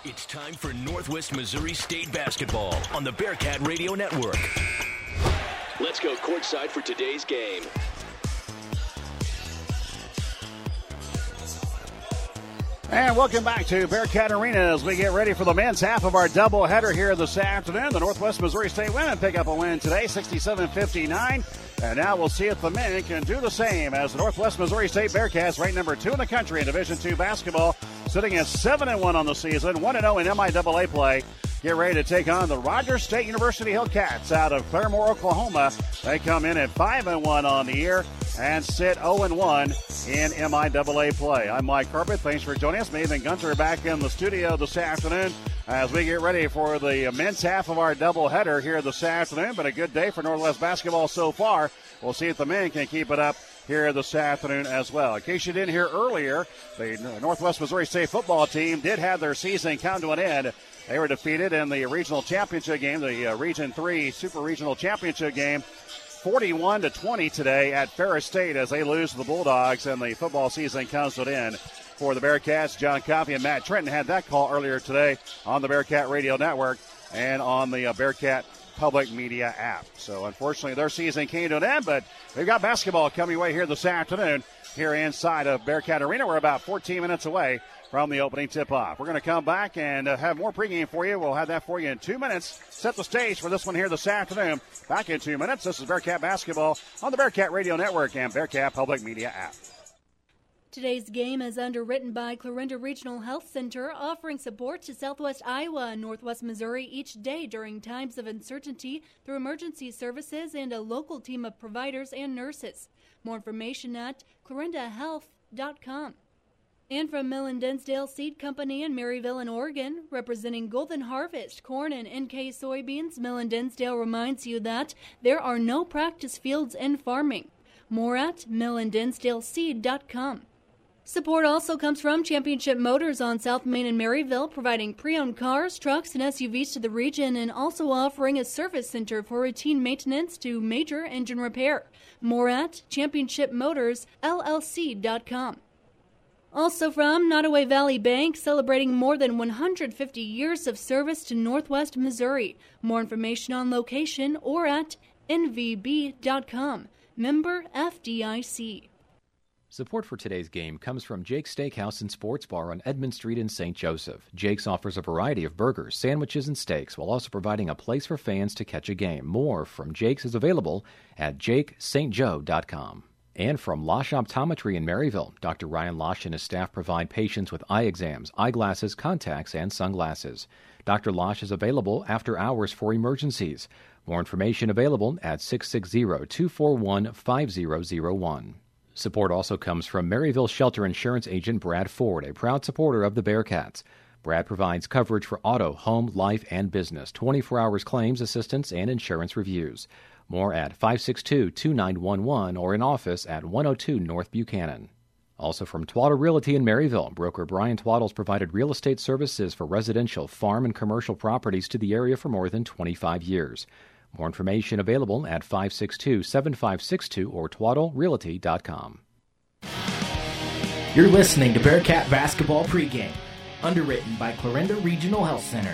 It's time for Northwest Missouri State basketball on the Bearcat Radio Network. Let's go courtside for today's game. And welcome back to Bearcat Arena as we get ready for the men's half of our doubleheader here this afternoon. The Northwest Missouri State women pick up a win today, 67-59. And now we'll see if the men can do the same as the Northwest Missouri State Bearcats, ranked number 2 in the country in Division II basketball, sitting at 7-1 on the season, 1-0 in MIAA play. Get ready to take on the Rogers State University Hillcats out of Claremore, Oklahoma. They come in at 5-1 on the year and sit 0-1 in MIAA play. I'm Mike Carpet. Thanks for joining us. Nathan Gunter back in the studio this afternoon as we get ready for the men's half of our doubleheader here this afternoon. But a good day for Northwest basketball so far. We'll see if the men can keep it up here this afternoon as well. In case you didn't hear earlier, the Northwest Missouri State football team did have their season come to an end. They were defeated in the regional championship game, the Region 3 Super Regional Championship game, 41-20 today at Ferris State as they lose to the Bulldogs, and the football season comes to an end for the Bearcats. John Coffey and Matt Trenton had that call earlier today on the Bearcat Radio Network and on the Bearcat Public Media app. So unfortunately their season came to an end, but we've got basketball coming away here this afternoon here inside of Bearcat Arena. We're about 14 minutes away from the opening tip-off. We're going to come back and have more pregame for you. We'll have that for you in 2 minutes. Set the stage for this one here this afternoon. Back in 2 minutes. This is Bearcat Basketball on the Bearcat Radio Network and Bearcat Public Media app. Today's game is underwritten by Clarinda Regional Health Center, offering support to Southwest Iowa and Northwest Missouri each day during times of uncertainty through emergency services and a local team of providers and nurses. More information at clarindahealth.com. And from Millen Dinsdale Seed Company in Maryville, Oregon, representing Golden Harvest, corn, and NK soybeans, Millen Dinsdale reminds you that there are no practice fields in farming. More at millendinsdaleseed.com. Support also comes from Championship Motors on South Main in Maryville, providing pre-owned cars, trucks, and SUVs to the region, and also offering a service center for routine maintenance to major engine repair. More at championshipmotorsllc.com. Also from Nottoway Valley Bank, celebrating more than 150 years of service to Northwest Missouri. More information on location or at nvb.com. Member FDIC. Support for today's game comes from Jake's Steakhouse and Sports Bar on Edmond Street in St. Joseph. Jake's offers a variety of burgers, sandwiches, and steaks, while also providing a place for fans to catch a game. More from Jake's is available at jakestjoe.com. And from Losh Optometry in Maryville, Dr. Ryan Losh and his staff provide patients with eye exams, eyeglasses, contacts, and sunglasses. Dr. Losh is available after hours for emergencies. More information available at 660-241-5001. Support also comes from Maryville Shelter Insurance Agent Brad Ford, a proud supporter of the Bearcats. Brad provides coverage for auto, home, life, and business, 24 hours claims assistance and insurance reviews. More at 562-2911 or in office at 102 North Buchanan. Also from Twaddle Realty in Maryville, broker Brian Twaddle's provided real estate services for residential, farm, and commercial properties to the area for more than 25 years. More information available at 562-7562 or twaddlerealty.com. You're listening to Bearcat Basketball Pregame, underwritten by Clarinda Regional Health Center.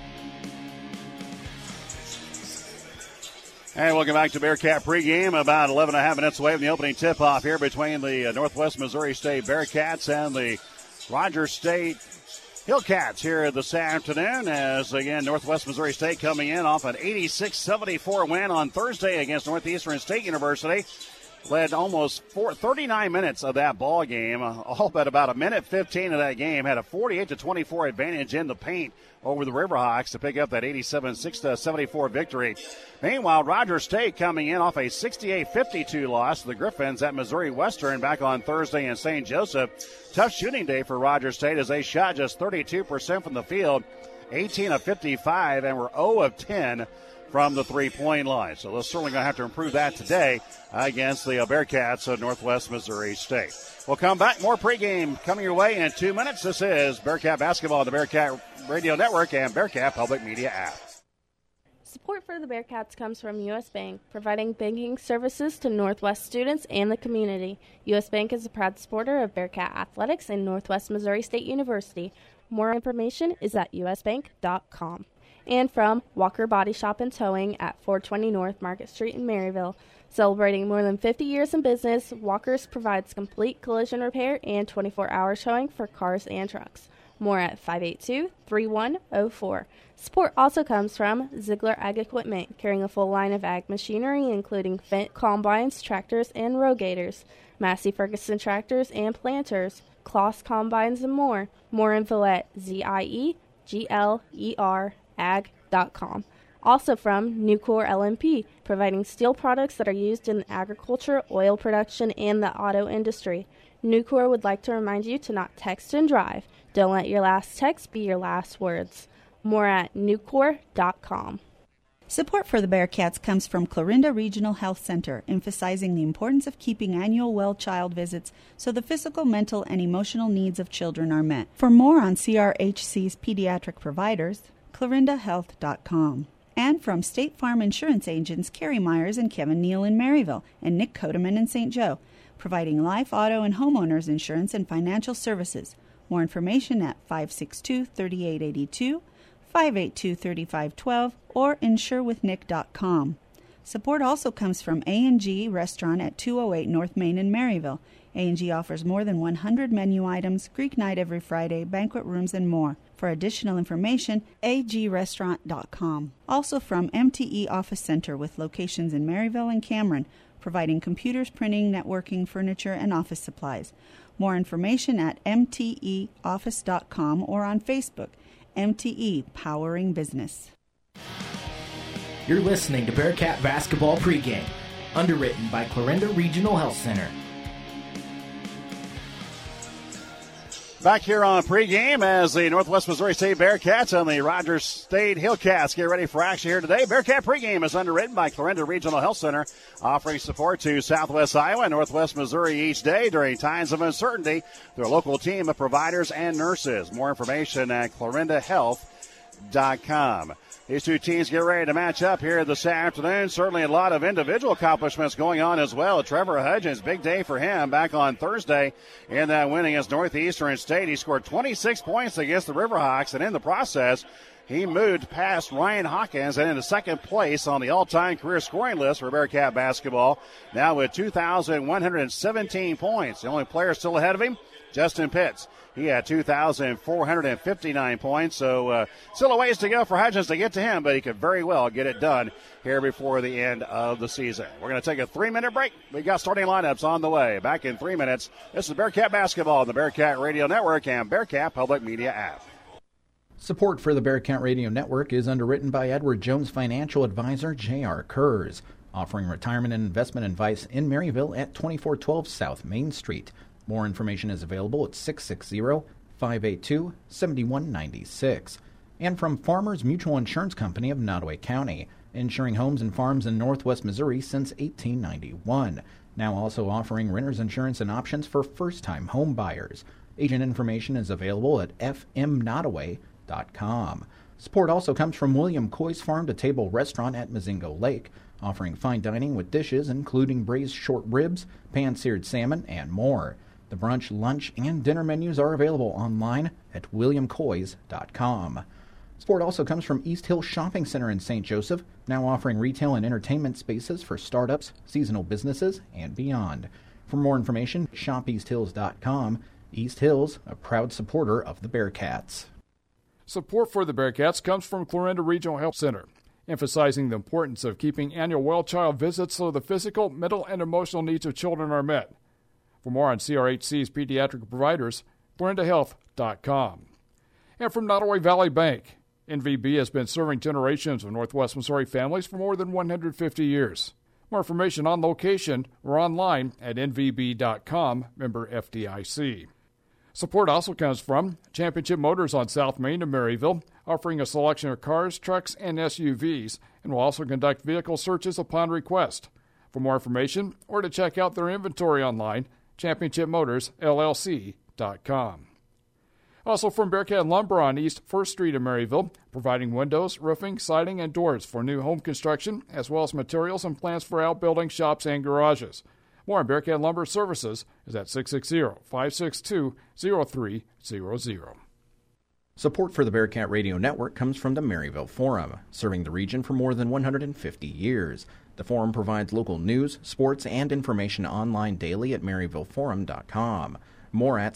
And welcome back to Bearcat Pregame. About 11 and a half minutes away from the opening tip-off here between the Northwest Missouri State Bearcats and the Rogers State Hillcats here this afternoon, as again Northwest Missouri State coming in off an 86-74 win on Thursday against Northeastern State University. Led almost 39 minutes of that ball game, all but about a minute 15 of that game. Had a 48-24 advantage in the paint over the Riverhawks to pick up that 87-74 victory. Meanwhile, Rogers State coming in off a 68-52 loss to the Griffins at Missouri Western back on Thursday in St. Joseph. Tough shooting day for Rogers State as they shot just 32% from the field, 18 of 55, and were 0 of 10 from the three-point line. So they're certainly going to have to improve that today against the Bearcats of Northwest Missouri State. We'll come back. More pregame coming your way in 2 minutes. This is Bearcat Basketball on the Bearcat Radio Network and Bearcat Public Media app. Support for the Bearcats comes from U.S. Bank, providing banking services to Northwest students and the community. U.S. Bank is a proud supporter of Bearcat Athletics and Northwest Missouri State University. More information is at usbank.com. And from Walker Body Shop and Towing at 420 North Market Street in Maryville. Celebrating more than 50 years in business, Walker's provides complete collision repair and 24-hour towing for cars and trucks. More at 582-3104. Support also comes from Ziegler Ag Equipment, carrying a full line of ag machinery, including Fendt combines, tractors, and rogators, Massey Ferguson tractors and planters, Kloss combines, and more. More info at zieglerag.com. Also from Nucor LMP, providing steel products that are used in agriculture, oil production, and the auto industry. Nucor would like to remind you to not text and drive. Don't let your last text be your last words. More at Nucor.com. Support for the Bearcats comes from Clarinda Regional Health Center, emphasizing the importance of keeping annual well child visits so the physical, mental, and emotional needs of children are met. For more on CRHC's pediatric providers, clarindahealth.com. And from State Farm Insurance agents Kerry Myers and Kevin Neal in Maryville and Nick Kodeman in St. Joe, providing life, auto, and homeowners insurance and financial services. More information at 562-3882, 582-3512, or insurewithnick.com. Support also comes from A&G Restaurant at 208 North Main in Maryville. A&G offers more than 100 menu items, Greek night every Friday, banquet rooms, and more. For additional information, agrestaurant.com. Also from MTE Office Center with locations in Maryville and Cameron, providing computers, printing, networking, furniture, and office supplies. More information at mteoffice.com or on Facebook. MTE, Powering Business. You're listening to Bearcat Basketball Pregame, underwritten by Clarinda Regional Health Center. Back here on pregame as the Northwest Missouri State Bearcats and the Rogers State Hillcats get ready for action here today. Bearcat pregame is underwritten by Clarinda Regional Health Center, offering support to Southwest Iowa and Northwest Missouri each day during times of uncertainty through a local team of providers and nurses. More information at clarindahealth.com. These two teams get ready to match up here this afternoon. Certainly a lot of individual accomplishments going on as well. Trevor Hudgens, big day for him back on Thursday in that win against Northeastern State. He scored 26 points against the Riverhawks, and in the process, he moved past Ryan Hawkins and into second place on the all-time career scoring list for Bearcat basketball, now with 2,117 points. The only player still ahead of him, Justin Pitts. He had 2,459 points, so still a ways to go for Hudgens to get to him, but he could very well get it done here before the end of the season. We're going to take a 3-minute break. We've got starting lineups on the way. Back in 3 minutes, this is Bearcat Basketball on the Bearcat Radio Network and Bearcat Public Media app. Support for the Bearcat Radio Network is underwritten by Edward Jones Financial Advisor J.R. Kurz, offering retirement and investment advice in Maryville at 2412 South Main Street. More information is available at 660-582-7196. And from Farmers Mutual Insurance Company of Nottoway County, insuring homes and farms in Northwest Missouri since 1891. Now also offering renter's insurance and options for first-time home buyers. Agent information is available at fmnottoway.com. Support also comes from William Coy's Farm to Table Restaurant at Mazingo Lake, offering fine dining with dishes including braised short ribs, pan-seared salmon, and more. The brunch, lunch, and dinner menus are available online at williamcoys.com. Support also comes from East Hill Shopping Center in St. Joseph, now offering retail and entertainment spaces for startups, seasonal businesses, and beyond. For more information, shopeasthills.com. East Hills, a proud supporter of the Bearcats. Support for the Bearcats comes from Clarinda Regional Health Center, emphasizing the importance of keeping annual well child visits so the physical, mental, and emotional needs of children are met. For more on CRHC's pediatric providers, clarindahealth.com. And from Nottoway Valley Bank, NVB has been serving generations of Northwest Missouri families for more than 150 years. More information on location or online at nvb.com, member FDIC. Support also comes from Championship Motors on South Main in Maryville, offering a selection of cars, trucks, and SUVs, and will also conduct vehicle searches upon request. For more information or to check out their inventory online, championshipmotorsllc.com. Also from Bearcat Lumber on East 1st Street in Maryville, providing windows, roofing, siding, and doors for new home construction, as well as materials and plans for outbuildings, shops, and garages. More on Bearcat Lumber Services is at 660-562-0300. Support for the Bearcat Radio Network comes from the Maryville Forum, serving the region for more than 150 years. The Forum provides local news, sports, and information online daily at maryvilleforum.com. More at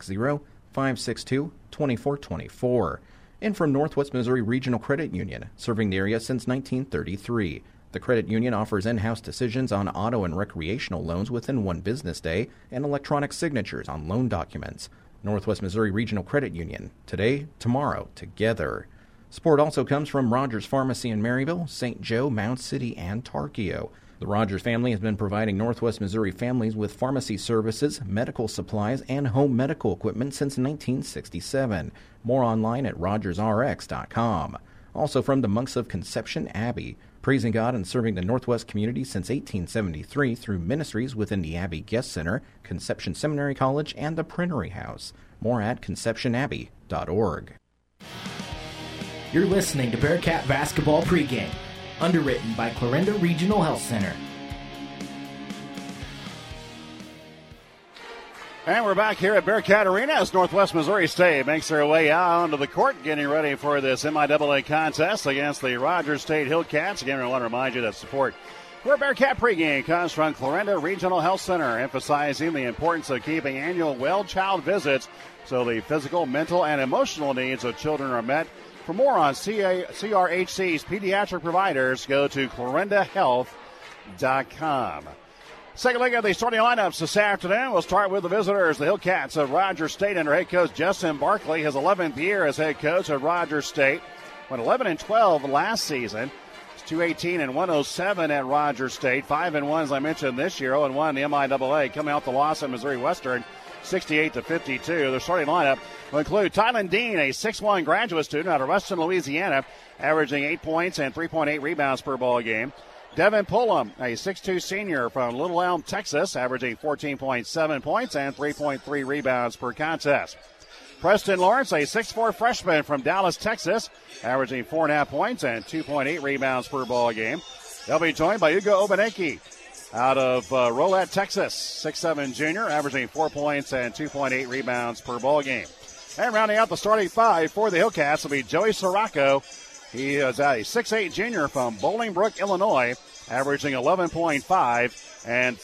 660-562-2424. And from Northwest Missouri Regional Credit Union, serving the area since 1933. The credit union offers in-house decisions on auto and recreational loans within one business day and electronic signatures on loan documents. Northwest Missouri Regional Credit Union. Today, tomorrow, together. Support also comes from Rogers Pharmacy in Maryville, St. Joe, Mound City, and Tarkio. The Rogers family has been providing Northwest Missouri families with pharmacy services, medical supplies, and home medical equipment since 1967. More online at rogersrx.com. Also from the Monks of Conception Abbey, praising God and serving the Northwest community since 1873 through ministries within the Abbey Guest Center, Conception Seminary College, and the Printery House. More at conceptionabbey.org. You're listening to Bearcat Basketball Pregame, underwritten by Clarinda Regional Health Center. And we're back here at Bearcat Arena as Northwest Missouri State makes their way out onto the court, getting ready for this MIAA contest against the Rogers State Hillcats. Again, I want to remind you that support for Bearcat pregame comes from Clarinda Regional Health Center, emphasizing the importance of keeping annual well child visits so the physical, mental, and emotional needs of children are met. For more on CRHC's pediatric providers, go to clarindahealth.com. Second look at the starting lineups this afternoon. We'll start with the visitors, the Hillcats of Rogers State under head coach Justin Barkley, his 11th year as head coach of Rogers State. Went 11-12 last season. It's 218-107 at Rogers State. 5-1, as I mentioned, this year. 0-1 in the MIAA, coming out the loss at Missouri Western, 68-52. Their starting lineup will include Tylen Dean, a 6'1 graduate student out of Ruston, Louisiana, averaging 8 points and 3.8 rebounds per ball game. Devin Pullum, a 6'2 senior from Little Elm, Texas, averaging 14.7 points and 3.3 rebounds per contest. Preston Lawrence, a 6'4 freshman from Dallas, Texas, averaging 4.5 points and 2.8 rebounds per ball game. They'll be joined by Ugo Obaneki out of Rolette, Texas, 6'7 junior, averaging 4 points and 2.8 rebounds per ball game. And rounding out the starting five for the Hillcats will be Joey Sirocco. He is a 6'8 junior from Bolingbrook, Illinois, averaging 11.5 and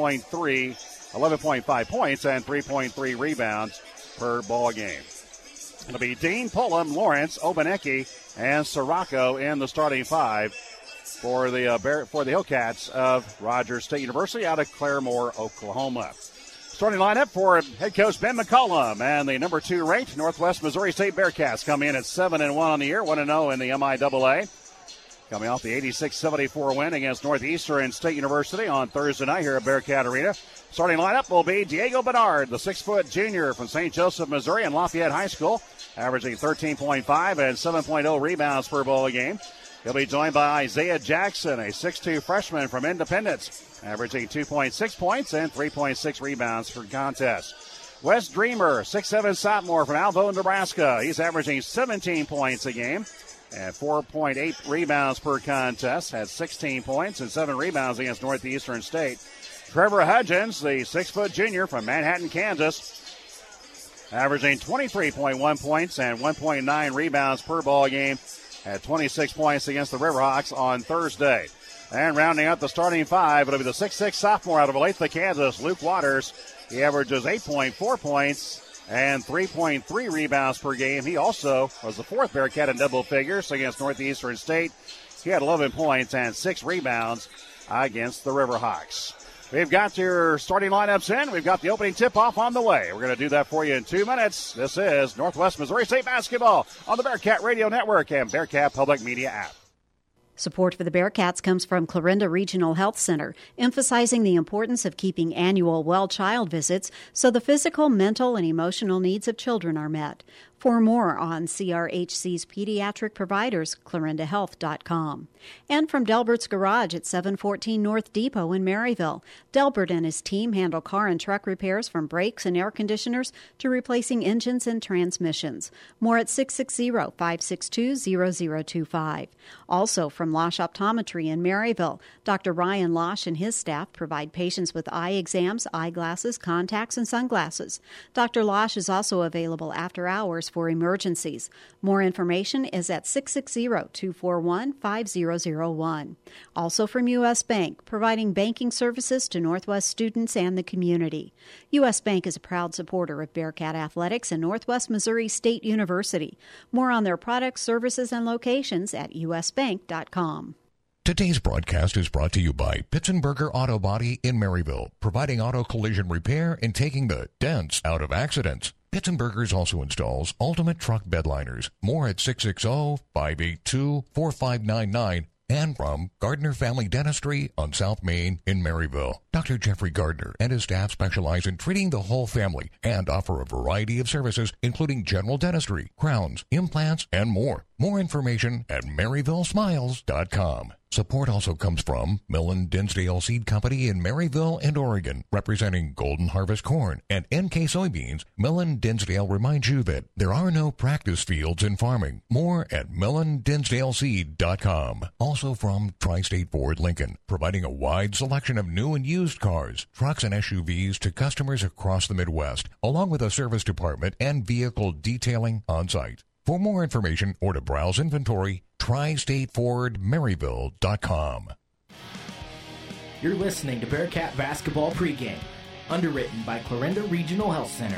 11.5 points and 3.3 rebounds per ball game. It'll be Dean, Pullum, Lawrence, Obaneki, and Sirocco in the starting five for the Hillcats of Rogers State University out of Claremore, Oklahoma. Starting lineup for head coach Ben McCollum and the number 2 ranked Northwest Missouri State Bearcats come in at 7-1 on the year, 1-0 in the MIAA. Coming off the 86-74 win against Northeastern State University on Thursday night here at Bearcat Arena. Starting lineup will be Diego Bernard, the 6' junior from St. Joseph, Missouri and Lafayette High School, averaging 13.5 and 7.0 rebounds per ball game. He'll be joined by Isaiah Jackson, a 6'2 freshman from Independence, averaging 2.6 points and 3.6 rebounds per contest. Wes Dreamer, 6'7 sophomore from Alvo, Nebraska. He's averaging 17 points a game and 4.8 rebounds per contest. Had 16 points and 7 rebounds against Northeastern State. Trevor Hudgens, the 6' junior from Manhattan, Kansas, averaging 23.1 points and 1.9 rebounds per ball game. Had 26 points against the Riverhawks on Thursday. And rounding out the starting five, it'll be the 6'6 sophomore out of Olathe, Kansas, Luke Waters. He averages 8.4 points and 3.3 rebounds per game. He also was the 4th Bearcat in double figures against Northeastern State. He had 11 points and 6 rebounds against the Riverhawks. We've got your starting lineups in. We've got the opening tip-off on the way. We're going to do that for you in 2 minutes. This is Northwest Missouri State Basketball on the Bearcat Radio Network and Bearcat Public Media app. Support for the Bearcats comes from Clarinda Regional Health Center, emphasizing the importance of keeping annual well child visits so the physical, mental, and emotional needs of children are met. For more on CRHC's pediatric providers, clarindahealth.com. And from Delbert's Garage at 714 North Depot in Maryville. Delbert and his team handle car and truck repairs from brakes and air conditioners to replacing engines and transmissions. More at 660-562-0025. Also from Losh Optometry in Maryville. Dr. Ryan Losh and his staff provide patients with eye exams, eyeglasses, contacts, and sunglasses. Dr. Losh is also available after hours for emergencies. More information is at 660-241-5001. Also from U.S. Bank, providing banking services to Northwest students and the community. U.S. Bank is a proud supporter of Bearcat Athletics and Northwest Missouri State University. More on their products, services, and locations at usbank.com. Today's broadcast is brought to you by Pitzenberger Auto Body in Maryville, providing auto collision repair and taking the dents out of accidents. Pitzenberger's also installs ultimate truck bedliners. More at 660-582-4599. And from Gardner Family Dentistry on South Main in Maryville. Dr. Jeffrey Gardner and his staff specialize in treating the whole family and offer a variety of services, including general dentistry, crowns, implants, and more. More information at MaryvilleSmiles.com. Support also comes from Millen Dinsdale Seed Company in Maryville and Oregon, representing Golden Harvest Corn and NK Soybeans. Millen Dinsdale reminds you that there are no practice fields in farming. More at MillenDinsdaleSeed.com. Also from Tri-State Ford Lincoln, providing a wide selection of new and used cars, trucks, and SUVs to customers across the Midwest, along with a service department and vehicle detailing on site. For more information or to browse inventory, TriStateFordMaryville.com. You're listening to Bearcat Basketball Pregame, underwritten by Clarinda Regional Health Center.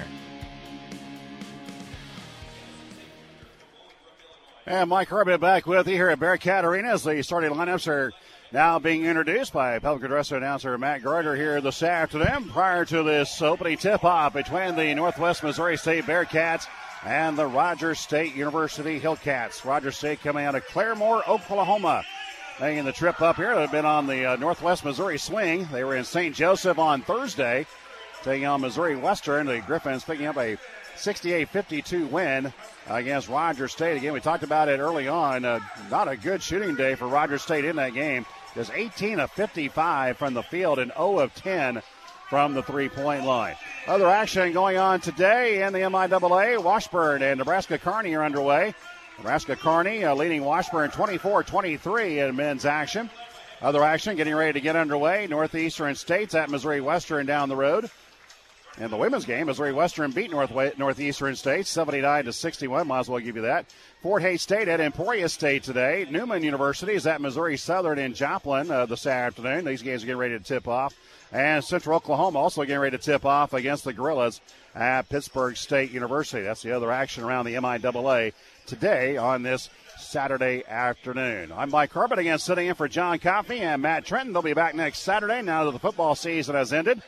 And Mike Herbert back with you here at Bearcat Arena as the starting lineups are now being introduced by public address announcer Matt Gardner here this afternoon. Prior to this opening tip-off between the Northwest Missouri State Bearcats and the Rogers State University Hillcats. Rogers State coming out of Claremore, Oklahoma, making the trip up here. They've been on the Northwest Missouri swing. They were in St. Joseph on Thursday, taking on Missouri Western. The Griffins picking up a 68-52 win against Rogers State. Again, we talked about it early on. Not a good shooting day for Rogers State in that game. Just 18 of 55 from the field and 0 of 10 from the three-point line. Other action going on today in the MIAA. Washburn and Nebraska Kearney are underway. Nebraska Kearney leading Washburn 24-23 in men's action. Other action getting ready to get underway. Northeastern State's at Missouri Western down the road. In the women's game, Missouri Western beat Northeastern State 79-61. Might as well give you that. Fort Hays State at Emporia State today. Newman University is at Missouri Southern in Joplin this afternoon. These games are getting ready to tip off. And Central Oklahoma also getting ready to tip off against the Gorillas at Pittsburgh State University. That's the other action around the MIAA today on this Saturday afternoon. I'm Mike Herbert, again sitting in for John Coffey and Matt Trenton. They'll be back next Saturday now that the football season has ended,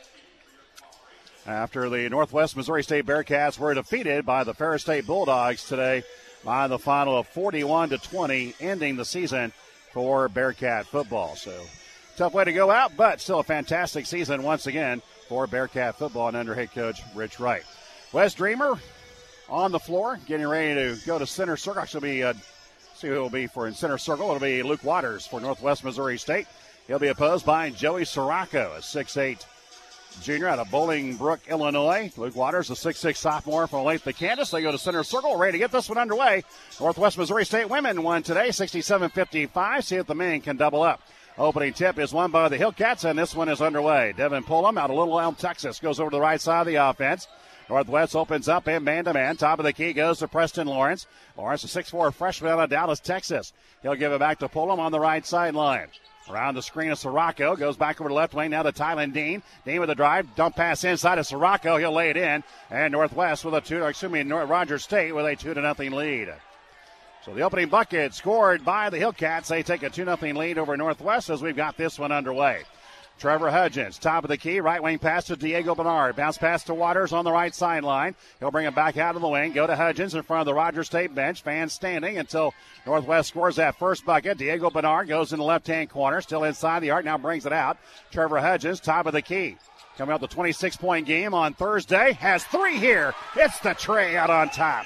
after the Northwest Missouri State Bearcats were defeated by the Ferris State Bulldogs today by the final of 41-20, ending the season for Bearcat football. So, tough way to go out, but still a fantastic season once again for Bearcat football and under head coach Rich Wright. Wes Dreamer on the floor, getting ready to go to center circle. Actually, see who will be for in center circle. It'll be Luke Waters for Northwest Missouri State. He'll be opposed by Joey Sirocco, a 6'8" junior out of Bolingbrook, Illinois. Luke Waters, a 6'6" sophomore from Olathe, Kansas. They go to center circle, ready to get this one underway. Northwest Missouri State women won today, 67-55. See if the men can double up. Opening tip is won by the Hillcats, and this one is underway. Devin Pullum out of Little Elm, Texas, goes over to the right side of the offense. Northwest opens up in man-to-man. Top of the key goes to Preston Lawrence. Lawrence, a 6'4" freshman out of Dallas, Texas. He'll give it back to Pullum on the right sideline. Around the screen of Sirocco. Goes back over to left wing now to Tylen Dean. Dean with a drive. Dump pass inside of Sirocco. He'll lay it in. And Northwest with a Rogers State with a 2-0 lead. So the opening bucket scored by the Hillcats. They take a 2-0 lead over Northwest as we've got this one underway. Trevor Hudgens, top of the key, right wing pass to Diego Bernard. Bounce pass to Waters on the right sideline. He'll bring it back out of the wing. Go to Hudgens in front of the Rogers State bench. Fans standing until Northwest scores that first bucket. Diego Bernard goes in the left-hand corner, still inside the arc, now brings it out. Trevor Hudgens, top of the key. Coming out the 26-point game on Thursday. Has three here. It's the tray out on top.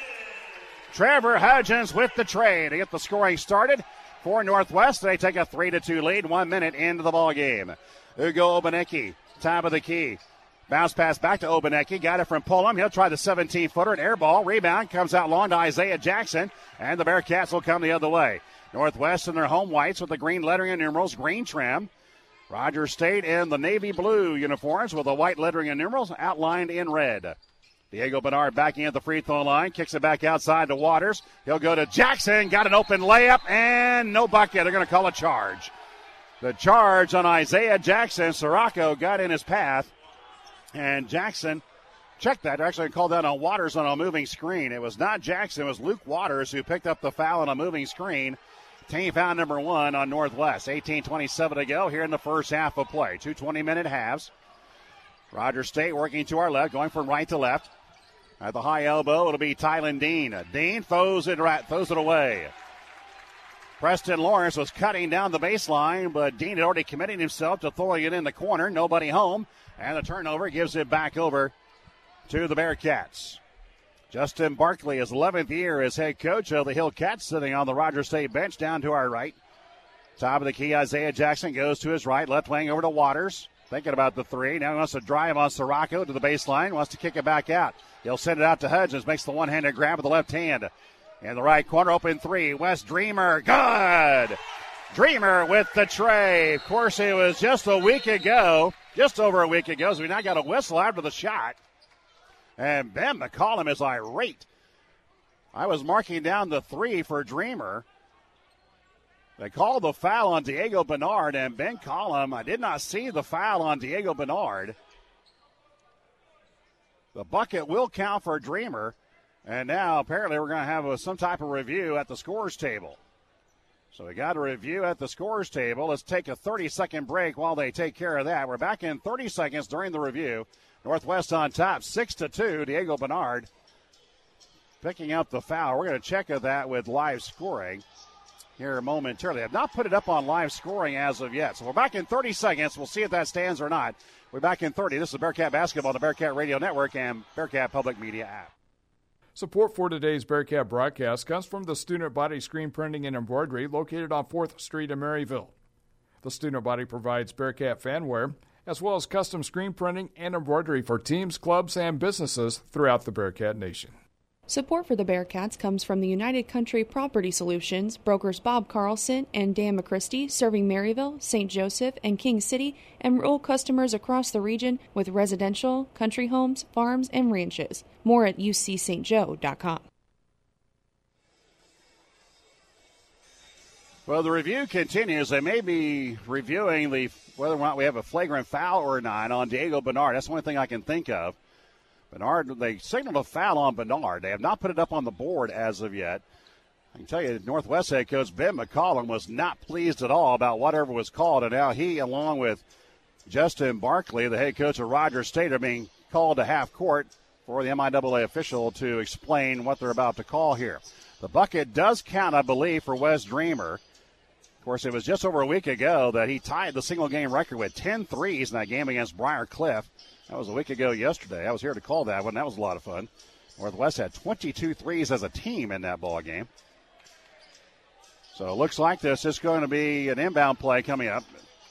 Trevor Hudgens with the tray to get the scoring started for Northwest. They take a 3-2 lead 1 minute into the ball game. Ugo Obaneki, top of the key. Bounce pass back to Obaneki. Got it from Pullum. He'll try the 17-footer. An air ball. Rebound comes out long to Isaiah Jackson. And the Bearcats will come the other way. Northwest in their home whites with the green lettering and numerals, green trim. Rogers State in the navy blue uniforms with the white lettering and numerals outlined in red. Diego Bernard backing at the free throw line, kicks it back outside to Waters. He'll go to Jackson, got an open layup, and no bucket. They're going to call a charge. The charge on Isaiah Jackson. Sirocco got in his path, and Jackson checked that. They're actually called that on Waters on a moving screen. It was not Jackson, it was Luke Waters who picked up the foul on a moving screen. Team foul number 1 on Northwest. 18:27 to go here in the first half of play. 2 20-minute halves. Rogers State working to our left, going from right to left. At the high elbow, it'll be Tylen Dean. Dean throws it away. Preston Lawrence was cutting down the baseline, but Dean had already committed himself to throwing it in the corner. Nobody home. And the turnover gives it back over to the Bearcats. Justin Barkley, his 11th year as head coach of the Hillcats, sitting on the Rogers State bench down to our right. Top of the key, Isaiah Jackson goes to his right. Left wing over to Waters. Thinking about the three. Now he wants to drive on Sirocco to the baseline. Wants to kick it back out. He'll send it out to Hudgens. Makes the one-handed grab with the left hand. In the right corner, open three. Wes Dreamer. Good! Dreamer with the tray. Of course, it was just a week ago. Just over a week ago. So we now got a whistle after the shot. And Ben McCollum is irate. I was marking down the three for Dreamer. They called the foul on Diego Bernard, and Ben Collum, I did not see the foul on Diego Bernard. The bucket will count for Dreamer, and now apparently we're going to have some type of review at the scores table. So we got a review at the scores table. Let's take a 30-second break while they take care of that. We're back in 30 seconds during the review. Northwest on top, 6-2. Diego Bernard picking up the foul. We're going to check that with live scoring here momentarily. I've not put it up on live scoring as of yet. So we're back in 30 seconds. We'll see if that stands or not. We're back in 30. This is Bearcat Basketball on the Bearcat Radio Network and Bearcat Public Media app. Support for today's Bearcat broadcast comes from the Student Body Screen Printing and Embroidery located on 4th Street in Maryville. The Student Body provides Bearcat fanwear as well as custom screen printing and embroidery for teams, clubs, and businesses throughout the Bearcat Nation. Support for the Bearcats comes from the United Country Property Solutions, brokers Bob Carlson and Dan McChristie, serving Maryville, St. Joseph, and King City, and rural customers across the region with residential, country homes, farms, and ranches. More at ucstjoe.com. Well, the review continues. They may be reviewing whether or not we have a flagrant foul or not on Diego Bernard. That's the only thing I can think of. Bernard, they signaled a foul on Bernard. They have not put it up on the board as of yet. I can tell you, Northwest head coach Ben McCollum was not pleased at all about whatever was called, and now he, along with Justin Barkley, the head coach of Rogers State, are being called to half court for the MIAA official to explain what they're about to call here. The bucket does count, I believe, for Wes Dreamer. Of course, it was just over a week ago that he tied the single-game record with 10 threes in that game against Briar Cliff. That was a week ago yesterday. I was here to call that one. That was a lot of fun. Northwest had 22 threes as a team in that ball game. So it looks like this is going to be an inbound play coming up.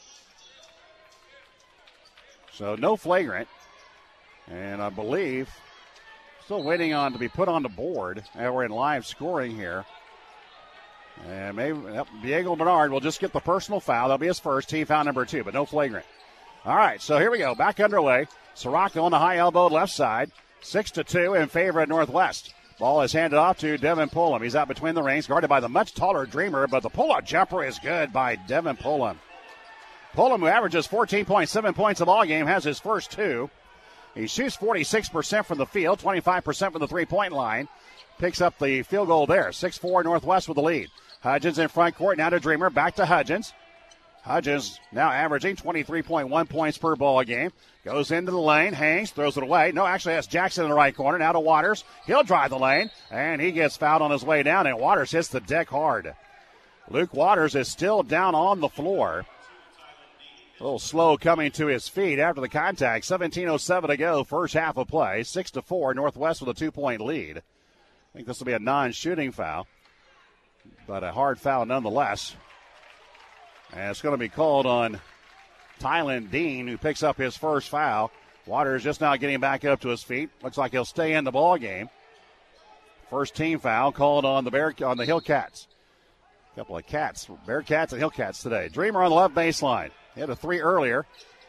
So no flagrant. And I believe still waiting on to be put on the board. And we're in live scoring here. And maybe Diego Bernard will just get the personal foul. That'll be his first, team foul number 2, but no flagrant. All right, so here we go. Back underway. Sirocco on the high elbow left side. 6-2 in favor of Northwest. Ball is handed off to Devin Pullum. He's out between the rings, guarded by the much taller Dreamer, but the pull-up jumper is good by Devin Pullum. Pullum, who averages 14.7 points a ball game, has his first 2. He shoots 46% from the field, 25% from the three-point line. Picks up the field goal there. 6-4 Northwest with the lead. Hudgens in front court, now to Dreamer, back to Hudgens. Hudgens now averaging 23.1 points per ball game. Goes into the lane, hangs, throws it away. No, actually that's Jackson in the right corner. Now to Waters. He'll drive the lane, and he gets fouled on his way down, and Waters hits the deck hard. Luke Waters is still down on the floor. A little slow coming to his feet after the contact. 17:07 to go, first half of play. 6-4, Northwest with a 2-point lead. I think this will be a non-shooting foul, but a hard foul nonetheless. And it's going to be called on Tylen Dean, who picks up his first foul. Waters just now getting back up to his feet. Looks like he'll stay in the ball game. First team foul called on the Hillcats. A couple of Bearcats and Hillcats today. Dreamer on the left baseline. He had a 3 earlier.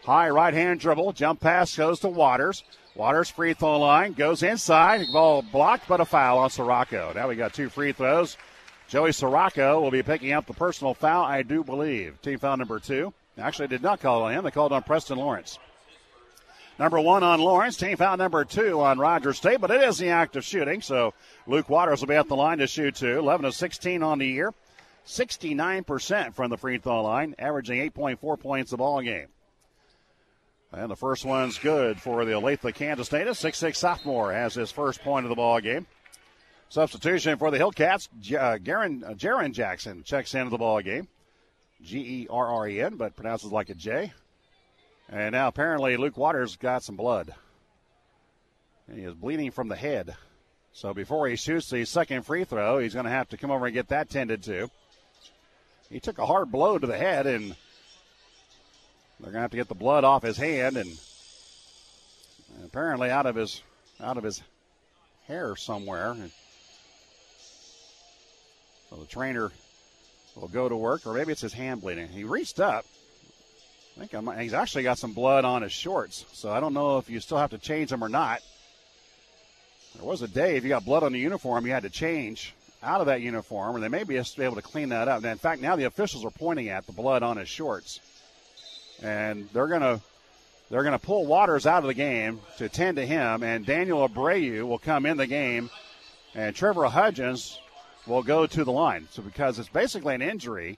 High right-hand dribble. Jump pass goes to Waters. Waters free throw line. Goes inside. Ball blocked, but a foul on Sirocco. Now we got 2 free throws. Joey Sirocco will be picking up the personal foul, I do believe. Team foul number 2. Actually, did not call on him. They called on Preston Lawrence. Number 1 on Lawrence. Team foul number 2 on Rogers State, but it is the act of shooting, so Luke Waters will be at the line to shoot 2. 11 of 16 on the year. 69% from the free throw line, averaging 8.4 points a ball game. And the first one's good for the Olathe Kansas native. 6'6" sophomore has his first point of the ball game. Substitution for the Hillcats, Jaron Jackson checks into the ball game. Gerren, but pronounces like a J. And now apparently Luke Waters got some blood. And he is bleeding from the head. So before he shoots the second free throw, he's going to have to come over and get that tended to. He took a hard blow to the head, and they're going to have to get the blood off his hand and apparently out of his hair somewhere. So the trainer will go to work, or maybe it's his hand bleeding. He reached up. I think he's actually got some blood on his shorts, so I don't know if you still have to change them or not. There was a day if you got blood on the uniform, you had to change out of that uniform, and they may be able to clean that up. And in fact, now the officials are pointing at the blood on his shorts, and they're gonna pull Waters out of the game to tend to him, and Daniel Abreu will come in the game, and Trevor Hudgens will go to the line. So because it's basically an injury,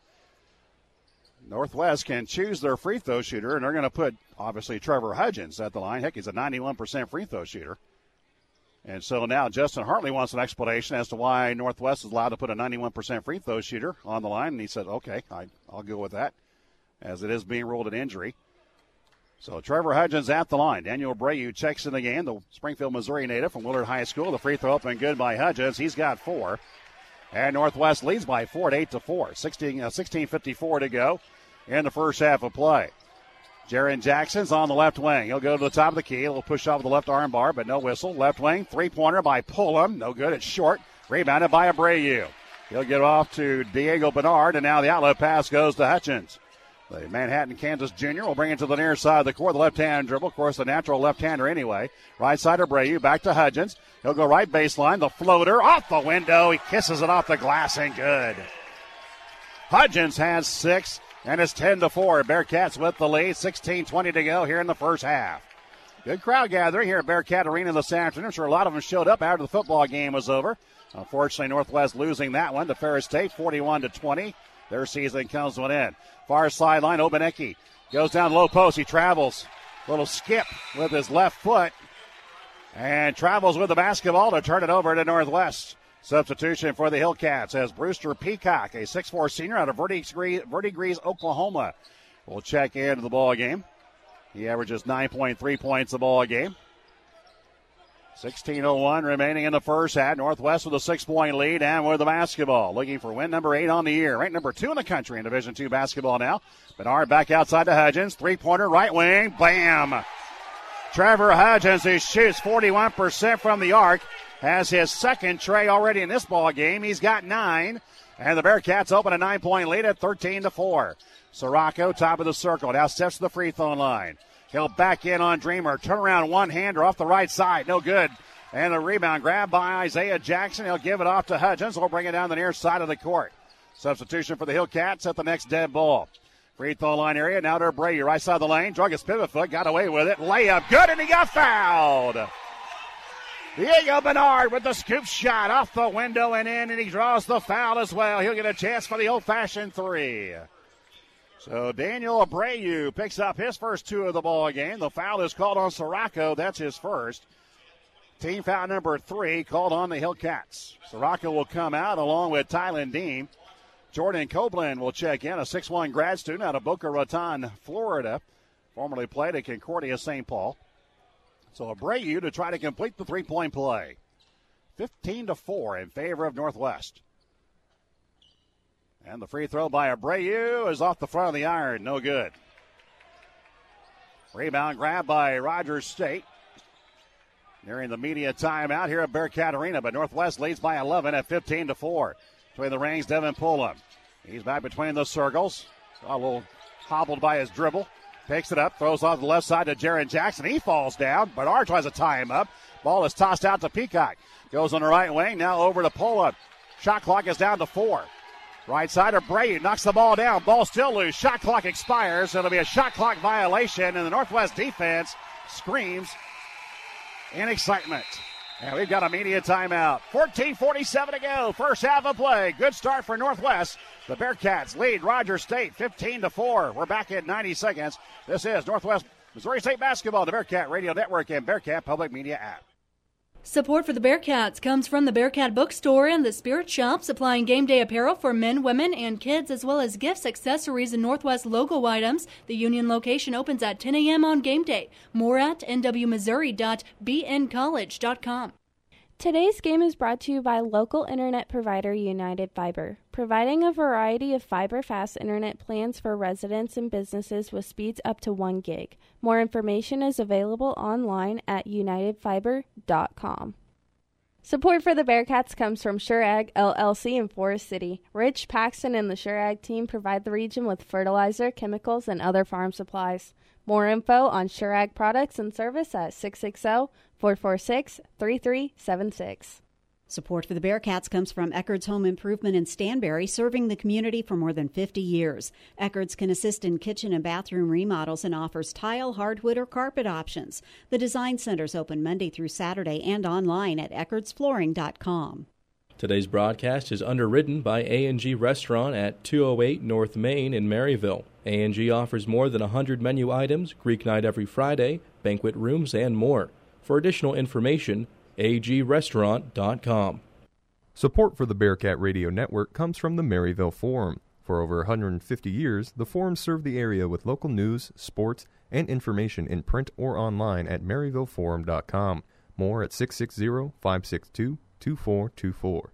Northwest can choose their free throw shooter, and they're going to put, obviously, Trevor Hudgens at the line. Heck, he's a 91% free throw shooter. And so now Justin Hartley wants an explanation as to why Northwest is allowed to put a 91% free throw shooter on the line. And he said, okay, I'll go with that, as it is being ruled an injury. So Trevor Hudgens at the line. Daniel Abreu checks in the game, the Springfield, Missouri native from Willard High School. The free throw up and good by Hudgens. He's got 4. And Northwest leads by 4 at 8-4. 16:54 to go in the first half of play. Jaron Jackson's on the left wing. He'll go to the top of the key. He'll push off with the left arm bar, but no whistle. Left wing, three-pointer by Pullum. No good. It's short. Rebounded by Abreu. He'll get off to Diego Bernard, and now the outlet pass goes to Hutchins. The Manhattan, Kansas junior will bring it to the near side of the court. The left-hand dribble. Of course, the natural left-hander anyway. Right side Abreu. Back to Hudgens. He'll go right baseline. The floater off the window. He kisses it off the glass and good. Hudgens has 6. And it's 10-4. Bearcats with the lead. 16:20 to go here in the first half. Good crowd gathering here at Bearcat Arena this afternoon. I'm sure a lot of them showed up after the football game was over. Unfortunately, Northwest losing that one to Ferris State, 41-20. Their season comes to an end. Far sideline, Obaneki goes down low post. He travels. Little skip with his left foot. And travels with the basketball to turn it over to Northwest. Substitution for the Hillcats as Brewster Peacock, a 6'4 senior out of Verdigris, Oklahoma, will check into the ball game. He averages 9.3 points a ball game. 16:01 remaining in the first half. Northwest with a 6-point lead and with the basketball. Looking for win number 8 on the year. Ranked number 2 in the country in Division II basketball now. Bernard back outside to Hudgens. Three-pointer, right wing. Bam! Trevor Hudgens, who shoots 41% from the arc, has his second tray already in this ball game. He's got 9, and the Bearcats open a 9-point lead at 13-4. Sirocco, top of the circle, now steps to the free throw line. He'll back in on Dreamer. Turnaround one-hander off the right side, no good. And a rebound grab by Isaiah Jackson. He'll give it off to Hudgens. He'll bring it down the near side of the court. Substitution for the Hillcats at the next dead ball. Free throw line area, now to Abreu, right side of the lane. Drug his pivot foot, got away with it. Layup, good, and he got fouled. Diego Bernard with the scoop shot off the window and in, and he draws the foul as well. He'll get a chance for the old-fashioned 3. So Daniel Abreu picks up his first 2 of the ball game. The foul is called on Sirocco. That's his first. Team foul number 3 called on the Hillcats. Sirocco will come out along with Tylen Deem. Jordan Copeland will check in, a 6'1 grad student out of Boca Raton, Florida. Formerly played at Concordia St. Paul. So Abreu to try to complete the 3-point play. 15-4 in favor of Northwest. And the free throw by Abreu is off the front of the iron. No good. Rebound grab by Rogers State. Nearing the media timeout here at Bearcat Arena, but Northwest leads by 11 at 15-4. Between the rings, Devin Pullum. He's back between the circles. A little hobbled by his dribble. Picks it up, throws off the left side to Jaron Jackson. He falls down. Bernard tries to tie him up. Ball is tossed out to Peacock. Goes on the right wing, now over to Pola. Shot clock is down to 4. Right side of Brady knocks the ball down. Ball still loose. Shot clock expires. It'll be a shot clock violation, and the Northwest defense screams in excitement. And we've got a media timeout. 14:47 to go. First half of play. Good start for Northwest. The Bearcats lead Rogers State 15-4. We're back in 90 seconds. This is Northwest Missouri State basketball, the Bearcat Radio Network and Bearcat Public Media app. Support for the Bearcats comes from the Bearcat Bookstore and the Spirit Shop, supplying game day apparel for men, women, and kids, as well as gifts, accessories, and Northwest logo items. The Union location opens at 10 a.m. on game day. More at nwmissouri.bncollege.com. Today's game is brought to you by local internet provider United Fiber, providing a variety of fiber-fast internet plans for residents and businesses with speeds up to 1 gig. More information is available online at unitedfiber.com. Support for the Bearcats comes from SureAg LLC in Forest City. Rich Paxton and the SureAg team provide the region with fertilizer, chemicals, and other farm supplies. More info on SureAg products and service at 660-446-3376. Support for the Bearcats comes from Eckerd's Home Improvement in Stanberry, serving the community for more than 50 years. Eckerd's can assist in kitchen and bathroom remodels and offers tile, hardwood, or carpet options. The Design Center's open Monday through Saturday and online at eckardsflooring.com. Today's broadcast is underwritten by A&G Restaurant at 208 North Main in Maryville. A&G offers more than 100 menu items, Greek night every Friday, banquet rooms, and more. For additional information, agrestaurant.com. Support for the Bearcat Radio Network comes from the Maryville Forum. For over 150 years, the Forum served the area with local news, sports, and information in print or online at maryvilleforum.com. More at 660-562-2424.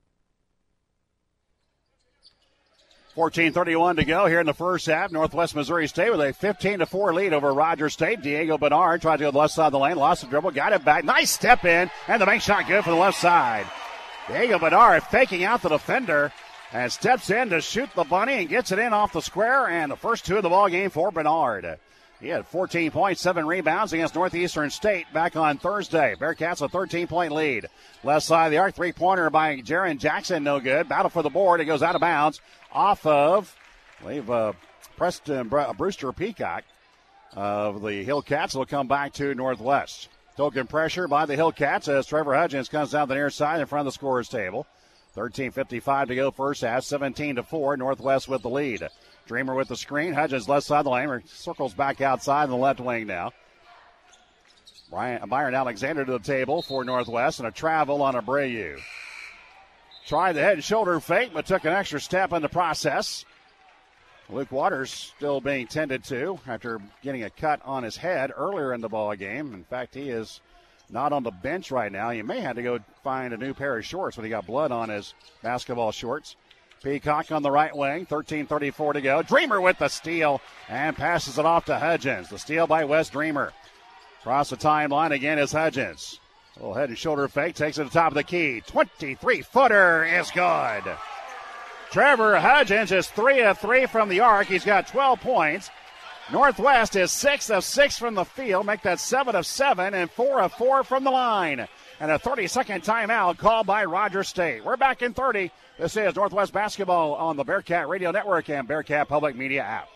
14:31 to go here in the first half. Northwest Missouri State with a 15-4 lead over Rogers State. Diego Bernard tried to go to the left side of the lane, lost the dribble, got it back. Nice step in, and the bank shot good for the left side. Diego Bernard faking out the defender and steps in to shoot the bunny and gets it in off the square, and the first two of the ball game for Bernard. He had 14 points, 7 rebounds against Northeastern State back on Thursday. Bearcats a 13-point lead. Left side of the arc, three-pointer by Jaron Jackson, no good. Battle for the board, it goes out of bounds off of, I believe, Preston Brewster Peacock of the Hillcats. Will come back to Northwest. Token pressure by the Hillcats as Trevor Hudgens comes down the near side in front of the scorer's table. 13:55 to go first half, 17-4, Northwest with the lead. Dreamer with the screen. Hudgens left side of the lane. Circles back outside in the left wing now. Byron Alexander to the table for Northwest, and a travel on Abreu. Tried the head and shoulder fake, but took an extra step in the process. Luke Waters still being tended to after getting a cut on his head earlier in the ball game. In fact, he is not on the bench right now. He may have to go find a new pair of shorts when he got blood on his basketball shorts. Peacock on the right wing, 13:34 to go. Dreamer with the steal and passes it off to Hudgens. The steal by Wes Dreamer. Across the timeline again is Hudgens. A little head and shoulder fake, takes it to the top of the key. 23-footer is good. Trevor Hudgens is 3 of 3 from the arc. He's got 12 points. Northwest is 6 of 6 from the field. Make that 7 of 7 and 4 of 4 from the line. And a 30-second timeout called by Rogers State. We're back in 30. This is Northwest Basketball on the Bearcat Radio Network and Bearcat Public Media app.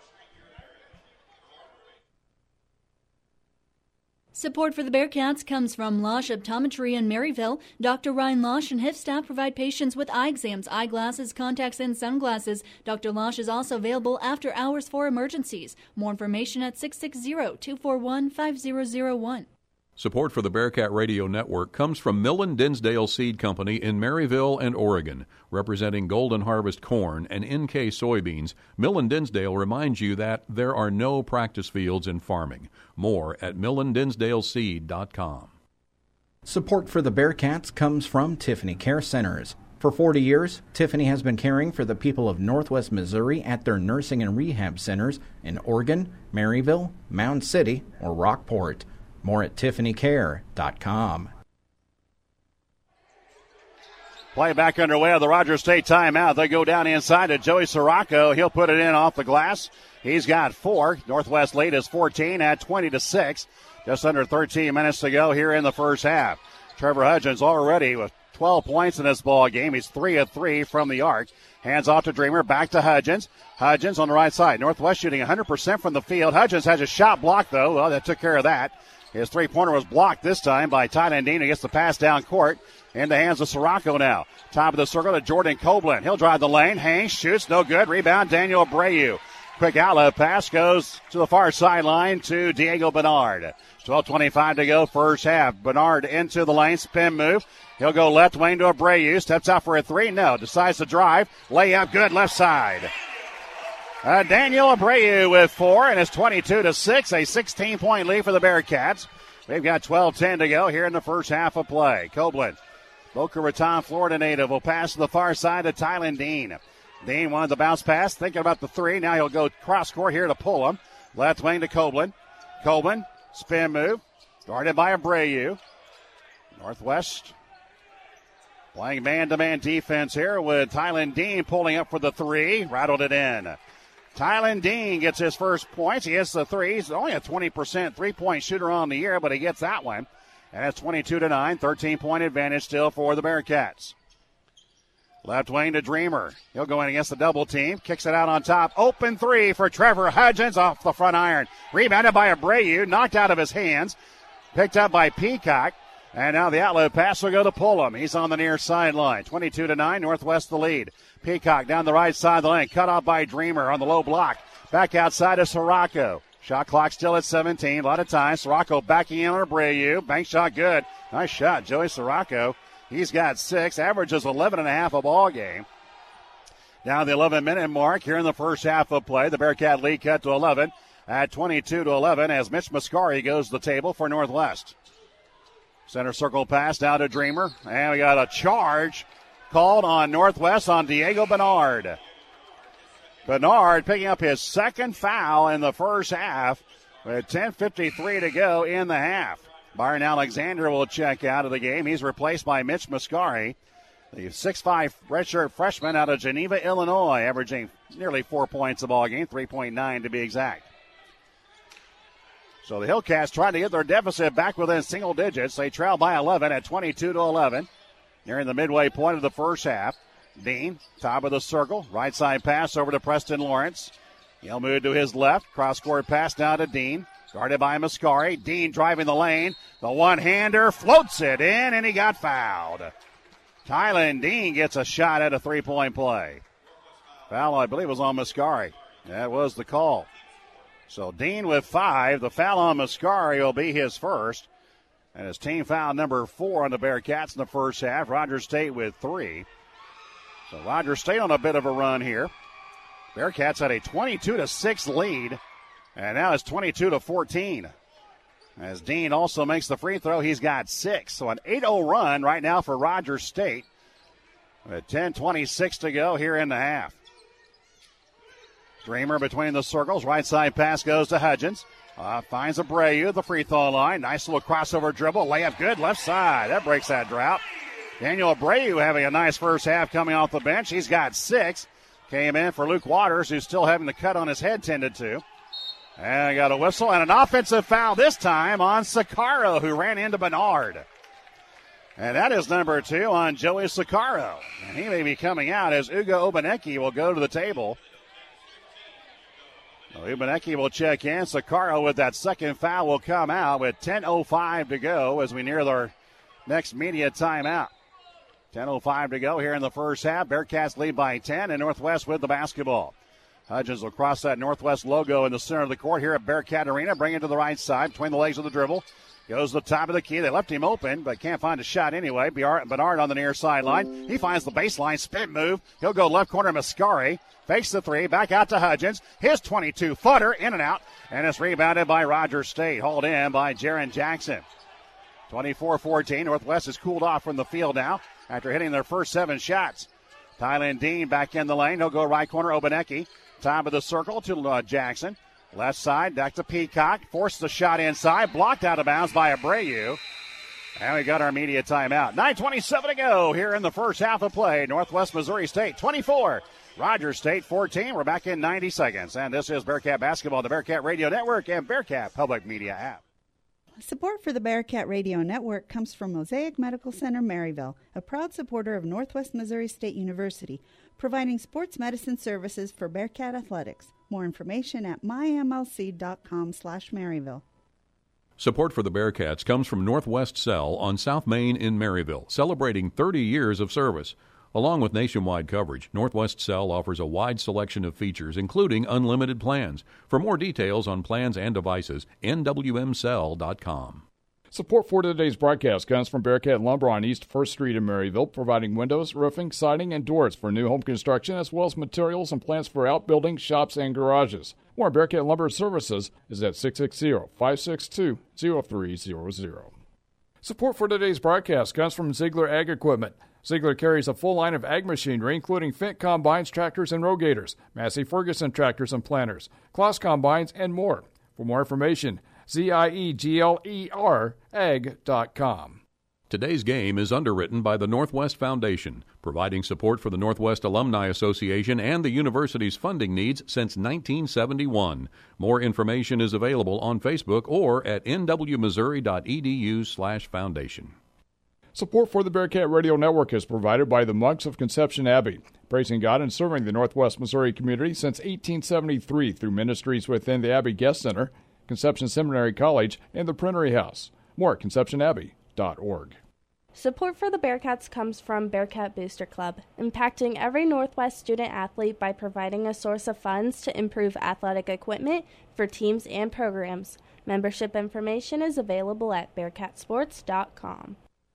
Support for the Bearcats comes from Losch Optometry in Maryville. Dr. Ryan Losch and his staff provide patients with eye exams, eyeglasses, contacts, and sunglasses. Dr. Losch is also available after hours for emergencies. More information at 660-241-5001. Support for the Bearcat Radio Network comes from Millen Dinsdale Seed Company in Maryville and Oregon. Representing Golden Harvest corn and NK soybeans, Millen Dinsdale reminds you that there are no practice fields in farming. More at millendinsdaleseed.com. Support for the Bearcats comes from Tiffany Care Centers. For 40 years, Tiffany has been caring for the people of Northwest Missouri at their nursing and rehab centers in Oregon, Maryville, Mound City, or Rockport. More at tiffanycare.com. Play back underway of the Rogers State timeout. They go down inside to Joey Sirocco. He'll put it in off the glass. He's got 4. Northwest lead is 14 at 20-6. Just under 13 minutes to go here in the first half. Trevor Hudgens already with 12 points in this ball game. He's 3 of 3 from the arc. Hands off to Dreamer. Back to Hudgens. Hudgens on the right side. Northwest shooting 100% from the field. Hudgens has a shot blocked, though. Well, that took care of that. His three-pointer was blocked this time by Tylen Dean, who gets the pass down court. In the hands of Sirocco now. Top of the circle to Jordan Coblin. He'll drive the lane. Hangs, shoots, no good. Rebound, Daniel Abreu. Quick outlet pass goes to the far sideline to Diego Bernard. 12:25 to go, first half. Bernard into the lane, spin move. He'll go left wing to Abreu. Steps out for a 3. No. Decides to drive. Layup good, left side. Daniel Abreu with 4, and it's 22-6. A 16-point lead for the Bearcats. We've got 12:10 to go here in the first half of play. Coblin, Boca Raton, Florida native, will pass to the far side to Tylen Dean. Dean wanted the bounce pass, thinking about the 3. Now he'll go cross court here to pull him. Left wing to Coblin. Coblin, spin move, guarded by Abreu. Northwest playing man-to-man defense here with Tylen Dean pulling up for the 3. Rattled it in. Tylen Dean gets his first points. He hits the 3. He's only a 20% three-point shooter on the year, but he gets that one. And it's 22-9, 13-point advantage still for the Bearcats. Left wing to Dreamer. He'll go in against the double team. Kicks it out on top. Open 3 for Trevor Hudgens off the front iron. Rebounded by Abreu. Knocked out of his hands. Picked up by Peacock. And now the outlet pass will go to Pullum. He's on the near sideline. 22-9, Northwest the lead. Peacock down the right side of the lane. Cut off by Dreamer on the low block. Back outside to Sirocco. Shot clock still at 17. A lot of time. Sirocco backing in on Abreu. Bank shot good. Nice shot, Joey Sirocco. He's got 6. Averages 11.5 a ball game. Down the 11-minute mark here in the first half of play. The Bearcat lead cut to 11 at 22-11 as Mitch Mascari goes to the table for Northwest. Center circle pass down to Dreamer. And we got a charge called on Northwest on Diego Bernard. Bernard picking up his second foul in the first half with 10:53 to go in the half. Byron Alexander will check out of the game. He's replaced by Mitch Mascari, the 6'5" redshirt freshman out of Geneva, Illinois, averaging nearly 4 points a ball game, 3.9 to be exact. So the Hillcats trying to get their deficit back within single digits. They trail by 11 at 22-11. Nearing the midway point of the first half. Dean, top of the circle. Right side pass over to Preston Lawrence. He'll move to his left. Cross-court pass down to Dean. Guarded by Mascari. Dean driving the lane. The one-hander floats it in, and he got fouled. Tylen Dean gets a shot at a three-point play. Foul, I believe, was on Mascari. That was the call. So Dean with 5. The foul on Mascari will be his first. And his team foul number 4 on the Bearcats in the first half. Rogers State with 3. So Rogers State on a bit of a run here. Bearcats had a 22-6 lead. And now it's 22-14. As Dean also makes the free throw, he's got 6. So an 8-0 run right now for Rogers State. With 10:26 to go here in the half. Dreamer between the circles. Right side pass goes to Hudgens. Finds Abreu at the free throw line. Nice little crossover dribble. Layup good. Left side. That breaks that drought. Daniel Abreu having a nice first half coming off the bench. He's got 6. Came in for Luke Waters, who's still having the cut on his head tended to. And got a whistle and an offensive foul this time on Sicaro, who ran into Bernard. And that is number 2 on Joey Sicaro. And he may be coming out as Ugo Obaneki will go to the table. Ubaneki will check in. Sicaro with that second foul will come out with 10:05 to go as we near their next media timeout. 10:05 to go here in the first half. Bearcats lead by 10 and Northwest with the basketball. Hudgens will cross that Northwest logo in the center of the court here at Bearcat Arena. Bring it to the right side between the legs of the dribble. Goes to the top of the key. They left him open, but can't find a shot anyway. Bernard on the near sideline. He finds the baseline spin move. He'll go left corner Mascari. Fakes the 3. Back out to Hudgens. His 22-footer in and out. And it's rebounded by Rogers State. Hauled in by Jaron Jackson. 24-14. Northwest has cooled off from the field now after hitting their first 7 shots. Tylen Dean back in the lane. He'll go right corner Obaneki. Top of the circle to Jackson. Left side, back to Peacock. Forced the shot inside. Blocked out of bounds by Abreu. And we got our media timeout. 9:27 to go here in the first half of play. Northwest Missouri State 24. Rogers State 14. We're back in 90 seconds. And this is Bearcat Basketball, the Bearcat Radio Network, and Bearcat Public Media app. Support for the Bearcat Radio Network comes from Mosaic Medical Center, Maryville, a proud supporter of Northwest Missouri State University, providing sports medicine services for Bearcat athletics. More information at mymlc.com/Maryville. Support for the Bearcats comes from Northwest Cell on South Main in Maryville, celebrating 30 years of service. Along with nationwide coverage, Northwest Cell offers a wide selection of features, including unlimited plans. For more details on plans and devices, nwmcell.com. Support for today's broadcast comes from Bearcat Lumber on East 1st Street in Maryville, providing windows, roofing, siding, and doors for new home construction, as well as materials and plans for outbuildings, shops, and garages. More Bearcat Lumber services is at 660-562-0300. Support for today's broadcast comes from Ziegler Ag Equipment. Ziegler carries a full line of ag machinery, including Fendt combines, tractors, and rogators, Massey Ferguson tractors and planters, Claas combines, and more. For more information, ZIEGLER.ag.com. Today's game is underwritten by the Northwest Foundation, providing support for the Northwest Alumni Association and the university's funding needs since 1971. More information is available on Facebook or at nwmissouri.edu/foundation. Support for the Bearcat Radio Network is provided by the Monks of Conception Abbey, praising God and serving the Northwest Missouri community since 1873 through ministries within the Abbey Guest Center, Conception Seminary College, and the Printery House. More at conceptionabbey.org. Support for the Bearcats comes from Bearcat Booster Club, impacting every Northwest student-athlete by providing a source of funds to improve athletic equipment for teams and programs. Membership information is available at bearcatsports.com.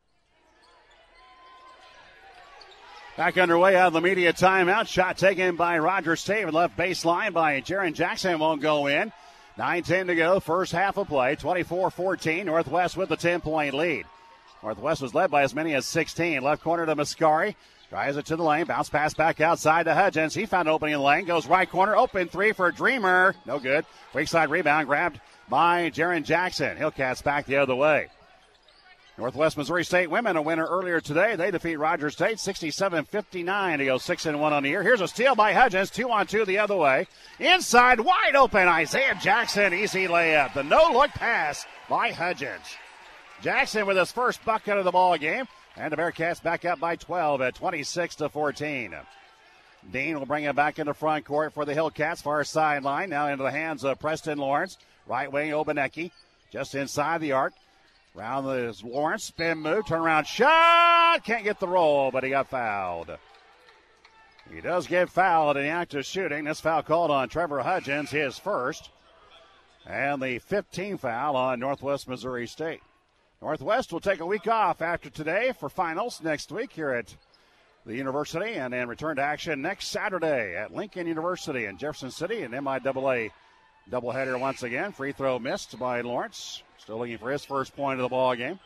Back underway out of the media timeout. Shot taken by Roger Staven. Left baseline by Jaron Jackson. Won't go in. 9:10 to go. First half of play. 24-14. Northwest with a 10-point lead. Northwest was led by as many as 16. Left corner to Mascari. Drives it to the lane. Bounce pass back outside to Hudgens. He found an opening in the lane. Goes right corner. Open three for Dreamer. No good. Weak side rebound. Grabbed by Jaron Jackson. Hillcats back the other way. Northwest Missouri State women a winner earlier today. They defeat Rogers State 67-59 to go 6-1 on the year. Here's a steal by Hudgens. 2-on-2 the other way. Inside, wide open. Isaiah Jackson, easy layup. The no-look pass by Hudgens. Jackson with his first bucket of the ball game. And the Bearcats back up by 12 at 26-14. Dean will bring it back into front court for the Hillcats. Far sideline. Now into the hands of Preston Lawrence. Right wing Obanecki. Just inside the arc. Round is Lawrence, spin move, turnaround shot. Can't get the roll, but he got fouled. He does get fouled in the act of shooting. This foul called on Trevor Hudgens, his first. And the 15th foul on Northwest Missouri State. Northwest will take a week off after today for finals next week here at the university, and then return to action next Saturday at Lincoln University in Jefferson City. An MIAA doubleheader once again. Free throw missed by Lawrence. Still looking for his first point of the ball game.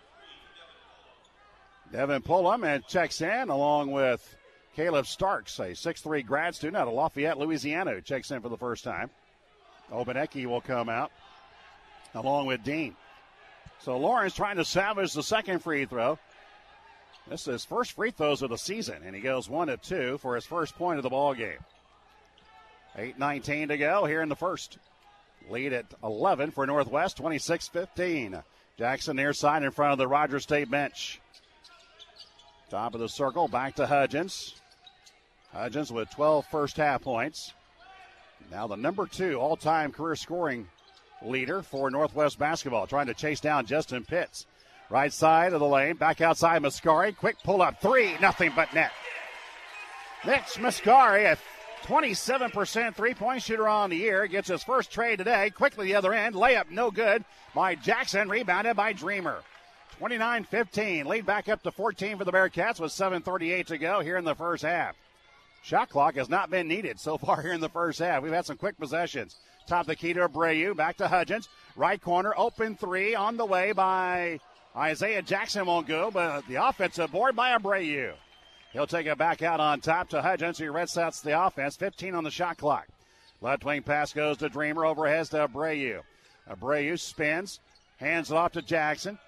Devin Pullum and checks in along with Caleb Starks, a 6'3 grad student out of Lafayette, Louisiana, who checks in for the first time. Obanecki will come out along with Dean. So Lawrence trying to salvage the second free throw. This is his first free throws of the season, and he goes 1 of 2 for his first point of the ball game. 8:19 to go here in the first. Lead at 11 for Northwest, 26-15. Jackson near side in front of the Rogers State bench. Top of the circle, back to Hudgens. Hudgens with 12 first half points. Now the number 2 all-time career scoring leader for Northwest basketball, trying to chase down Justin Pitts. Right side of the lane, back outside Mascari. Quick pull-up three, nothing but net. Next, Mascari, a 27% three-point shooter on the year, gets his first trade today. Quickly the other end, layup no good by Jackson, rebounded by Dreamer. 29-15, lead back up to 14 for the Bearcats with 7:38 to go here in the first half. Shot clock has not been needed so far here in the first half. We've had some quick possessions. Top the key to Abreu, back to Hudgens. Right corner, open three on the way by Isaiah Jackson, won't go, but the offensive board by Abreu. He'll take it back out on top to Hudgens, who resets the offense. 15 on the shot clock. Left wing pass goes to Dreamer, overheads to Abreu. Abreu spins, hands it off to Jackson.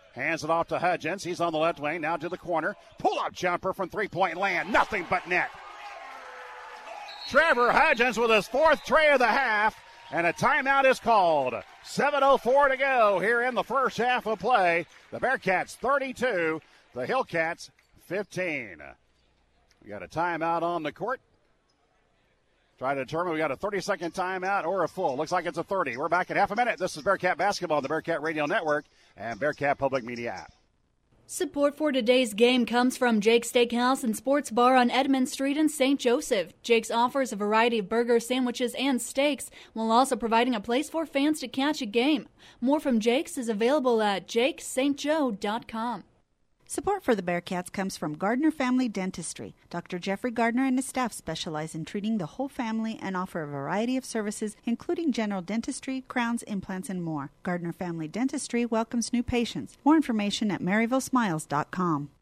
Hands it off to Hudgens. He's on the left wing, now to the corner. Pull-up jumper from three-point land. Nothing but net. Trevor Hudgens with his fourth tray of the half, and a timeout is called. 7:04 to go here in the first half of play. The Bearcats 32, the Hillcats 15. We got a timeout on the court. Try to determine we got a 30-second timeout or a full. Looks like it's a 30. We're back in half a minute. This is Bearcat Basketball on the Bearcat Radio Network and Bearcat Public Media app. Support for today's game comes from Jake's Steakhouse and Sports Bar on Edmond Street in St. Joseph. Jake's offers a variety of burgers, sandwiches, and steaks, while also providing a place for fans to catch a game. More from Jake's is available at jakesstjoe.com. Support for the Bearcats comes from Gardner Family Dentistry. Dr. Jeffrey Gardner and his staff specialize in treating the whole family and offer a variety of services, including general dentistry, crowns, implants, and more. Gardner Family Dentistry welcomes new patients. More information at maryvillesmiles.com.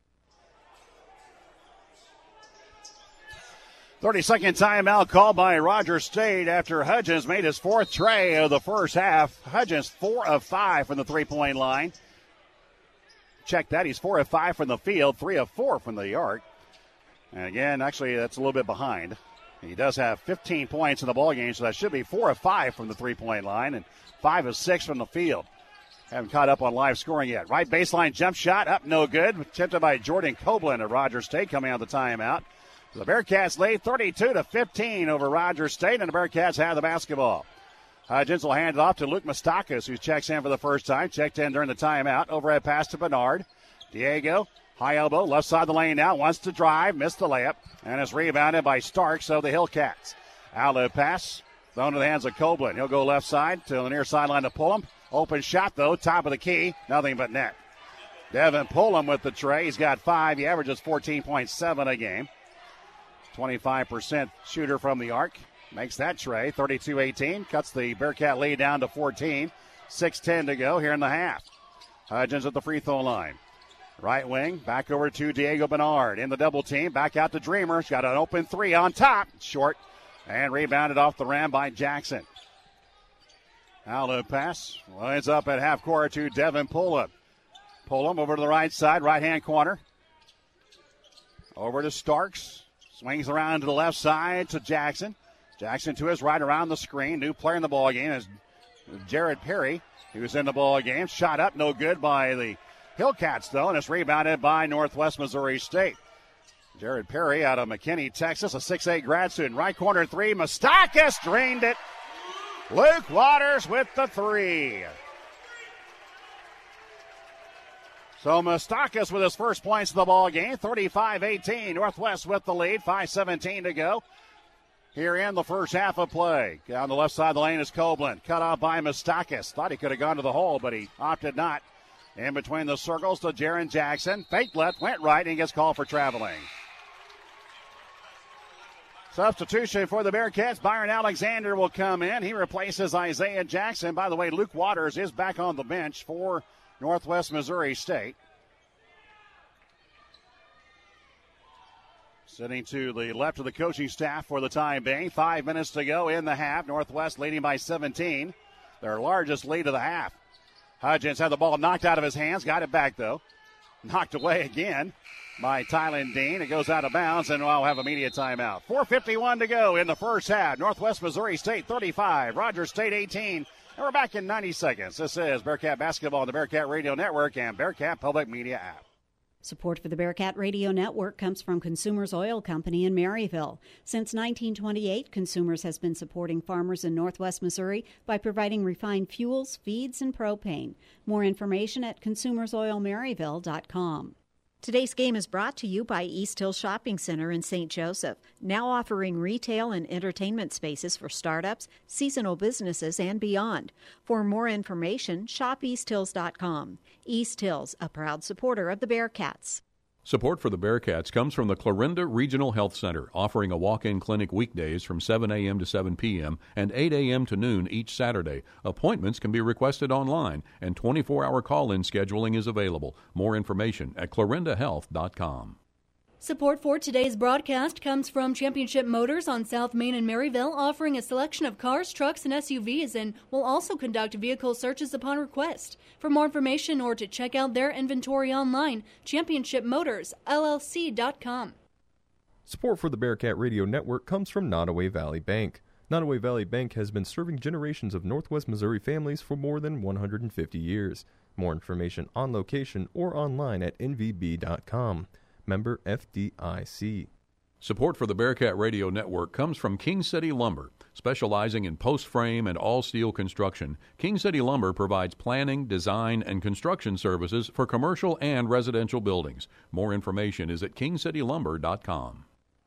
30-second timeout called by Rogers State after Hudgens made his fourth tray of the first half. Hudgens 4 of 5 from the three-point line. Check that. He's 4 of 5 from the field, 3 of 4 from the arc. And again, actually, that's a little bit behind. He does have 15 points in the ballgame, so that should be 4 of 5 from the three-point line and 5 of 6 from the field. Haven't caught up on live scoring yet. Right baseline jump shot, up no good. Attempted by Jordan Copeland of Rogers State coming out of the timeout. The Bearcats lead 32-15 over Rogers State, and the Bearcats have the basketball. Hudgens will hand it off to Luke Moustakis, who checks in for the first time. Checked in during the timeout. Overhead pass to Bernard. Diego, high elbow, left side of the lane now. Wants to drive, missed the layup, and is rebounded by Starks of the Hillcats. Outlet pass, thrown to the hands of Copeland. He'll go left side to the near sideline to Pullum. Open shot, though, top of the key. Nothing but net. Devin Pullum with the tray. He's got 5. He averages 14.7 a game. 25% shooter from the arc. Makes that tray, 32-18. Cuts the Bearcat lead down to 14. 6:10 to go here in the half. Hudgens at the free throw line. Right wing, back over to Diego Bernard. In the double team, back out to Dreamer. Got an open 3 on top. Short. And rebounded off the rim by Jackson. Outlet pass. Lines up at half court to Devin Pullum. Pullum over to the right side, right-hand corner. Over to Starks. Swings around to the left side to Jackson. Jackson to his right around the screen. New player in the ball game is Jared Perry. He was in the ball game. Shot up, no good by the Hillcats, though, and it's rebounded by Northwest Missouri State. Jared Perry out of McKinney, Texas, a 6'8 grad student. Right corner 3. Moustakis drained it. Luke Waters with the 3. So Moustakis with his first points of the ball game. 35-18. Northwest with the lead. 5:17 to go here in the first half of play. Down the left side of the lane is Copeland. Cut off by Moustakis. Thought he could have gone to the hole, but he opted not. In between the circles to Jaren Jackson. Fake left, went right, and gets called for traveling. Substitution for the Bearcats. Byron Alexander will come in. He replaces Isaiah Jackson. By the way, Luke Waters is back on the bench for Northwest Missouri State. Sitting to the left of the coaching staff for the time being. 5 minutes to go in the half. Northwest leading by 17. Their largest lead of the half. Hudgens had the ball knocked out of his hands. Got it back, though. Knocked away again by Tylen Dean. It goes out of bounds, and we'll have a media timeout. 4:51 to go in the first half. Northwest Missouri State 35. Rogers State 18. And we're back in 90 seconds. This is Bearcat Basketball on the Bearcat Radio Network and Bearcat Public Media app. Support for the Bearcat Radio Network comes from Consumers Oil Company in Maryville. Since 1928, Consumers has been supporting farmers in Northwest Missouri by providing refined fuels, feeds, and propane. More information at consumersoilmaryville.com. Today's game is brought to you by East Hill Shopping Center in St. Joseph, now offering retail and entertainment spaces for startups, seasonal businesses, and beyond. For more information, shop easthills.com. East Hills, a proud supporter of the Bearcats. Support for the Bearcats comes from the Clarinda Regional Health Center, offering a walk-in clinic weekdays from 7 a.m. to 7 p.m. and 8 a.m. to noon each Saturday. Appointments can be requested online, and 24-hour call-in scheduling is available. More information at clarindahealth.com. Support for today's broadcast comes from Championship Motors on South Main in Maryville, offering a selection of cars, trucks, and SUVs, and will also conduct vehicle searches upon request. For more information or to check out their inventory online, championshipmotorsllc.com. Support for the Bearcat Radio Network comes from Nottoway Valley Bank. Nottoway Valley Bank has been serving generations of Northwest Missouri families for more than 150 years. More information on location or online at nvb.com. Member FDIC. Support for the Bearcat Radio Network comes from King City Lumber. Specializing in post-frame and all-steel construction, King City Lumber provides planning, design, and construction services for commercial and residential buildings. More information is at kingcitylumber.com.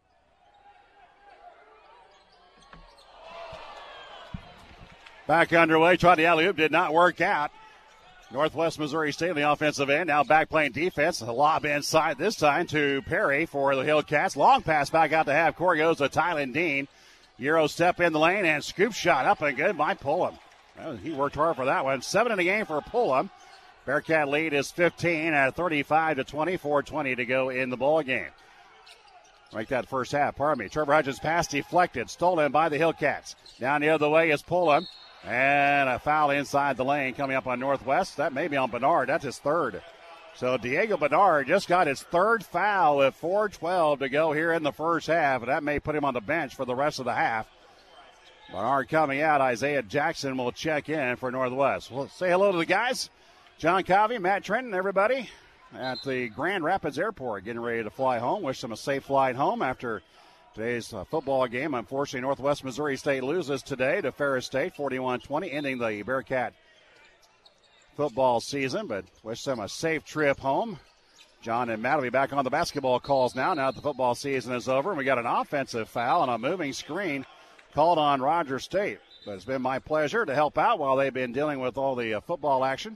Back underway. Tried the alley-oop. Did not work out. Northwest Missouri State on the offensive end. Now back playing defense. A lob inside this time to Perry for the Hillcats. Long pass back out to half court goes to Tylen Dean. Euro step in the lane and scoop shot up and good by Pullum. Well, he worked hard for that one. 7 in the game for Pullum. Bearcat lead is 15 at 35-20. 4:20 to go in the ball game. Like that first half, pardon me. Trevor Hudgens pass deflected. Stolen by the Hillcats. Down the other way is Pullum. And a foul inside the lane coming up on Northwest. That may be on Bernard. That's his third. So Diego Bernard just got his third foul with 4:12 to go here in the first half. And that may put him on the bench for the rest of the half. Bernard coming out. Isaiah Jackson will check in for Northwest. We'll say hello to the guys. John Covey, Matt Trenton, everybody at the Grand Rapids Airport getting ready to fly home. Wish them a safe flight home after today's football game. Unfortunately, Northwest Missouri State loses today to Ferris State, 41-20, ending the Bearcat football season. But wish them a safe trip home. John and Matt will be back on the basketball calls now that the football season is over. And we got an offensive foul on a moving screen called on Rogers State. But it's been my pleasure to help out while they've been dealing with all the football action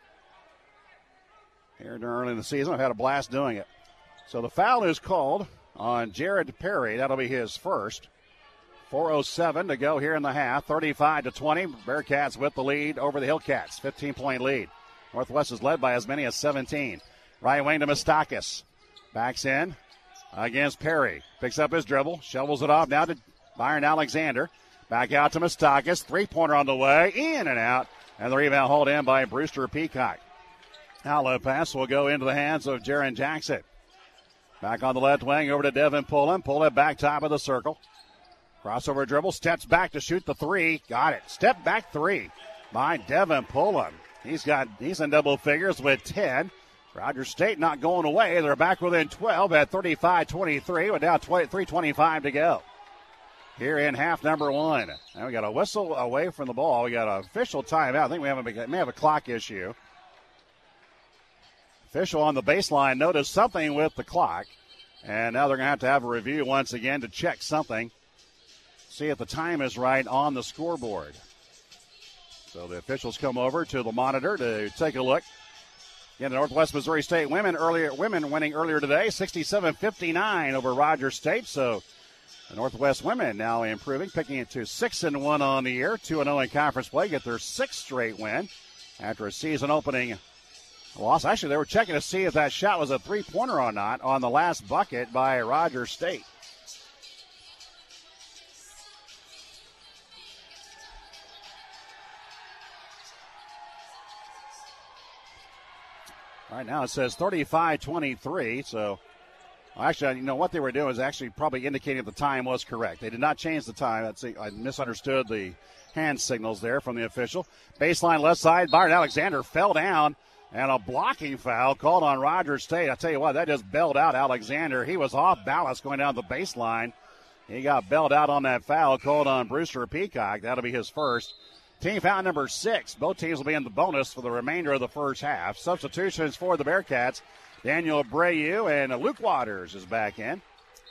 here early in the season. I've had a blast doing it. So the foul is called on Jared Perry. That'll be his first. 4:07 to go here in the half. 35-20. Bearcats with the lead over the Hillcats. 15-point lead. Northwest is led by as many as 17. Right wing to Mustakis. Backs in against Perry. Picks up his dribble. Shovels it off now to Byron Alexander. Back out to Mustakis. Three-pointer on the way. In and out. And the rebound hauled in by Brewster Peacock. Outlet pass will go into the hands of Jaron Jackson. Back on the left wing over to Devin Pullum. Pullum back top of the circle. Crossover dribble. Steps back to shoot the three. Got it. Step back three by Devin Pullum. He's in double figures with 10. Rogers State not going away. They're back within 12 at 35-23 with now 3:25 to go here in half number one. Now we got a whistle away from the ball. We got an official timeout. I think we may have a clock issue. Official on the baseline noticed something with the clock, and now they're going to have a review once again to check something, see if the time is right on the scoreboard. So the officials come over to the monitor to take a look. Again, the Northwest Missouri State women winning earlier today, 67-59 over Rogers State. So the Northwest women now improving, picking it to 6-1 on the year, 2-0 in conference play, get their sixth straight win after a season-opening loss. Actually, they were checking to see if that shot was a three-pointer or not on the last bucket by Rogers State. Right now it says 35-23, so actually, what they were doing is actually probably indicating the time was correct. They did not change the time. I misunderstood the hand signals there from the official. Baseline left side, Byron Alexander fell down, and a blocking foul called on Rogers State. I tell you what, that just bailed out Alexander. He was off balance going down the baseline. He got bailed out on that foul called on Brewster Peacock. That'll be his first. Team foul number 6. Both teams will be in the bonus for the remainder of the first half. Substitutions for the Bearcats. Daniel Abreu and Luke Waters is back in.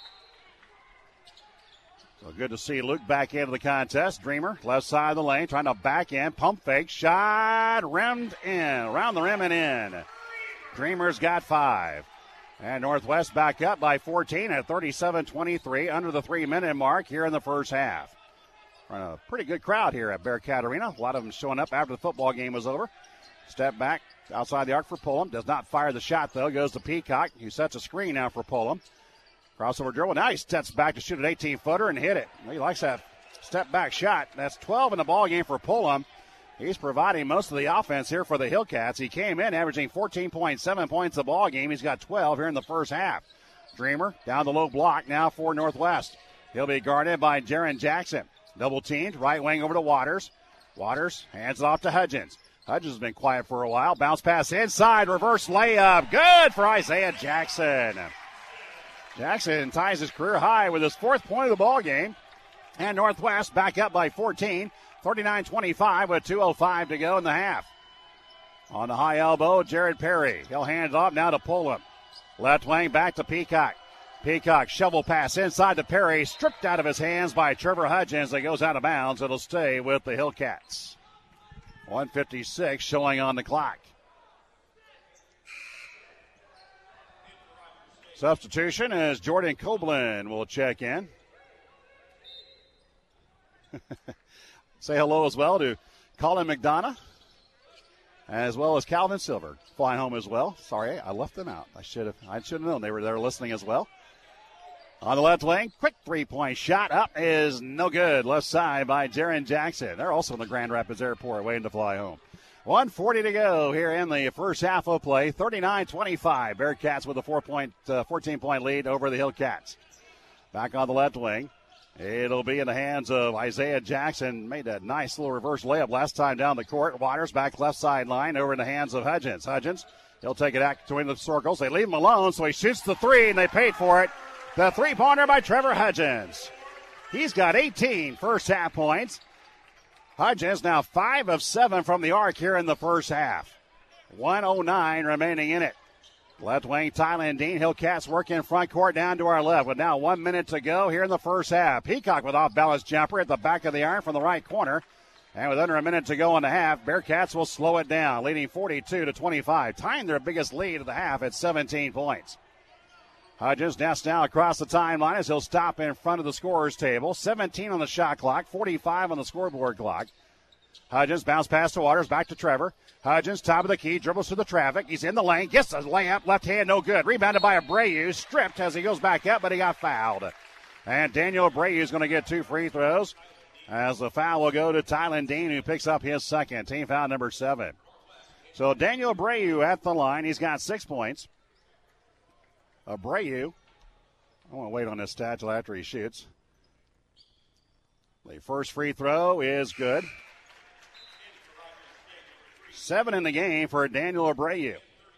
So good to see Luke back into the contest. Dreamer, left side of the lane, trying to back in. Pump fake, shot, around the rim and in. Dreamer's got 5. And Northwest back up by 14 at 37-23, under the 3-minute mark here in the first half. A pretty good crowd here at Bearcat Arena. A lot of them showing up after the football game was over. Step back outside the arc for Pullum. Does not fire the shot, though. Goes to Peacock, who sets a screen now for Pullum. Crossover dribble. Now he steps back to shoot an 18-footer and hit it. He likes that step-back shot. That's 12 in the ball game for Pullum. He's providing most of the offense here for the Hillcats. He came in averaging 14.7 points a ball game. He's got 12 here in the first half. Dreamer down the low block now for Northwest. He'll be guarded by Jaron Jackson. Double teamed, right wing over to Waters. Waters hands it off to Hudgens. Hudgens has been quiet for a while. Bounce pass inside, reverse layup. Good for Isaiah Jackson. Jackson ties his career high with his 4th point of the ball game. And Northwest back up by 14, 39-25 with 2:05 to go in the half. On the high elbow, Jared Perry. He'll hand it off now to Pullum. Left wing back to Peacock. Peacock shovel pass inside to Perry, stripped out of his hands by Trevor Hudgens. That goes out of bounds. It'll stay with the Hillcats. 1:56 showing on the clock. Substitution as Jordan Coblin will check in. Say hello as well to Colin McDonough, as well as Calvin Silver flying home as well. Sorry, I left them out. I should have known they were there listening as well. On the left wing, quick three-point shot up is no good. Left side by Jaron Jackson. They're also in the Grand Rapids Airport waiting to fly home. 1:40 to go here in the first half of play. 39-25. Bearcats with a 14-point lead over the Hillcats. Back on the left wing. It'll be in the hands of Isaiah Jackson. Made a nice little reverse layup last time down the court. Waters back left sideline over in the hands of Hudgens. Hudgens, he'll take it out between the circles. They leave him alone, so he shoots the three, and they paid for it. The three-pointer by Trevor Hudgens. He's got 18 first-half points. Hudgens now 5 of 7 from the arc here in the first half. 1:09 remaining in it. Left wing, Tylen Dean. Hillcats work in front court down to our left with now 1 minute to go here in the first half. Peacock with off-balance jumper at the back of the iron from the right corner. And with under a minute to go in the half, Bearcats will slow it down, leading 42-25, tying their biggest lead of the half at 17 points. Hudgens now across the timeline as he'll stop in front of the scorer's table. 17 on the shot clock, 45 on the scoreboard clock. Hudgens bounce pass to Waters, back to Trevor. Hudgens, top of the key, dribbles to the traffic. He's in the lane, gets a layup, left hand, no good. Rebounded by Abreu, stripped as he goes back up, but he got fouled. And Daniel Abreu is going to get 2 free throws as the foul will go to Tylen Dean, who picks up his second, team foul number 7. So Daniel Abreu at the line. He's got 6 points. Abreu, I want to wait on this stat till after he shoots. The first free throw is good. 7 in the game for Daniel Abreu.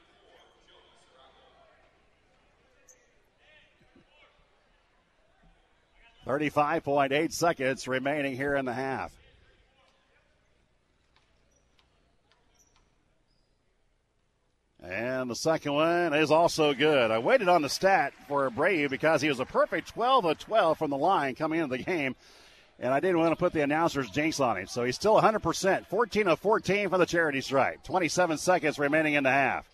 .8 seconds remaining here in the half. And the second one is also good. I waited on the stat for Abreu because he was a perfect 12 of 12 from the line coming into the game. And I didn't want to put the announcer's jinx on him. So he's still 100%. 14 of 14 for the charity stripe. 27 seconds remaining in the half.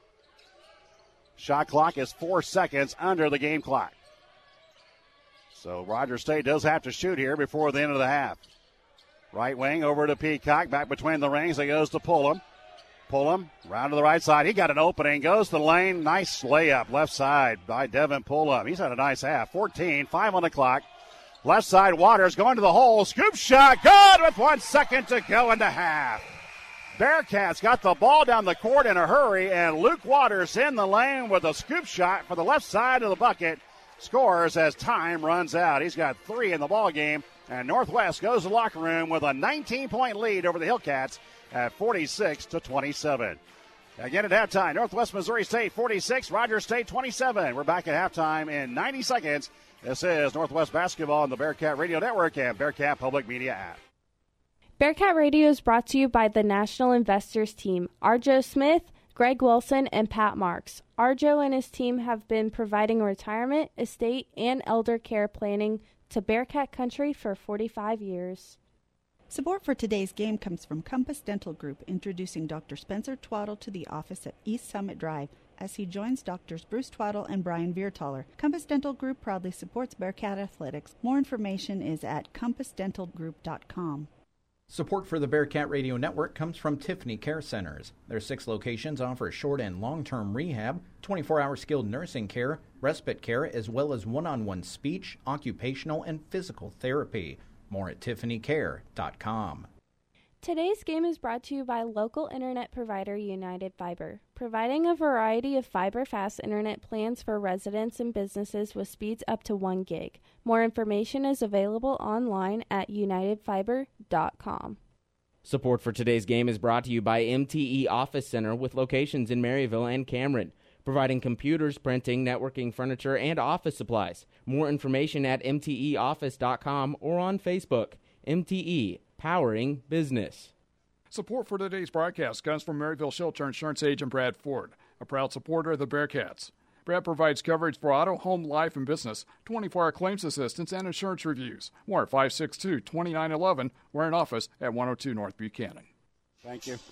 Shot clock is 4 seconds under the game clock. So Rogers State does have to shoot here before the end of the half. Right wing over to Peacock. Back between the rings. It goes to Pullum. Pullum round to the right side. He got an opening. Goes to the lane. Nice layup left side by Devin Pullum. He's had a nice half. 14, 5 on the clock. Left side, Waters going to the hole. Scoop shot. Good with 1 second to go in the half. Bearcats got the ball down the court in a hurry, and Luke Waters in the lane with a scoop shot for the left side of the bucket. Scores as time runs out. He's got 3 in the ball game, and Northwest goes to the locker room with a 19-point lead over the Hillcats at 46-27. Again at halftime, Northwest Missouri State 46, Rogers State 27. We're back at halftime in 90 seconds. This is Northwest Basketball on the Bearcat Radio Network and Bearcat Public Media app. Bearcat Radio is brought to you by the National Investors Team, Arjo Smith, Greg Wilson, and Pat Marks. Arjo and his team have been providing retirement, estate, and elder care planning to Bearcat Country for 45 years. Support for today's game comes from Compass Dental Group, introducing Dr. Spencer Twaddle to the office at East Summit Drive as he joins Drs. Bruce Twaddle and Brian Viertaler. Compass Dental Group proudly supports Bearcat Athletics. More information is at compassdentalgroup.com. Support for the Bearcat Radio Network comes from Tiffany Care Centers. Their 6 locations offer short and long-term rehab, 24-hour skilled nursing care, respite care, as well as one-on-one speech, occupational, and physical therapy. More at tiffanycare.com. Today's game is brought to you by local internet provider United Fiber, providing a variety of fiber-fast internet plans for residents and businesses with speeds up to 1 gig. More information is available online at unitedfiber.com. Support for today's game is brought to you by MTE Office Center with locations in Maryville and Cameron, providing computers, printing, networking, furniture, and office supplies. More information at mteoffice.com or on Facebook. MTE, powering business. Support for today's broadcast comes from Maryville Shelter Insurance agent Brad Ford, a proud supporter of the Bearcats. Brad provides coverage for auto, home, life, and business, 24-hour claims assistance, and insurance reviews. More at 562-2911. We're in office at 102 North Buchanan. Thank you.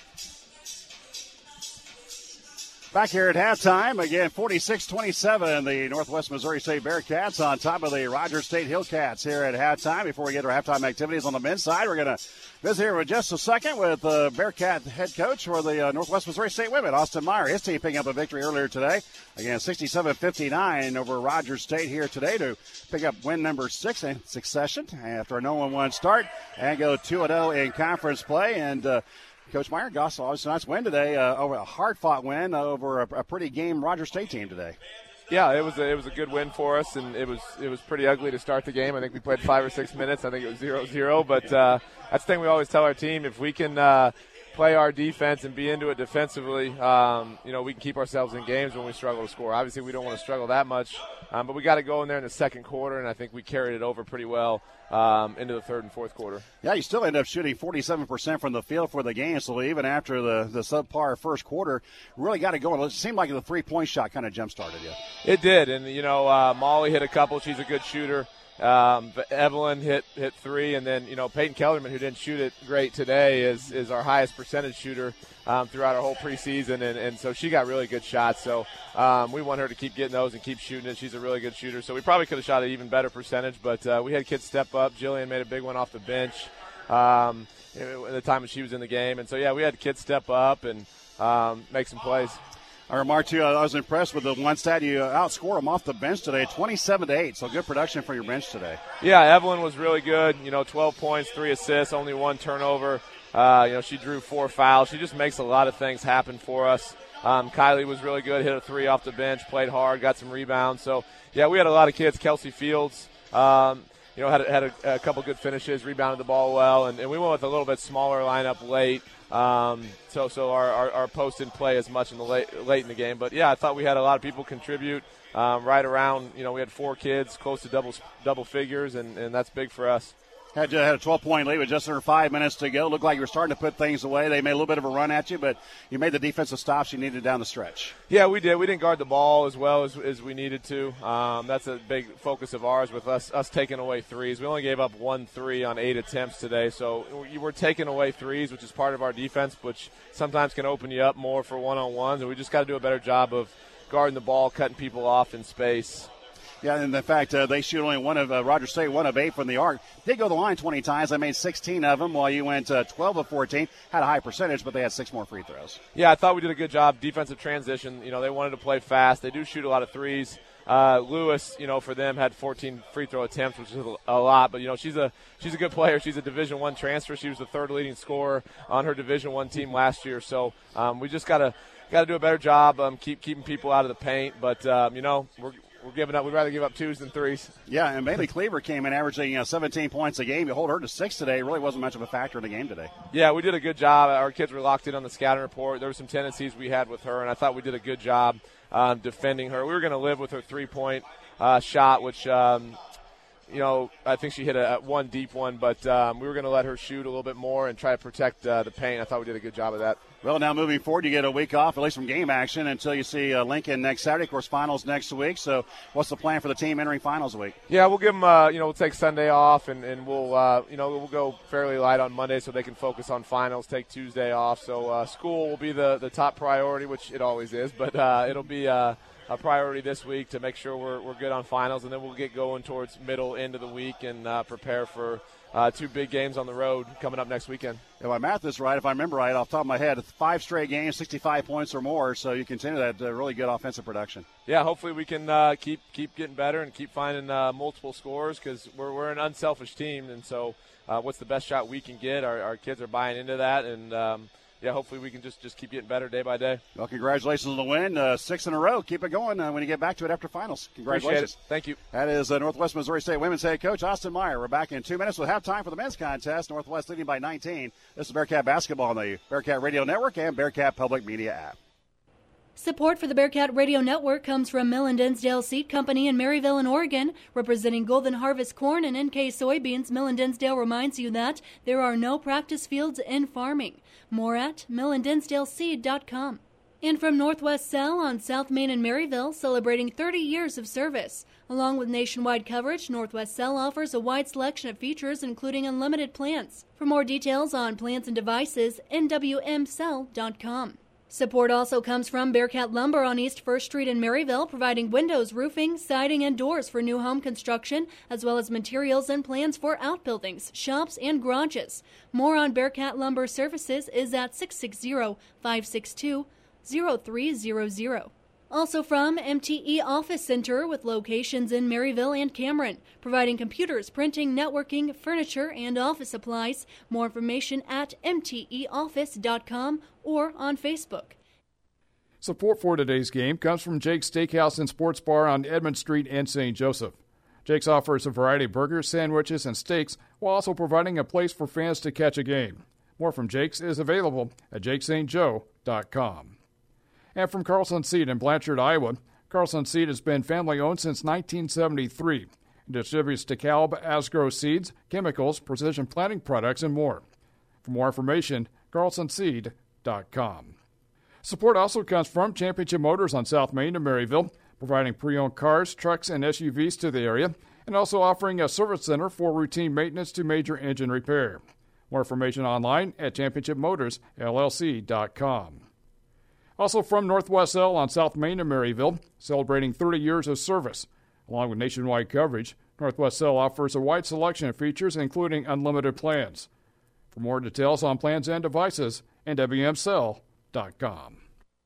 Back here at halftime, again, 46-27, the Northwest Missouri State Bearcats on top of the Rogers State Hillcats here at halftime. Before we get to our halftime activities on the men's side, we're going to visit here in just a second with the Bearcat head coach for the Northwest Missouri State women, Austin Meyer. His team picking up a victory earlier today. Again, 67-59 over Rogers State here today to pick up win number 6 in succession after a 0-1 start and go 2-0 in conference play. And Coach Meyer, Goss, obviously a nice win today, over a hard-fought win over a pretty game Rogers State team today. Yeah, it was a good win for us, and it was pretty ugly to start the game. I think we played 5 or 6 minutes. I think it was 0-0, but that's the thing we always tell our team: if we can play our defense and be into it defensively, we can keep ourselves in games when we struggle to score. Obviously, we don't want to struggle that much, but we got to go in there in the second quarter, and I think we carried it over pretty well into the third and fourth quarter. Yeah, you still end up shooting 47% from the field for the game, so even after the subpar first quarter, really got to go. It seemed like the three-point shot kind of jump-started you. It did, and, Molly hit a couple. She's a good shooter. But Evelyn hit 3, and then, Peyton Kellerman, who didn't shoot it great today, is our highest percentage shooter throughout our whole preseason, and so she got really good shots. So we want her to keep getting those and keep shooting it. She's a really good shooter. So we probably could have shot an even better percentage, but we had kids step up. Jillian made a big one off the bench at the time when she was in the game. And so, yeah, we had kids step up and make some plays. I remarked to you, I was impressed with the one stat. You outscored them off the bench today, 27-8. So good production for your bench today. Yeah, Evelyn was really good. 12 points, 3 assists, only 1 turnover. She drew 4 fouls. She just makes a lot of things happen for us. Kylie was really good, hit a 3 off the bench, played hard, got some rebounds. So, yeah, we had a lot of kids. Kelsey Fields, had a couple good finishes, rebounded the ball well, and we went with a little bit smaller lineup late. So our post didn't play as much in the late in the game, but yeah, I thought we had a lot of people contribute right around. We had 4 kids, close to double figures, and that's big for us. Had a 12-point lead with just under 5 minutes to go. Looked like you were starting to put things away. They made a little bit of a run at you, but you made the defensive stops you needed down the stretch. Yeah, we did. We didn't guard the ball as well as we needed to. That's a big focus of ours with us taking away threes. We only gave up 1 3 on 8 attempts today, so we're taking away threes, which is part of our defense, which sometimes can open you up more for one-on-ones, and we just got to do a better job of guarding the ball, cutting people off in space. Yeah, and in fact, they shoot only Rogers State 1 of 8 from the arc. Did go to the line 20 times. They made 16 of them, while you went 12 of 14. Had a high percentage, but they had 6 more free throws. Yeah, I thought we did a good job. Defensive transition. They wanted to play fast. They do shoot a lot of threes. Lewis, for them had 14 free throw attempts, which is a lot. But she's a good player. She's a Division I transfer. She was the 3rd leading scorer on her Division I team last year. So we just got to do a better job keeping people out of the paint. But we're giving up. We'd rather give up 2s than 3s. Yeah, and Bailey Cleaver came in averaging 17 points a game. You hold her to 6 today. It really wasn't much of a factor in the game today. Yeah, we did a good job. Our kids were locked in on the scouting report. There were some tendencies we had with her, and I thought we did a good job defending her. We were going to live with her 3-point shot, which I think she hit a 1 deep one, but we were going to let her shoot a little bit more and try to protect the paint. I thought we did a good job of that. Well, now moving forward, you get a week off, at least from game action, until you see Lincoln next Saturday. Of course, finals next week. So what's the plan for the team entering finals week? Yeah, we'll give them, we'll take Sunday off, and we'll, we'll go fairly light on Monday so they can focus on finals, take Tuesday off. So school will be the top priority, which it always is, but it'll be a priority this week to make sure we're good on finals, and then we'll get going towards middle end of the week and prepare for 2 big games on the road coming up next weekend. If my math is right, if I remember right off the top of my head, 5 straight games, 65 points or more, so you continue that really good offensive production. Yeah, hopefully we can keep getting better and keep finding multiple scores, because we're an unselfish team, and so what's the best shot we can get? Our kids are buying into that, and hopefully we can just keep getting better day by day. Well, congratulations on the win. 6 in a row. Keep it going when you get back to it after finals. Congratulations. Appreciate it. Thank you. That is Northwest Missouri State women's head coach Austin Meyer. We're back in 2 minutes with halftime for the men's contest. Northwest leading by 19. This is Bearcat basketball on the Bearcat Radio Network and Bearcat Public Media app. Support for the Bearcat Radio Network comes from Millen Dinsdale Seed Company in Maryville and Oregon. Representing Golden Harvest corn and NK soybeans, Millen Dinsdale reminds you that there are no practice fields in farming. More at millendinsdaleseed.com. And from Northwest Cell on South Main in Maryville, celebrating 30 years of service. Along with nationwide coverage, Northwest Cell offers a wide selection of features, including unlimited plans. For more details on plans and devices, nwmcell.com. Support also comes from Bearcat Lumber on East 1st Street in Maryville, providing windows, roofing, siding, and doors for new home construction, as well as materials and plans for outbuildings, shops, and garages. More on Bearcat Lumber services is at 660-562-0300. Also from MTE Office Center with locations in Maryville and Cameron, providing computers, printing, networking, furniture, and office supplies. More information at mteoffice.com or on Facebook. Support for today's game comes from Jake's Steakhouse and Sports Bar on Edmond Street in St. Joseph. Jake's offers a variety of burgers, sandwiches, and steaks, while also providing a place for fans to catch a game. More from Jake's is available at jakestjoe.com. And from Carlson Seed in Blanchard, Iowa, Carlson Seed has been family-owned since 1973. It distributes DeKalb, Asgrow seeds, chemicals, precision planting products, and more. For more information, carlsonseed.com. Support also comes from Championship Motors on South Main in Maryville, providing pre-owned cars, trucks, and SUVs to the area, and also offering a service center for routine maintenance to major engine repair. More information online at championshipmotorsllc.com. Also from Northwest Cell on South Main in Maryville, celebrating 30 years of service. Along with nationwide coverage, Northwest Cell offers a wide selection of features, including unlimited plans. For more details on plans and devices, nwmcell.com.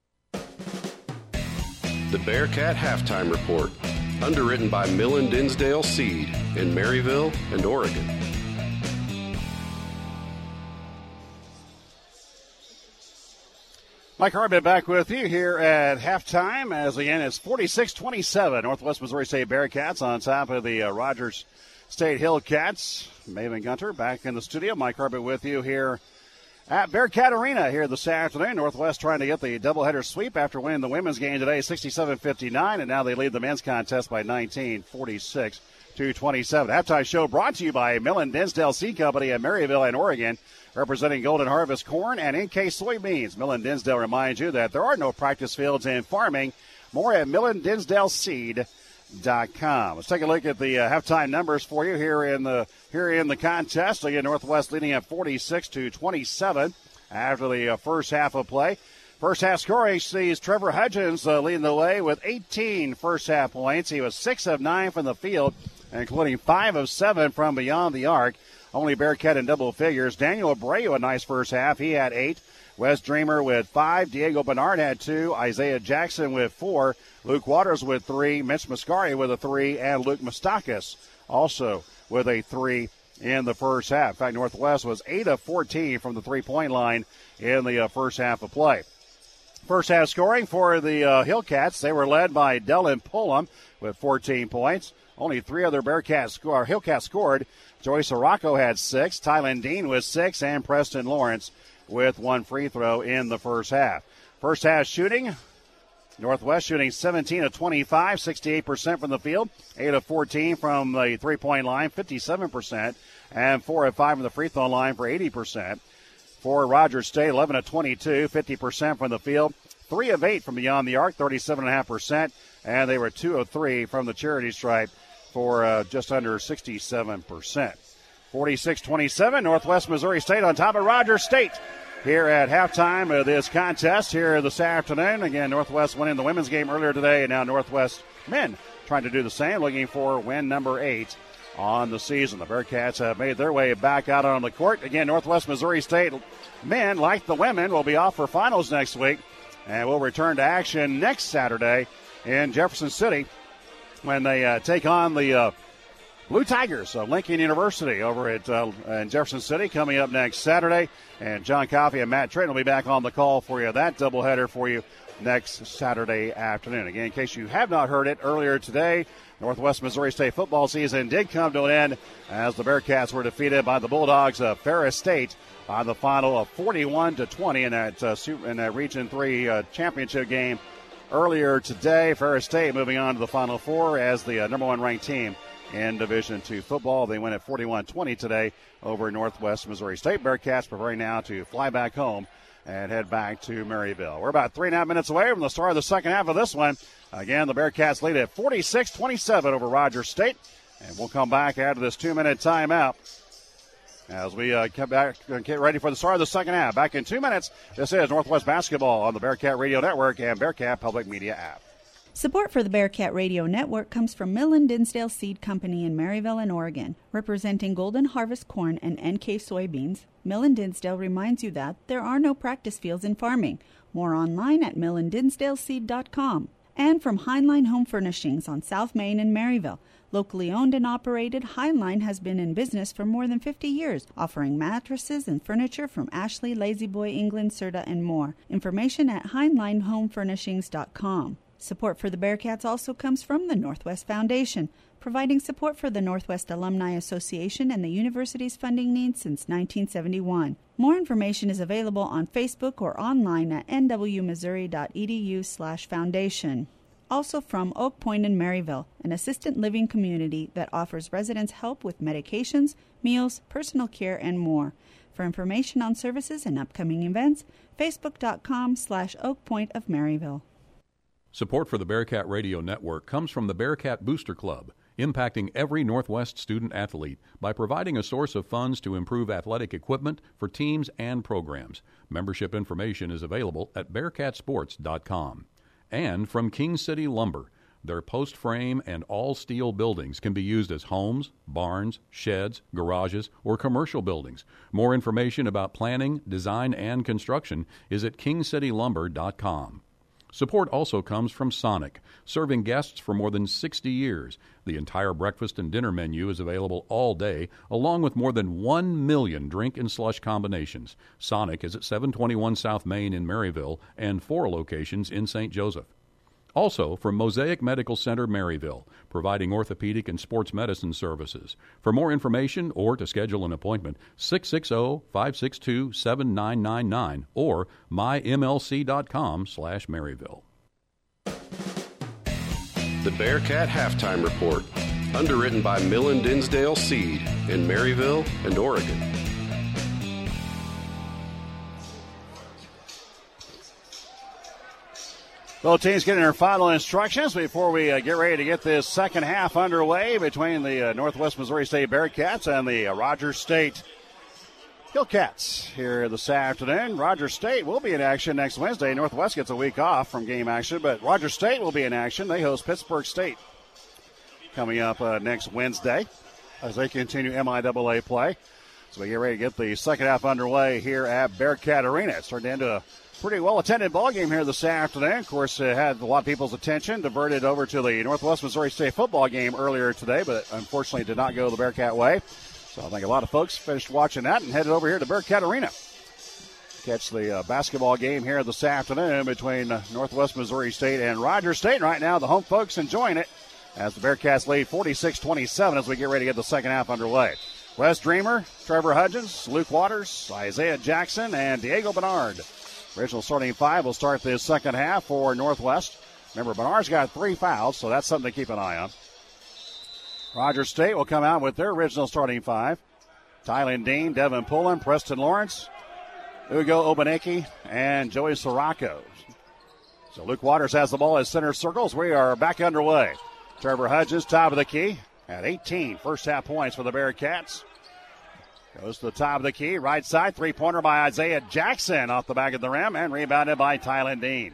The Bearcat Halftime Report, underwritten by Millen Dinsdale Seed in Maryville and Oregon. Mike Harbin back with you here at halftime, as again it's 46-27. Northwest Missouri State Bearcats on top of the Rogers State Hillcats. Maven Gunter back in the studio. Mike Harbin with you here at Bearcat Arena here this afternoon. Northwest trying to get the doubleheader sweep after winning the women's game today, 67-59, and now they lead the men's contest by 19, 46-27. Halftime show brought to you by Millen Dinsdale Seed Company in Maryville and Oregon, representing Golden Harvest corn and NK soybeans. Millen Dinsdale reminds you that there are no practice fields in farming. More at millendinsdaleseed.com. Let's take a look at the halftime numbers for you here in the contest. Again, Northwest leading at 46-27 after the first half of play. First half scoring sees Trevor Hudgens leading the way with 18 first half points. He was 6 of 9 from the field, including 5 of 7 from beyond the arc. Only Bearcat in double figures. Daniel Abreu, a nice first half. He had 8. Wes Dreamer with 5. Diego Bernard had 2. Isaiah Jackson with 4. Luke Waters with 3. Mitch Mascari with a 3. And Luke Mustakis also with a 3 in the first half. In fact, Northwest was 8 of 14 from the three-point line in the first half of play. First half scoring for the Hillcats. They were led by Dylan Pullum with 14 points. Only 3 other Hillcats scored. Joyce Aracco had 6. Tylen Dean with 6. And Preston Lawrence with 1 free throw in the first half. First half shooting, Northwest shooting 17 of 25, 68% from the field. 8 of 14 from the three-point line, 57%. And 4 of 5 from the free throw line for 80%. For Rogers State, 11 of 22, 50% from the field. 3 of 8 from beyond the arc, 37.5%. And they were 2 of 3 from the charity stripe for just under 67%. 46-27, Northwest Missouri State on top of Rogers State here at halftime of this contest here this afternoon. Again, Northwest winning the women's game earlier today, and now Northwest men trying to do the same, looking for win number 8 on the season. The Bearcats have made their way back out on the court. Again, Northwest Missouri State men, like the women, will be off for finals next week, and will return to action next Saturday in Jefferson City when they take on the Blue Tigers of Lincoln University over at in Jefferson City coming up next Saturday. And John Coffey and Matt Trayton will be back on the call for you, that doubleheader for you next Saturday afternoon. Again, in case you have not heard it, earlier today, Northwest Missouri State football season did come to an end as the Bearcats were defeated by the Bulldogs of Ferris State on the final of 41-20 in that Region 3 championship game earlier today. Ferris State moving on to the Final Four as the number 1 ranked team in Division II football. They win at 41-20 today over Northwest Missouri State. Bearcats preparing now to fly back home and head back to Maryville. We're about 3.5 minutes away from the start of the second half of this one. Again, the Bearcats lead at 46-27 over Rogers State. And we'll come back after this 2-minute timeout as we come back and get ready for the start of the second half. Back in 2 minutes, this is Northwest Basketball on the Bearcat Radio Network and Bearcat Public Media app. Support for the Bearcat Radio Network comes from Millen Dinsdale Seed Company in Maryville and Oregon. Representing Golden Harvest corn and NK soybeans, Millen Dinsdale reminds you that there are no practice fields in farming. More online at millendinsdaleseed.com. And from Heinlein Home Furnishings on South Main in Maryville. Locally owned and operated, Heinlein has been in business for more than 50 years, offering mattresses and furniture from Ashley, Lazy Boy, England, Serta, and more. Information at HeinleinHomeFurnishings.com. Support for the Bearcats also comes from the Northwest Foundation, providing support for the Northwest Alumni Association and the university's funding needs since 1971. More information is available on Facebook or online at nwmissouri.edu/foundation. Also from Oak Point in Maryville, an assisted living community that offers residents help with medications, meals, personal care, and more. For information on services and upcoming events, facebook.com/Oak Point of Maryville. Support for the Bearcat Radio Network comes from the Bearcat Booster Club, impacting every Northwest student athlete by providing a source of funds to improve athletic equipment for teams and programs. Membership information is available at bearcatsports.com. And from King City Lumber, their post frame and all steel buildings can be used as homes, barns, sheds, garages, or commercial buildings. More information about planning, design, and construction is at kingcitylumber.com. Support also comes from Sonic, serving guests for more than 60 years. The entire breakfast and dinner menu is available all day, along with more than 1 million drink and slush combinations. Sonic is at 721 South Main in Maryville and 4 locations in St. Joseph. Also, from Mosaic Medical Center, Maryville, providing orthopedic and sports medicine services. For more information or to schedule an appointment, 660-562-7999 or mymlc.com/Maryville. The Bearcat Halftime Report, underwritten by Millen Dinsdale Seed in Maryville and Oregon. Both teams getting their final instructions before we get ready to get this second half underway between the Northwest Missouri State Bearcats and the Rogers State Hillcats here this afternoon. Rogers State will be in action next Wednesday. Northwest gets a week off from game action, but Rogers State will be in action. They host Pittsburgh State coming up next Wednesday as they continue MIAA play. So we get ready to get the second half underway here at Bearcat Arena. It's turned into a pretty well-attended ball game here this afternoon. Of course, it had a lot of people's attention diverted over to the Northwest Missouri State football game earlier today, but unfortunately did not go the Bearcat way. So I think a lot of folks finished watching that and headed over here to Bearcat Arena. Catch the basketball game here this afternoon between Northwest Missouri State and Rogers State. Right now, the home folks enjoying it as the Bearcats lead 46-27 as we get ready to get the second half underway. Wes Dreamer, Trevor Hudgens, Luke Waters, Isaiah Jackson, and Diego Bernard. Original starting 5 will start this second half for Northwest. Remember, Bernard's got 3 fouls, so that's something to keep an eye on. Rogers State will come out with their original starting 5. Tylen Dean, Devin Pullen, Preston Lawrence, Ugo Obaneki, and Joey Sirocco. So Luke Waters has the ball at center circles. We are back underway. Trevor Hudgens, top of the key, at 18 first half points for the Bearcats. Goes to the top of the key, right side, three-pointer by Isaiah Jackson off the back of the rim and rebounded by Tylen Dean.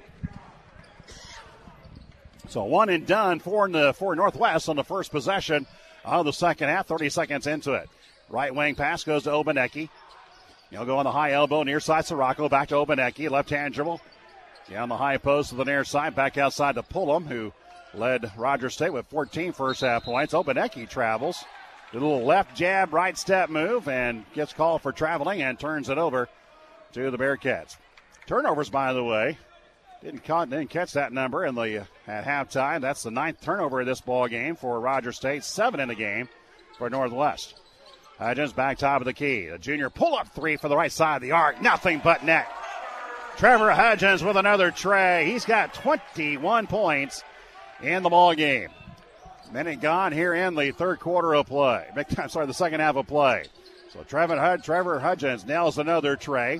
So one and done for Northwest on the first possession of the second half, 30 seconds into it. Right wing pass goes to Obaneki. He'll go on the high elbow, near side Sirocco, back to Obaneki, left-hand dribble. Down the high post to the near side, back outside to Pullum, who led Rogers State with 14 first half points. Obaneki travels. A little left jab, right step move, and gets called for traveling and turns it over to the Bearcats. Turnovers, by the way. Didn't catch that number at halftime. That's the 9th turnover of this ball game for Rogers State. 7 in the game for Northwest. Hudgens back top of the key. The junior pull-up three for the right side of the arc. Nothing but net. Trevor Hudgens with another tray. He's got 21 points in the ball game. Minute gone here in the third quarter of play. The second half of play. So Trevor Hudgens nails another tray.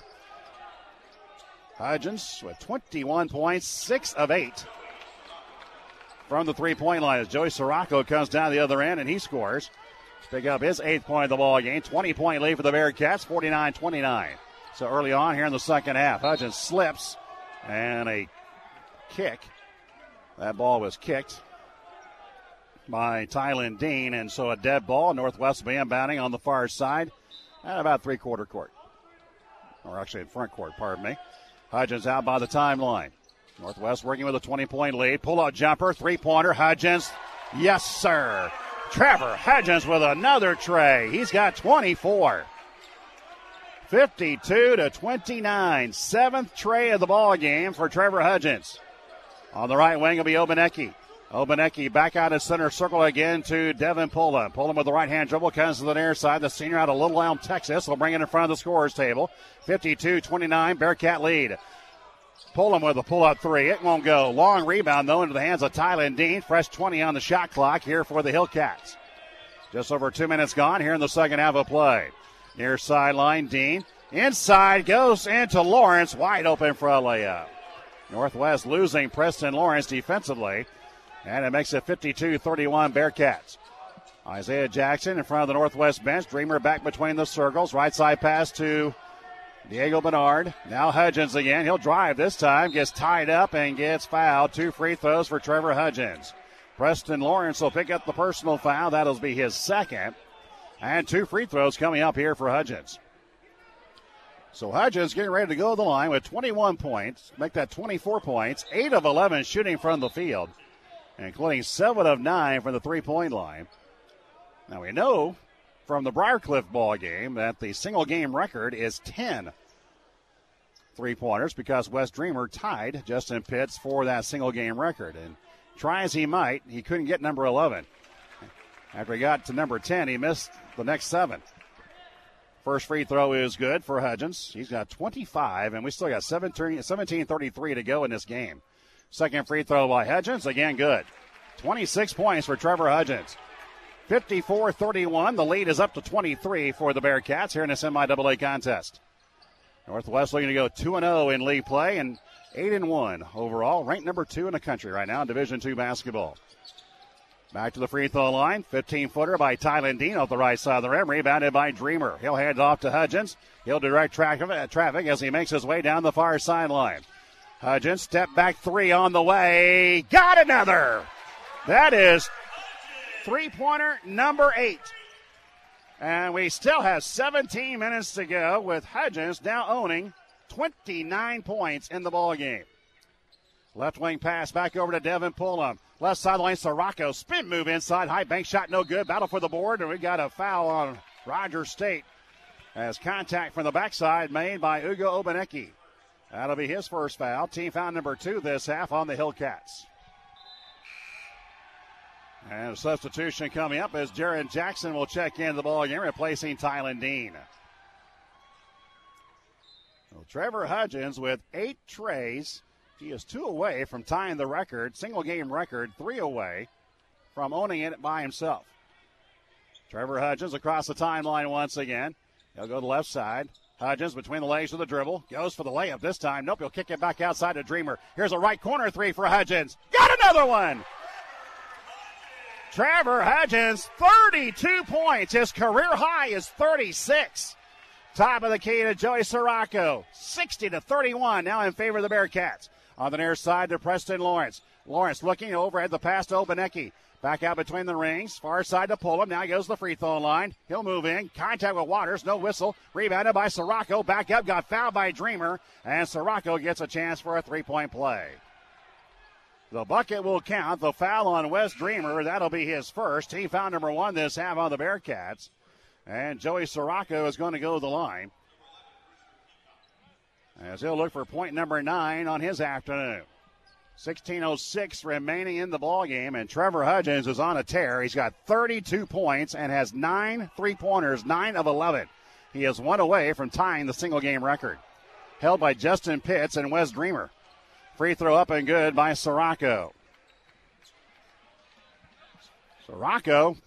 Hudgens with 21 points, 6 of 8 from the three-point line as Joey Sirocco comes down the other end and he scores. Pick up his 8th point of the ball game. 20-point lead for the Bearcats, 49-29. So early on here in the second half, Hudgens slips and a kick. That ball was kicked by Tylen Dean, and so a dead ball. Northwest will be inbounding on the far side at about three-quarter court. Or actually in front court, pardon me. Hudgens out by the timeline. Northwest working with a 20-point lead. Pull-out jumper, three-pointer. Hudgens, yes, sir. Trevor Hudgens with another tray. He's got 24. 52-29. 7th tray of the ball game for Trevor Hudgens. On the right wing will be Obaneki. Obaneki back out of center circle again to Devin Pullum. Pullum with the right-hand dribble comes to the near side. The senior out of Little Elm, Texas, will bring it in front of the scorer's table. 52-29, Bearcat lead. Pullum with a pull-up three. It won't go. Long rebound, though, into the hands of Tylen Dean. Fresh 20 on the shot clock here for the Hillcats. Just over 2 minutes gone here in the second half of play. Near sideline, Dean. Inside, goes into Lawrence. Wide open for a layup. Northwest losing Preston Lawrence defensively. And it makes it 52-31 Bearcats. Isaiah Jackson in front of the Northwest bench. Dreamer back between the circles. Right side pass to Diego Bernard. Now Hudgens again. He'll drive this time. Gets tied up and gets fouled. 2 free throws for Trevor Hudgens. Preston Lawrence will pick up the personal foul. That'll be his second. And 2 free throws coming up here for Hudgens. So Hudgens getting ready to go to the line with 21 points. Make that 24 points. 8 of 11 shooting from the field, including 7 of 9 from the three-point line. Now we know from the Briarcliff ball game that the single game record is 10 three-pointers because Wes Dreamer tied Justin Pitts for that single game record. And try as he might, he couldn't get number 11. After he got to number 10, he missed the next 7. First free throw is good for Hudgens. He's got 25, and we still got 17:33 to go in this game. Second free throw by Hudgens, again good. 26 points for Trevor Hudgens. 54-31. The lead is up to 23 for the Bearcats here in this MIAA contest. Northwest looking to go 2-0 in league play and 8-1 overall. Ranked number 2 in the country right now in Division II basketball. Back to the free throw line. 15-footer by Tylen Dean off the right side of the rim. Rebounded by Dreamer. He'll hand off to Hudgens. He'll direct traffic as he makes his way down the far sideline. Hudgens, step back 3 on the way. Got another. That is three-pointer number 8. And we still have 17 minutes to go with Hudgens now owning 29 points in the ball game. Left wing pass back over to Devin Pullum. Left sideline, Sirocco. Spin move inside. High bank shot, no good. Battle for the board, and we got a foul on Rogers State as contact from the backside made by Ugo Obaneki. That'll be his first foul. Team foul number 2 this half on the Hillcats. And a substitution coming up as Jared Jackson will check into the ball game, replacing Tylen Dean. So Trevor Hudgens with 8 trays. He is 2 away from tying the record, single game record, 3 away from owning it by himself. Trevor Hudgens across the timeline once again. He'll go to the left side. Hudgens between the legs with the dribble. Goes for the layup this time. Nope, he'll kick it back outside to Dreamer. Here's a right corner 3 for Hudgens. Got another one! Trevor Hudgens, 32 points. His career high is 36. Top of the key to Joey Sirocco. 60-31 now in favor of the Bearcats. On the near side to Preston Lawrence. Lawrence looking over at the pass to Obanecki. Back out between the rings. Far side to Pullum. Now he goes to the free throw line. He'll move in. Contact with Waters. No whistle. Rebounded by Sirocco. Back up. Got fouled by Dreamer. And Sirocco gets a chance for a three-point play. The bucket will count. The foul on Wes Dreamer. That'll be his first. Team foul number 1 this half on the Bearcats. And Joey Sirocco is going to go to the line, as he'll look for point number 9 on his afternoon. 16:06 remaining in the ball game, and Trevor Hudgens is on a tear. He's got 32 points and has 9 three-pointers, 9 of 11. He is 1 away from tying the single-game record, held by Justin Pitts and Wes Dreamer. Free throw up and good by Sirocco. Sirocco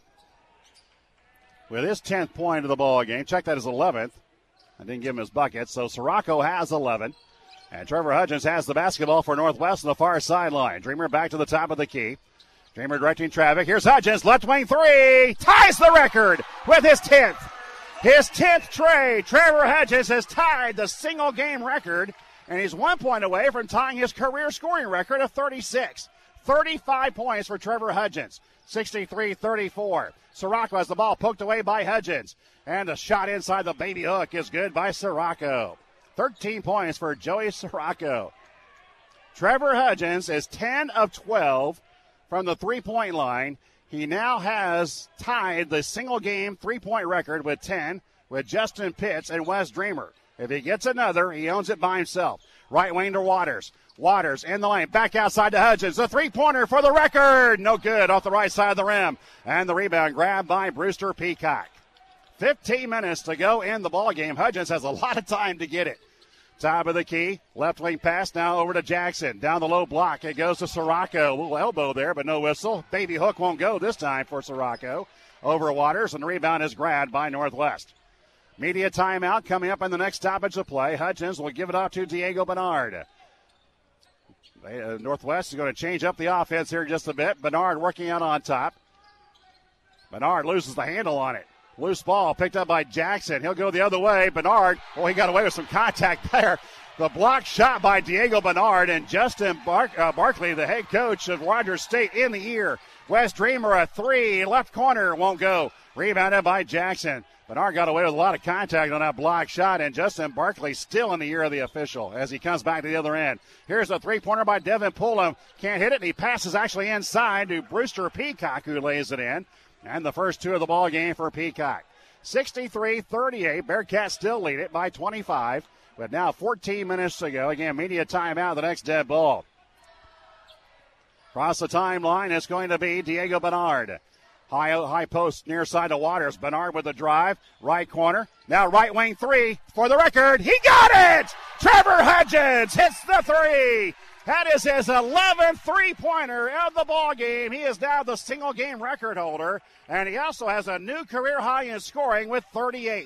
with his 10th point of the ball game. Check that as 11th. I didn't give him his bucket. So Sirocco has 11. And Trevor Hudgens has the basketball for Northwest on the far sideline. Dreamer back to the top of the key. Dreamer directing traffic. Here's Hudgens. Left wing three. Ties the record with his 10th. His 10th tray. Trevor Hudgens has tied the single game record. And he's 1 point away from tying his career scoring record of 36. 35 points for Trevor Hudgens. 63-34. Sirocco has the ball poked away by Hudgens. And a shot inside the baby hook is good by Sirocco. 13 points for Joey Sirocco. Trevor Hudgens is 10 of 12 from the three-point line. He now has tied the single-game three-point record with 10 with Justin Pitts and Wes Dreamer. If he gets another, he owns it by himself. Right wing to Waters. Waters in the lane, back outside to Hudgens. The three-pointer for the record. No good off the right side of the rim. And the rebound grabbed by Brewster Peacock. 15 minutes to go in the ballgame. Hudgens has a lot of time to get it. Top of the key. Left wing pass now over to Jackson. Down the low block. It goes to Sirocco. A little elbow there, but no whistle. Baby hook won't go this time for Sirocco. Over Waters, and the rebound is grabbed by Northwest. Media timeout coming up in the next stoppage of play. Hudgens will give it off to Diego Bernard. Northwest is going to change up the offense here just a bit. Bernard working out on top. Bernard loses the handle on it. Loose ball picked up by Jackson. He'll go the other way. Bernard, he got away with some contact there. The block shot by Diego Bernard, and Justin Barkley, the head coach of Rogers State, in the ear. Wes Dreamer a three. Left corner won't go. Rebounded by Jackson. Bernard got away with a lot of contact on that block shot, and Justin Barkley still in the ear of the official as he comes back to the other end. Here's a three-pointer by Devin Pullum. Can't hit it, and he passes actually inside to Brewster Peacock, who lays it in. And the first two of the ball game for Peacock. 63-38. Bearcats still lead it by 25, but now 14 minutes to go. Again, media timeout, the next dead ball. Across the timeline, it's going to be Diego Bernard. High post near side to Waters. Bernard with the drive. Right corner. Now right wing three. For the record, he got it! Trevor Hudgens hits the three. That is his 11th three-pointer of the ball game. He is now the single-game record holder, and he also has a new career high in scoring with 38.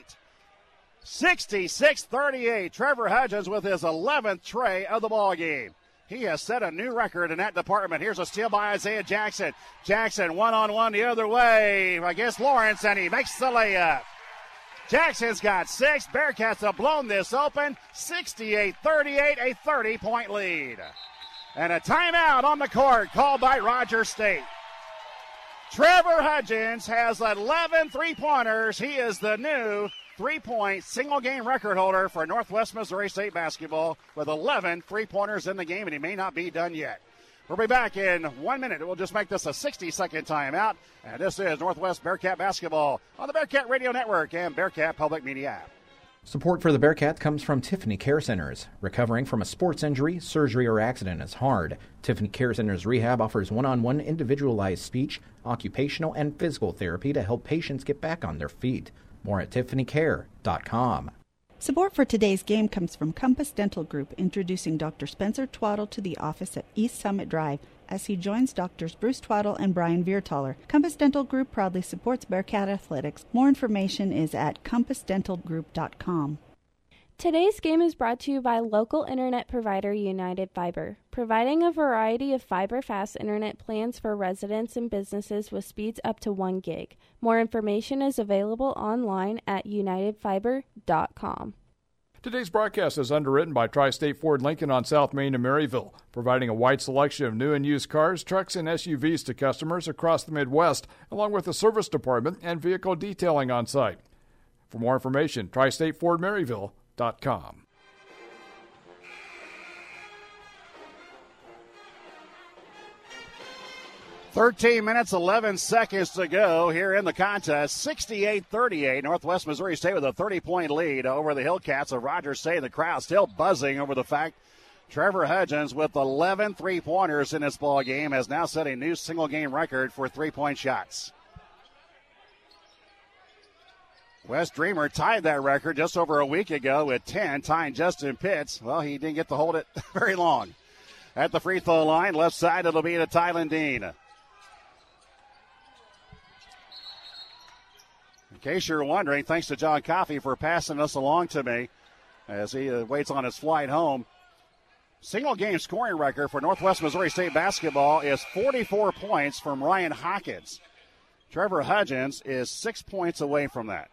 66-38. Trevor Hudgens with his 11th tray of the ball game. He has set a new record in that department. Here's a steal by Isaiah Jackson. Jackson one-on-one the other way against Lawrence, and he makes the layup. Jackson's got 6. Bearcats have blown this open. 68-38, a 30-point lead. And a timeout on the court called by Rogers State. Trevor Hudgens has 11 three-pointers. He is the new three-point single-game record holder for Northwest Missouri State basketball with 11 three-pointers in the game, and he may not be done yet. We'll be back in 1 minute. We'll just make this a 60-second timeout. And this is Northwest Bearcat basketball on the Bearcat Radio Network and Bearcat Public Media app. Support for the Bearcats comes from Tiffany Care Centers. Recovering from a sports injury, surgery, or accident is hard. Tiffany Care Centers Rehab offers one-on-one individualized speech, occupational, and physical therapy to help patients get back on their feet. More at tiffanycare.com. Support for today's game comes from Compass Dental Group, introducing Dr. Spencer Twaddle to the office at East Summit Drive as he joins Drs. Bruce Twaddle and Brian Viertaler. Compass Dental Group proudly supports Bearcat Athletics. More information is at compassdentalgroup.com. Today's game is brought to you by local internet provider United Fiber, providing a variety of fiber-fast internet plans for residents and businesses with speeds up to 1 gig. More information is available online at unitedfiber.com. Today's broadcast is underwritten by Tri-State Ford Lincoln on South Main in Maryville, providing a wide selection of new and used cars, trucks, and SUVs to customers across the Midwest, along with a service department and vehicle detailing on site. For more information, TriStateFordMaryville.com. 13 minutes, 11 seconds to go here in the contest. 68-38. Northwest Missouri State with a 30-point lead over the Hillcats of Rogers State. The crowd still buzzing over the fact Trevor Hudgens with 11 three-pointers in this ball game has now set a new single-game record for three-point shots. Wes Dreamer tied that record just over a week ago with 10, tying Justin Pitts. Well, he didn't get to hold it very long. At the free throw line, left side, it'll be to Tylen Dean. In case you're wondering, thanks to John Coffey for passing this along to me as he waits on his flight home. Single-game scoring record for Northwest Missouri State basketball is 44 points from Ryan Hawkins. Trevor Hudgens is 6 points away from that.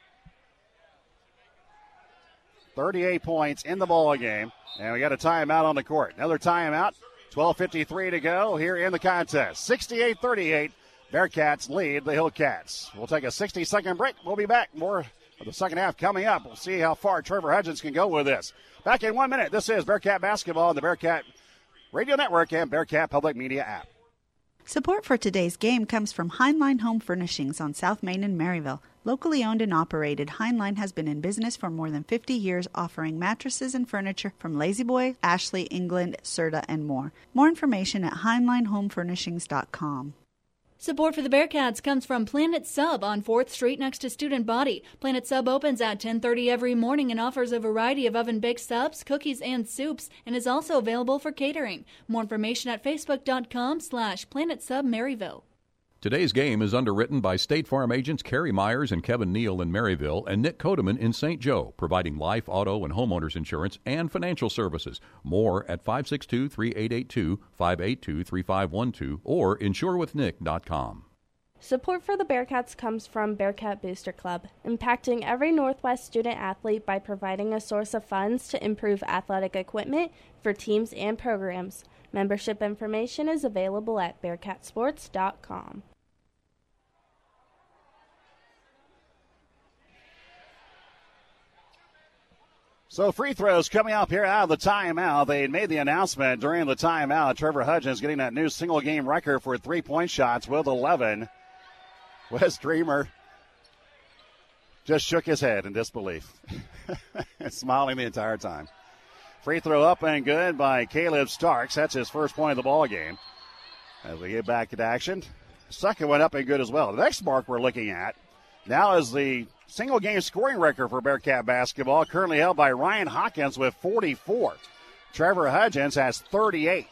38 points in the ball game, and we got a timeout on the court. Another timeout, 12:53 to go here in the contest. 68-38. Bearcats lead the Hillcats. We'll take a 60-second break. We'll be back. More of the second half coming up. We'll see how far Trevor Hudgens can go with this. Back in 1 minute. This is Bearcat Basketball on the Bearcat Radio Network and Bearcat Public Media app. Support for today's game comes from Heinlein Home Furnishings on South Main in Maryville. Locally owned and operated, Heinlein has been in business for more than 50 years, offering mattresses and furniture from La-Z-Boy, Ashley, England, Serta, and more. More information at HeinleinHomeFurnishings.com. Support for the Bearcats comes from Planet Sub on 4th Street next to Student Body. Planet Sub opens at 10:30 every morning and offers a variety of oven-baked subs, cookies, and soups, and is also available for catering. More information at facebook.com/PlanetSubMaryville. Today's game is underwritten by State Farm agents Kerry Myers and Kevin Neal in Maryville and Nick Kodeman in St. Joe, providing life, auto, and homeowners insurance and financial services. More at 562-3882, 582-3512, or insurewithnick.com. Support for the Bearcats comes from Bearcat Booster Club, impacting every Northwest student athlete by providing a source of funds to improve athletic equipment for teams and programs. Membership information is available at bearcatsports.com. So free throws coming up here out of the timeout. They made the announcement during the timeout. Trevor Hudgens getting that new single-game record for three-point shots with 11. Wes Dreamer just shook his head in disbelief, smiling the entire time. Free throw up and good by Caleb Starks. That's his first point of the ball game. As we get back into action, second one up and good as well. The next mark we're looking at now is the single-game scoring record for Bearcat basketball, currently held by Ryan Hawkins with 44. Trevor Hudgens has 38.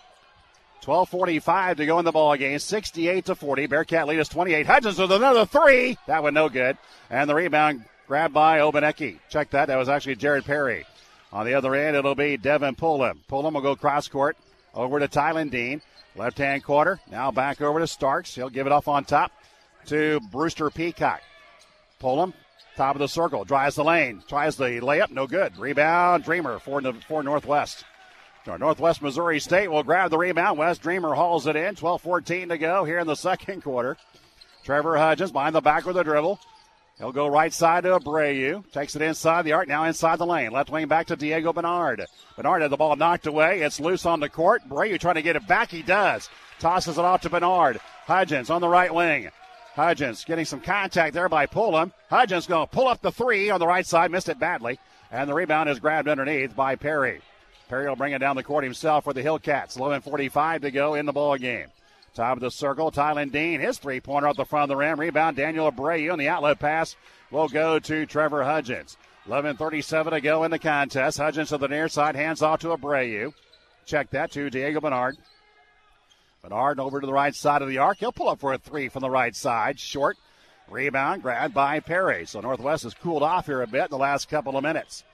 12:45 to go in the ball game, 68-40. Bearcat lead is 28. Hudgens with another three. That one no good. And the rebound grabbed by Obaneki. Check that. That was actually Jared Perry. On the other end, it'll be Devin Pullum. Pullum will go cross-court over to Tylen Dean. Left-hand quarter. Now back over to Starks. He'll give it off on top to Brewster Peacock. Pullum, top of the circle, drives the lane, tries the layup, no good. Rebound, Dreamer for Northwest. Northwest Missouri State will grab the rebound. Wes Dreamer hauls it in. 12:14 to go here in the second quarter. Trevor Hudgens behind the back with a dribble. He'll go right side to Abreu. Takes it inside the arc, now inside the lane. Left wing back to Diego Bernard. Bernard had the ball knocked away. It's loose on the court. Abreu trying to get it back. He does. Tosses it off to Bernard. Hudgens on the right wing. Hudgens getting some contact there by Pullum. Hudgens going to pull up the three on the right side. Missed it badly. And the rebound is grabbed underneath by Perry. Perry will bring it down the court himself for the Hillcats. 11:45 to go in the ball game. Top of the circle, Tylen Dean, his three-pointer at the front of the rim. Rebound, Daniel Abreu, and the outlet pass will go to Trevor Hudgens. 11:37 to go in the contest. Hudgens to the near side, hands off to Abreu. Check that to Diego Bernard. Bernard over to the right side of the arc. He'll pull up for a three from the right side. Short. Rebound grabbed by Perry. So Northwest has cooled off here a bit in the last couple of minutes.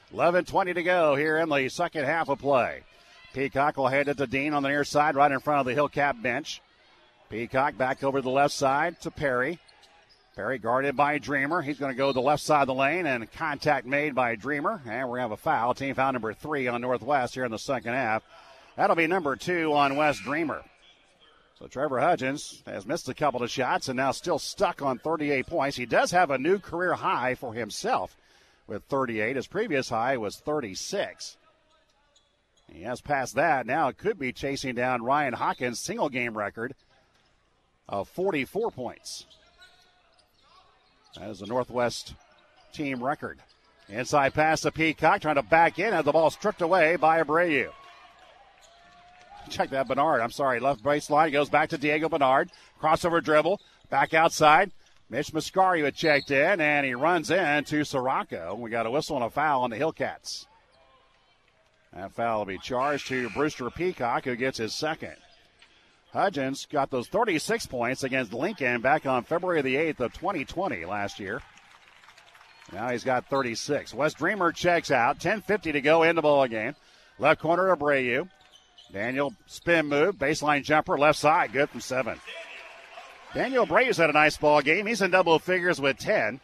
11:20 to go here in the second half of play. Peacock will hand it to Dean on the near side right in front of the Hillcap bench. Peacock back over to the left side to Perry. Perry guarded by Dreamer. He's going to go to the left side of the lane, and contact made by Dreamer. And we're going to have a foul. Team foul number 3 on Northwest here in the second half. That'll be number 2 on West Dreamer. So Trevor Hudgens has missed a couple of shots and now still stuck on 38 points. He does have a new career high for himself with 38. His previous high was 36. He has passed that. Now it could be chasing down Ryan Hawkins' single-game record of 44 points. That is the Northwest team record. Inside pass to Peacock, trying to back in, and the ball stripped away by Abreu. Check that, Bernard. I'm sorry, left baseline, goes back to Diego Bernard. Crossover dribble, back outside. Mitch Mascari had checked in, and he runs in to Sirocco. We got a whistle and a foul on the Hillcats. That foul will be charged to Brewster Peacock, who gets his second. Hudgens got those 36 points against Lincoln back on February the 8th of 2020 last year. Now he's got 36. West Dreamer checks out. 10:50 to go in the ball game. Left corner, Abreu. Daniel spin move, baseline jumper, left side, good from 7. Daniel Abreu's had a nice ball game. He's in double figures with 10.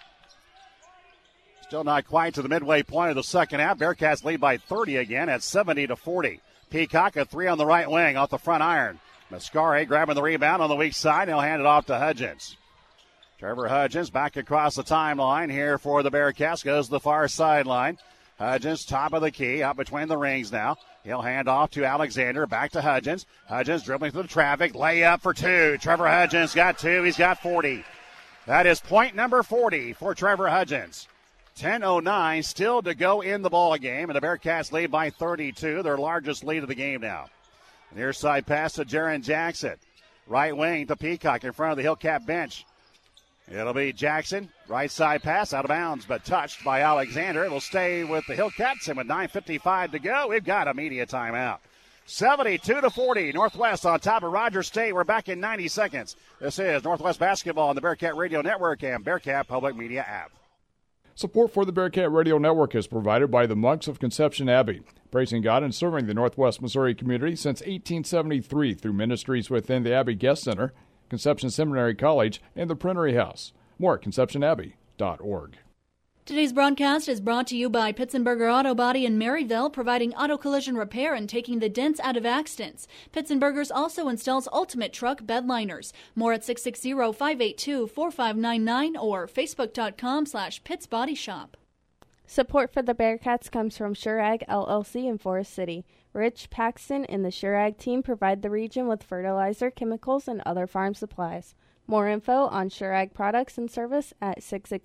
Still not quite to the midway point of the second half. Bearcats lead by 30 again at 70-40. Peacock, a 3 on the right wing off the front iron. Mascari grabbing the rebound on the weak side. He'll hand it off to Hudgens. Trevor Hudgens back across the timeline here for the Bearcats. Goes to the far sideline. Hudgens, top of the key, out between the rings now. He'll hand off to Alexander, back to Hudgens. Hudgens dribbling through the traffic, layup for 2. Trevor Hudgens got 2, he's got 40. That is point number 40 for Trevor Hudgens. 10:09 still to go in the ball game, and the Bearcats lead by 32, their largest lead of the game now. Near side pass to Jaron Jackson. Right wing to Peacock in front of the Hillcap bench. It'll be Jackson. Right side pass out of bounds, but touched by Alexander. It'll stay with the Hillcats, and with 9:55 to go, we've got a media timeout. 72-40, Northwest on top of Rogers State. We're back in 90 seconds. This is Northwest Basketball on the Bearcat Radio Network and Bearcat Public Media app. Support for the Bearcat Radio Network is provided by the Monks of Conception Abbey, praising God and serving the Northwest Missouri community since 1873 through ministries within the Abbey Guest Center, Conception Seminary College, and the Printery House. More at conceptionabbey.org. Today's broadcast is brought to you by Pitsenberger Auto Body in Maryville, providing auto collision repair and taking the dents out of accidents. Pitsenberger's also installs ultimate truck bed liners. More at 660-582-4599 or facebook.com/Pitts Body Shop. Support for the Bearcats comes from Shurag LLC in Forest City. Rich Paxton and the Shurag team provide the region with fertilizer, chemicals, and other farm supplies. More info on Shurag products and service at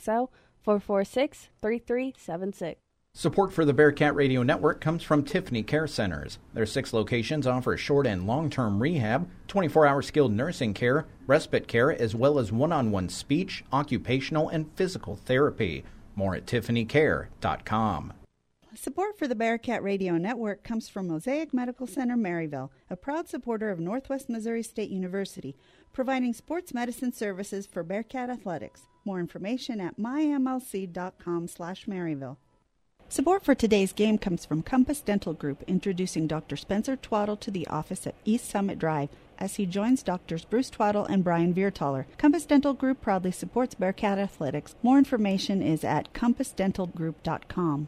660-446-3376. Support for the Bearcat Radio Network comes from Tiffany Care Centers. Their 6 locations offer short and long-term rehab, 24-hour skilled nursing care, respite care, as well as one-on-one speech, occupational, and physical therapy. More at tiffanycare.com. Support for the Bearcat Radio Network comes from Mosaic Medical Center, Maryville, a proud supporter of Northwest Missouri State University, providing sports medicine services for Bearcat athletics. More information at mymlc.com/Maryville. Support for today's game comes from Compass Dental Group, introducing Dr. Spencer Twaddle to the office at East Summit Drive as he joins Drs. Bruce Twaddle and Brian Viertaler. Compass Dental Group proudly supports Bearcat athletics. More information is at compassdentalgroup.com.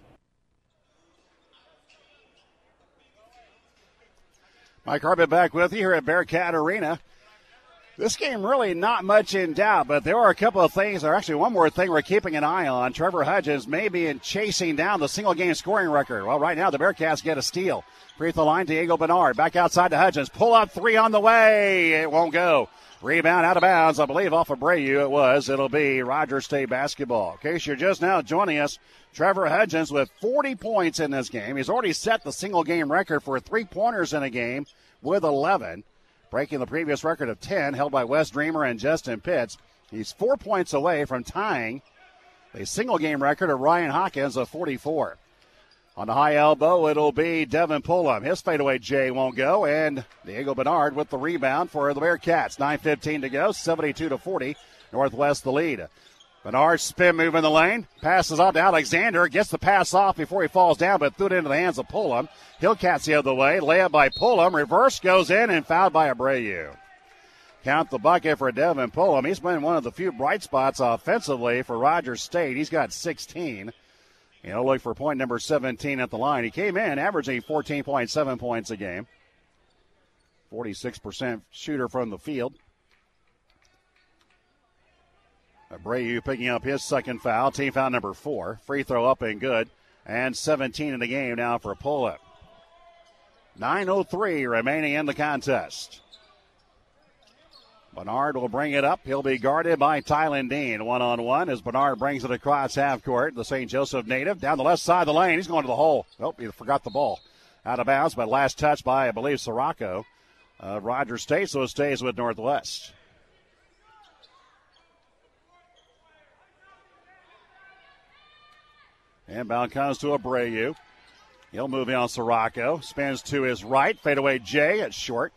Mike Harbit back with you here at Bearcat Arena. This game really not much in doubt, but there are a couple of things, or actually one more thing we're keeping an eye on. Trevor Hudgens may be in chasing down the single-game scoring record. Well, right now the Bearcats get a steal. Free throw line, Diego Bernard. Back outside to Hudgens. Pull up 3 on the way. It won't go. Rebound out of bounds, I believe, off of Abreu it was. It'll be Rogers State basketball. In case you're just now joining us, Trevor Hudgens with 40 points in this game. He's already set the single-game record for 3-pointers in a game with 11, breaking the previous record of 10 held by Wes Dreamer and Justin Pitts. He's 4 points away from tying the single-game record of Ryan Hawkins of 44. On the high elbow, it'll be Devin Pullum. His fadeaway J won't go, and Diego Bernard with the rebound for the Bearcats. 9:15 to go, 72-40. Northwest the lead. Bernard spin move in the lane. Passes off to Alexander. Gets the pass off before he falls down, but threw it into the hands of Pullum. Hillcats the other way. Layup by Pullum. Reverse goes in and fouled by Abreu. Count the bucket for Devin Pullum. He's been one of the few bright spots offensively for Rogers State. He's got 16. He'll look for point number 17 at the line. He came in averaging 14.7 points a game. 46% shooter from the field. Abreu picking up his second foul. Team foul number 4. Free throw up and good. And 17 in the game now for Pullum. 9:03 remaining in the contest. Bernard will bring it up. He'll be guarded by Tylen Dean. 1-on-1 as Bernard brings it across half court. The St. Joseph native down the left side of the lane. He's going to the hole. Nope, he forgot the ball. Out of bounds, but last touch by, I believe, Sirocco. Rogers State, so it stays with Northwest. Inbound comes to Abreu. He'll move in on Sirocco. Spins to his right. Fadeaway Jay at short.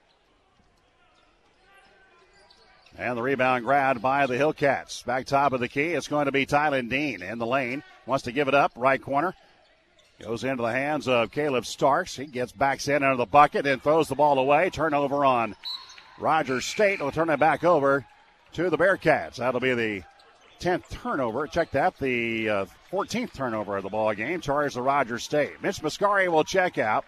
And the rebound grabbed by the Hillcats. Back top of the key, it's going to be Tylen Dean in the lane. Wants to give it up, right corner. Goes into the hands of Caleb Starks. He backs in under the bucket and throws the ball away. Turnover on Rogers State. Will turn it back over to the Bearcats. That'll be the 10th turnover. Check that, the 14th turnover of the ball game. Charged to Rogers State. Mitch Mascari will check out.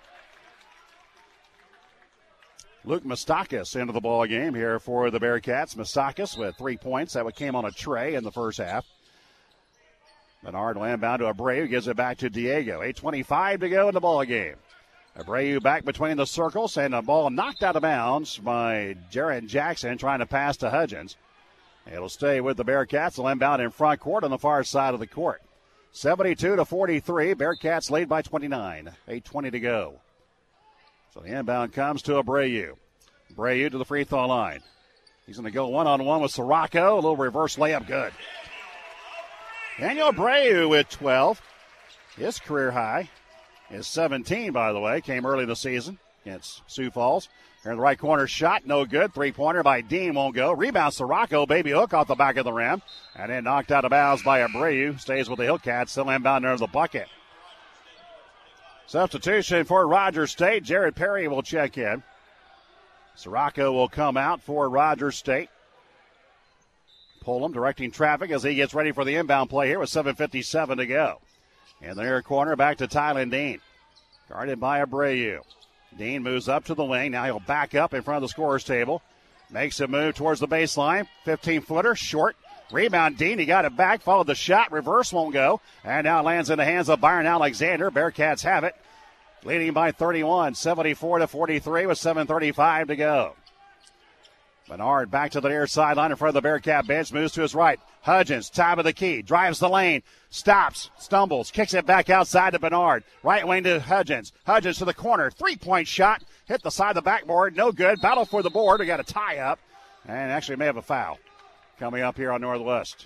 Luke Mastakis into the ball game here for the Bearcats. Mastakis with 3 points. That came on a tray in the first half. Bernard will inbound to Abreu. Gives it back to Diego. 8:25 to go in the ball game. Abreu back between the circles and the ball knocked out of bounds by Jared Jackson trying to pass to Hudgens. It'll stay with the Bearcats. They'll inbound in front court on the far side of the court. 72-43. Bearcats lead by 29. 8:20 to go. So the inbound comes to Abreu. Abreu to the free throw line. He's going to go one-on-one with Sirocco. A little reverse layup, good. Daniel Abreu with 12. His career high is 17, by the way. Came early in the season against Sioux Falls. Here in the right corner shot, no good. Three-pointer by Dean won't go. Rebound Sirocco, baby hook off the back of the rim. And then knocked out of bounds by Abreu. Stays with the Hillcats, still inbound under the bucket. Substitution for Rogers State. Jared Perry will check in. Sirocco will come out for Rogers State. Pullum directing traffic as he gets ready for the inbound play here with 7:57 to go. In the near corner, back to Tylen Dean. Guarded by Abreu. Dean moves up to the wing. Now he'll back up in front of the scorer's table. Makes a move towards the baseline. 15-footer, short. Rebound, Dean. He got it back. Followed the shot. Reverse won't go. And now lands in the hands of Byron Alexander. Bearcats have it. Leading by 31, 74-43 with 7:35 to go. Bernard back to the near sideline in front of the Bearcat bench. Moves to his right. Hudgens, top of the key. Drives the lane. Stops. Stumbles. Kicks it back outside to Bernard. Right wing to Hudgens. Hudgens to the corner. Three-point shot. Hit the side of the backboard. No good. Battle for the board. We got a tie-up. And actually may have a foul coming up here on Northwest.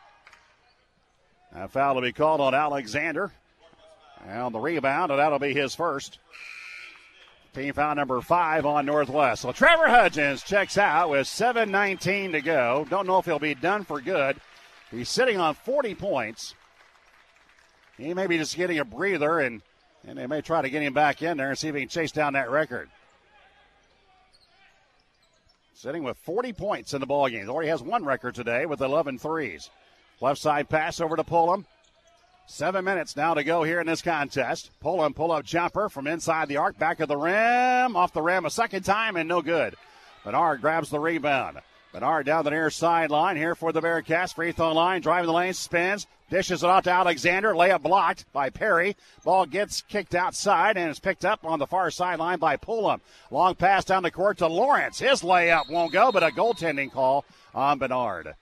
A foul to be called on Alexander. And on the rebound, and that'll be his first. Team foul number 5 on Northwest. So Trevor Hudgens checks out with 7:19 to go. Don't know if he'll be done for good. He's sitting on 40 points. He may be just getting a breather, and they may try to get him back in there and see if he can chase down that record. Sitting with 40 points in the ballgame. He already has one record today with 11 threes. Left side pass over to Pullum. 7 minutes now to go here in this contest. Pullum, pull-up jumper from inside the arc, back of the rim, off the rim a second time, and no good. Bernard grabs the rebound. Bernard down the near sideline here for the Bearcats. Free throw line, driving the lane, spins, dishes it off to Alexander. Layup blocked by Perry. Ball gets kicked outside and is picked up on the far sideline by Pullum. Long pass down the court to Lawrence. His layup won't go, but a goaltending call on Bernard.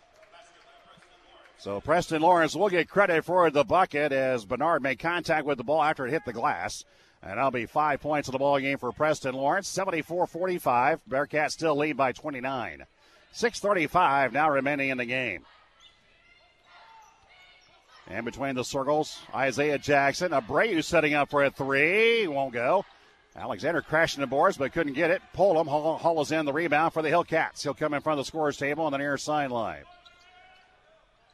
So Preston Lawrence will get credit for the bucket as Bernard made contact with the ball after it hit the glass. And that'll be 5 points in the ball game for Preston Lawrence. 74-45. Bearcats still lead by 29. 6:35 now remaining in the game. And between the circles, Isaiah Jackson. Abreu setting up for a three. Won't go. Alexander crashing the boards but couldn't get it. Pullum hauls in the rebound for the Hillcats. He'll come in front of the scorer's table on the near sideline.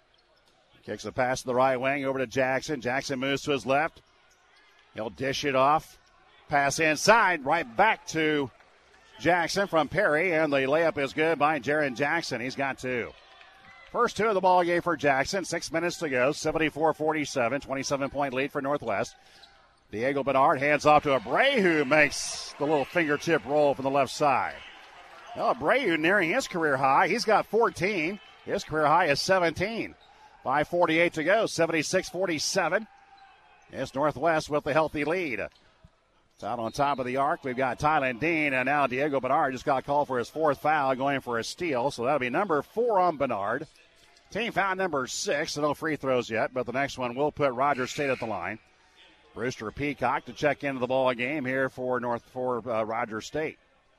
Kicks the pass to the right wing over to Jackson. Jackson moves to his left. He'll dish it off. Pass inside, right back to Jackson from Perry, and the layup is good by Jaron Jackson. He's got 2. First 2 of the ball game for Jackson. 6 minutes to go. 74-47. 27-point lead for Northwest. Diego Bernard hands off to Abreu, who makes the little fingertip roll from the left side. Well, Abreu nearing his career high. He's got 14. His career high is 17. 5:48 to go. 76-47. It's Northwest with the healthy lead. It's out on top of the arc. We've got Tylen Dean, and now Diego Bernard just got called for his 4th foul, going for a steal. So that'll be number 4 on Bernard. Team foul number 6, so no free throws yet, but the next one will put Rogers State at the line. Brewster Peacock to check into the ball game here for Rogers State.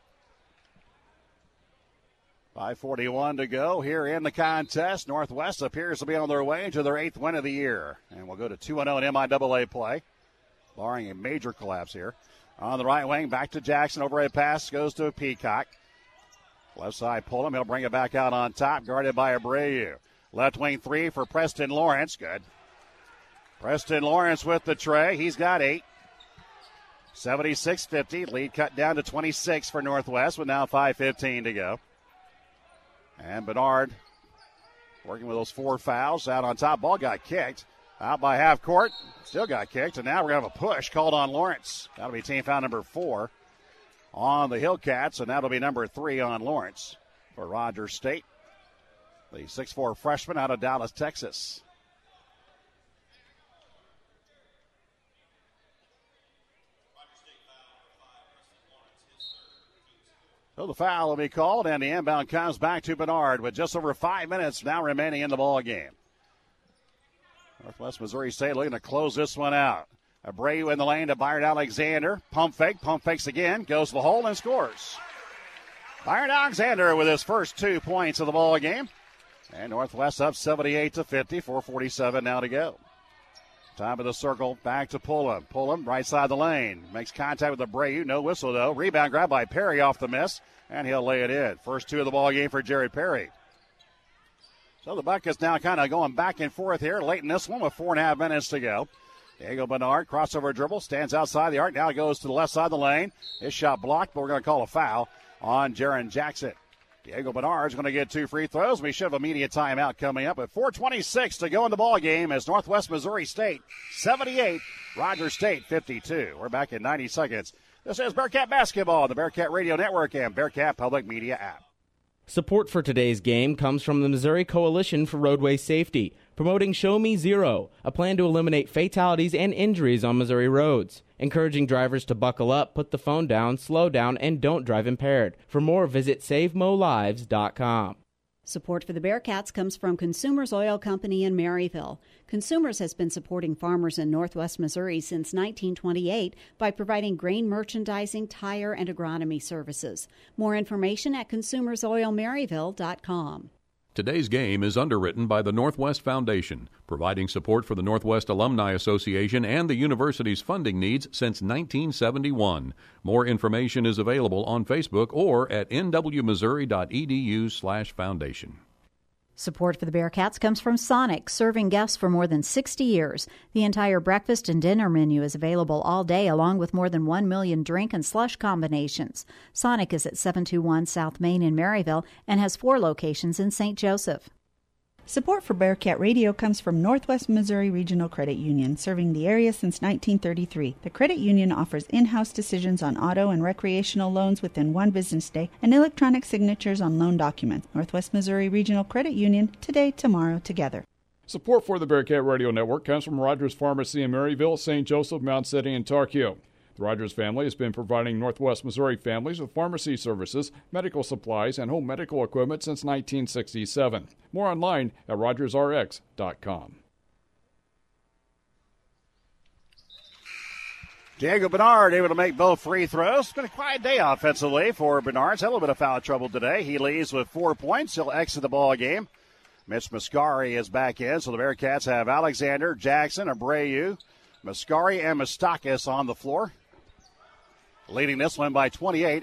5:41 to go here in the contest. Northwest appears to be on their way to their 8th win of the year. And we'll go to 2-0 in MIAA play, barring a major collapse here. On the right wing, back to Jackson. Overhead pass goes to Peacock. Left side pull him. He'll bring it back out on top, guarded by Abreu. Left wing 3 for Preston Lawrence. Good. Preston Lawrence with the tray. He's got 8. 76-50. Lead cut down to 26 for Northwest with now 5:15 to go. And Bernard working with those 4 fouls. Out on top. Ball got kicked. Out by half court. Still got kicked. And now we're going to have a push called on Lawrence. That'll be team foul number 4 on the Hillcats. And that'll be number 3 on Lawrence for Rogers State. The 6'4 freshman out of Dallas, Texas. So the foul will be called, and the inbound comes back to Bernard with just over 5 minutes now remaining in the ball game. Northwest Missouri State looking to close this one out. Abreu in the lane to Byron Alexander. Pump fakes again, goes to the hole and scores. Byron Alexander with his first 2 points of the ball game. And Northwest up 78-50, 4:47 now to go. Top of the circle, back to Pullum. Pullum, right side of the lane. Makes contact with Abreu. No whistle, though. Rebound grab by Perry off the miss, and he'll lay it in. First 2 of the ball game for Jared Perry. So the Buckets now kind of going back and forth here late in this one with 4.5 minutes to go. Diego Bernard, crossover dribble, stands outside the arc. Now goes to the left side of the lane. His shot blocked, but we're going to call a foul on Jaron Jackson. Diego Bernard's going to get 2 free throws. We should have immediate timeout coming up at 4:26 to go in the ball game as Northwest Missouri State 78, Rogers State 52. We're back in 90 seconds. This is Bearcat Basketball on the Bearcat Radio Network and Bearcat Public Media app. Support for today's game comes from the Missouri Coalition for Roadway Safety, promoting Show Me Zero, a plan to eliminate fatalities and injuries on Missouri roads. Encouraging drivers to buckle up, put the phone down, slow down, and don't drive impaired. For more, visit SaveMoLives.com. Support for the Bearcats comes from Consumers Oil Company in Maryville. Consumers has been supporting farmers in Northwest Missouri since 1928 by providing grain merchandising, tire, and agronomy services. More information at consumersoilmaryville.com. Today's game is underwritten by the Northwest Foundation, providing support for the Northwest Alumni Association and the university's funding needs since 1971. More information is available on Facebook or at nwmissouri.edu/foundation. Support for the Bearcats comes from Sonic, serving guests for more than 60 years. The entire breakfast and dinner menu is available all day, along with more than 1 million drink and slush combinations. Sonic is at 721 South Main in Maryville and has 4 locations in St. Joseph. Support for Bearcat Radio comes from Northwest Missouri Regional Credit Union, serving the area since 1933. The credit union offers in-house decisions on auto and recreational loans within 1 business day and electronic signatures on loan documents. Northwest Missouri Regional Credit Union, today, tomorrow, together. Support for the Bearcat Radio Network comes from Rogers Pharmacy in Maryville, St. Joseph, Mount City, and Tarkio. The Rogers family has been providing Northwest Missouri families with pharmacy services, medical supplies, and home medical equipment since 1967. More online at rogersrx.com. Diego Bernard able to make both free throws. It's been a quiet day offensively for Bernard. He's had a little bit of foul trouble today. He leads with 4 points. He'll exit the ball game. Mitch Mascari is back in, so the Bearcats have Alexander, Jackson, Abreu, Mascari, and Mustakis on the floor, leading this one by 28,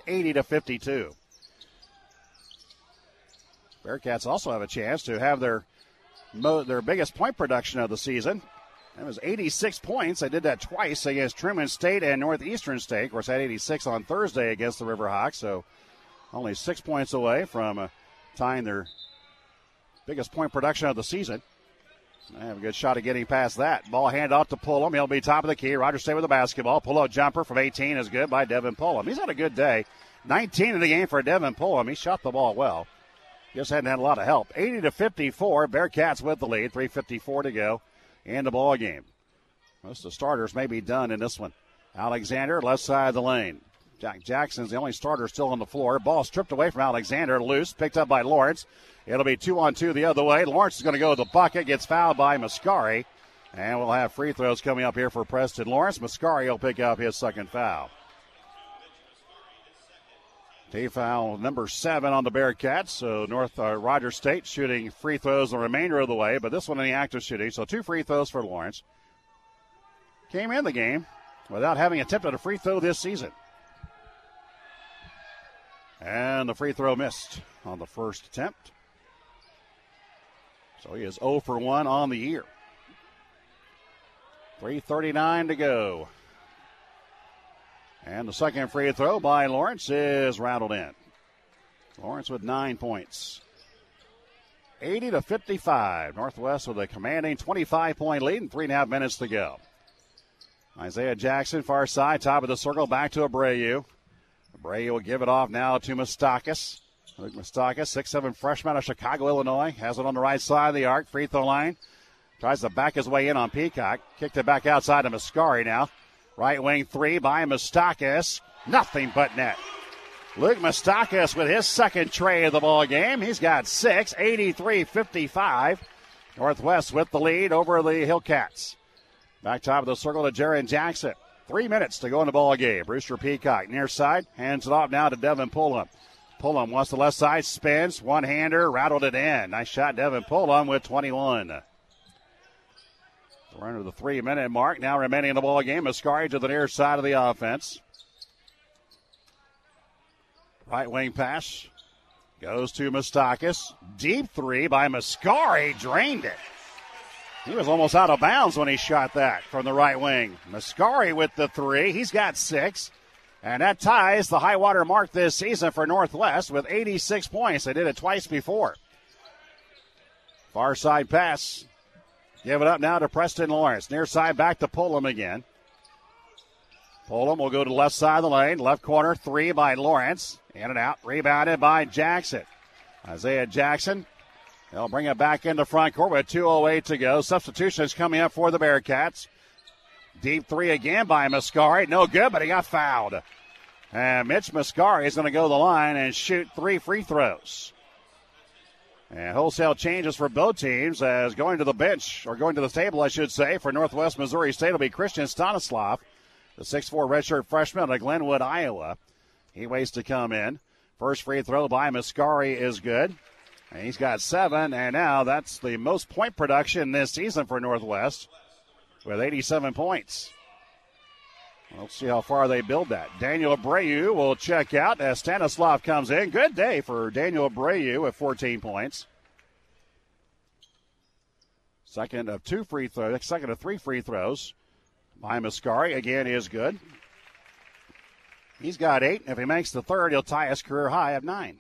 80-52. Bearcats also have a chance to have their their biggest point production of the season. That was 86 points. They did that twice against Truman State and Northeastern State. Of course, had 86 on Thursday against the Riverhawks, so only 6 points away from tying their biggest point production of the season. They have a good shot at getting past that. Ball handed off to Pullum. He'll be top of the key. Rogers State with the basketball. Pull-up jumper from 18 is good by Devin Pullum. He's had a good day. 19 in the game for Devin Pullum. He shot the ball well. Just hadn't had a lot of help. 80-54. Bearcats with the lead. 3:54 to go in the ball game. Most of the starters may be done in this one. Alexander, left side of the lane. Jack Jackson's the only starter still on the floor. Ball stripped away from Alexander. Loose. Picked up by Lawrence. It'll be 2-on-2 the other way. Lawrence is going to go to the bucket. Gets fouled by Mascari. And we'll have free throws coming up here for Preston Lawrence. Mascari will pick up his second foul. Team foul number 7 on the Bearcats. So Rogers State shooting free throws the remainder of the way, but this one in the active shooting. So 2 free throws for Lawrence. Came in the game without having attempted a free throw this season. And the free throw missed on the first attempt. So he is 0 for 1 on the year. 3:39 to go. And the second free throw by Lawrence is rattled in. Lawrence with 9 points. 80-55. Northwest with a commanding 25-point lead and 3.5 minutes to go. Isaiah Jackson, far side, top of the circle, back to Abreu. Abreu will give it off now to Mustakis. Luke Mustakis, 6'7" freshman out of Chicago, Illinois. Has it on the right side of the arc, free throw line. Tries to back his way in on Peacock. Kicked it back outside to Mascari now. Right wing 3 by Mustakis. Nothing but net. Luke Mustakis with his second tray of the ball game. He's got 6, 83-55. Northwest with the lead over the Hillcats. Back top of the circle to Jaron Jackson. 3 minutes to go in the ball game. Brewster Peacock near side. Hands it off now to Devin Pullum. Pullum wants the left side. Spins. One-hander. Rattled it in. Nice shot, Devin Pullum with 21. We're under the 3-minute mark. Now remaining in the ball game. Mascari to the near side of the offense. Right wing pass. Goes to Mustakis. Deep 3 by Mascari. Drained it. He was almost out of bounds when he shot that from the right wing. Mascari with the 3. He's got 6. And that ties the high water mark this season for Northwest with 86 points. They did it twice before. Far side pass. Give it up now to Preston Lawrence. Near side back to Pullum again. Pullum will go to the left side of the lane. Left corner 3 by Lawrence. In and out. Rebounded by Jackson. Isaiah Jackson. They'll bring it back into front court with 2:08 to go. Substitution is coming up for the Bearcats. Deep 3 again by Mascari. No good, but he got fouled. And Mitch Mascari is going to go to the line and shoot 3 free throws. And wholesale changes for both teams as going to the bench, or going to the table, I should say, for Northwest Missouri State will be Christian Stanislav, the 6'4" redshirt freshman out of Glenwood, Iowa. He waits to come in. First free throw by Mascari is good. And he's got 7, and now that's the most point production this season for Northwest with 87 points. Let's see how far they build that. Daniel Abreu will check out as Stanislav comes in. Good day for Daniel Abreu with 14 points. Second of 3 free throws by Mascari. Again, is good. He's got 8. If he makes the third, he'll tie his career high of 9.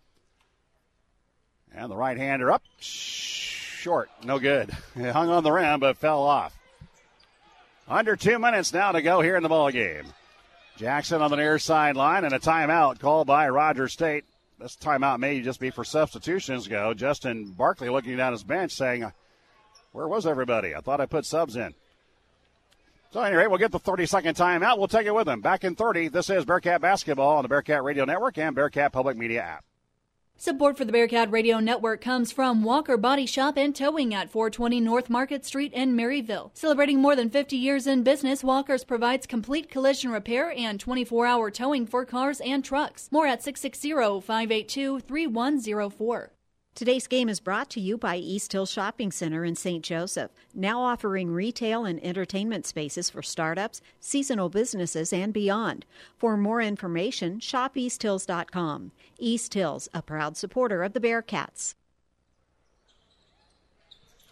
And the right-hander up. Short. No good. It hung on the rim, but fell off. Under 2 minutes now to go here in the ball game. Jackson on the near sideline, and a timeout called by Rogers State. This timeout may just be for substitutions go. Justin Barkley looking down his bench saying, where was everybody? I thought I put subs in. So anyway, we'll get the 30-second timeout. We'll take it with him. Back in 30, this is Bearcat Basketball on the Bearcat Radio Network and Bearcat Public Media app. Support for the Bearcat Radio Network comes from Walker Body Shop and Towing at 420 North Market Street in Maryville. Celebrating more than 50 years in business, Walker's provides complete collision repair and 24-hour towing for cars and trucks. More at 660-582-3104. Today's game is brought to you by East Hill Shopping Center in St. Joseph, now offering retail and entertainment spaces for startups, seasonal businesses, and beyond. For more information, shop easthills.com. East Hills, a proud supporter of the Bearcats.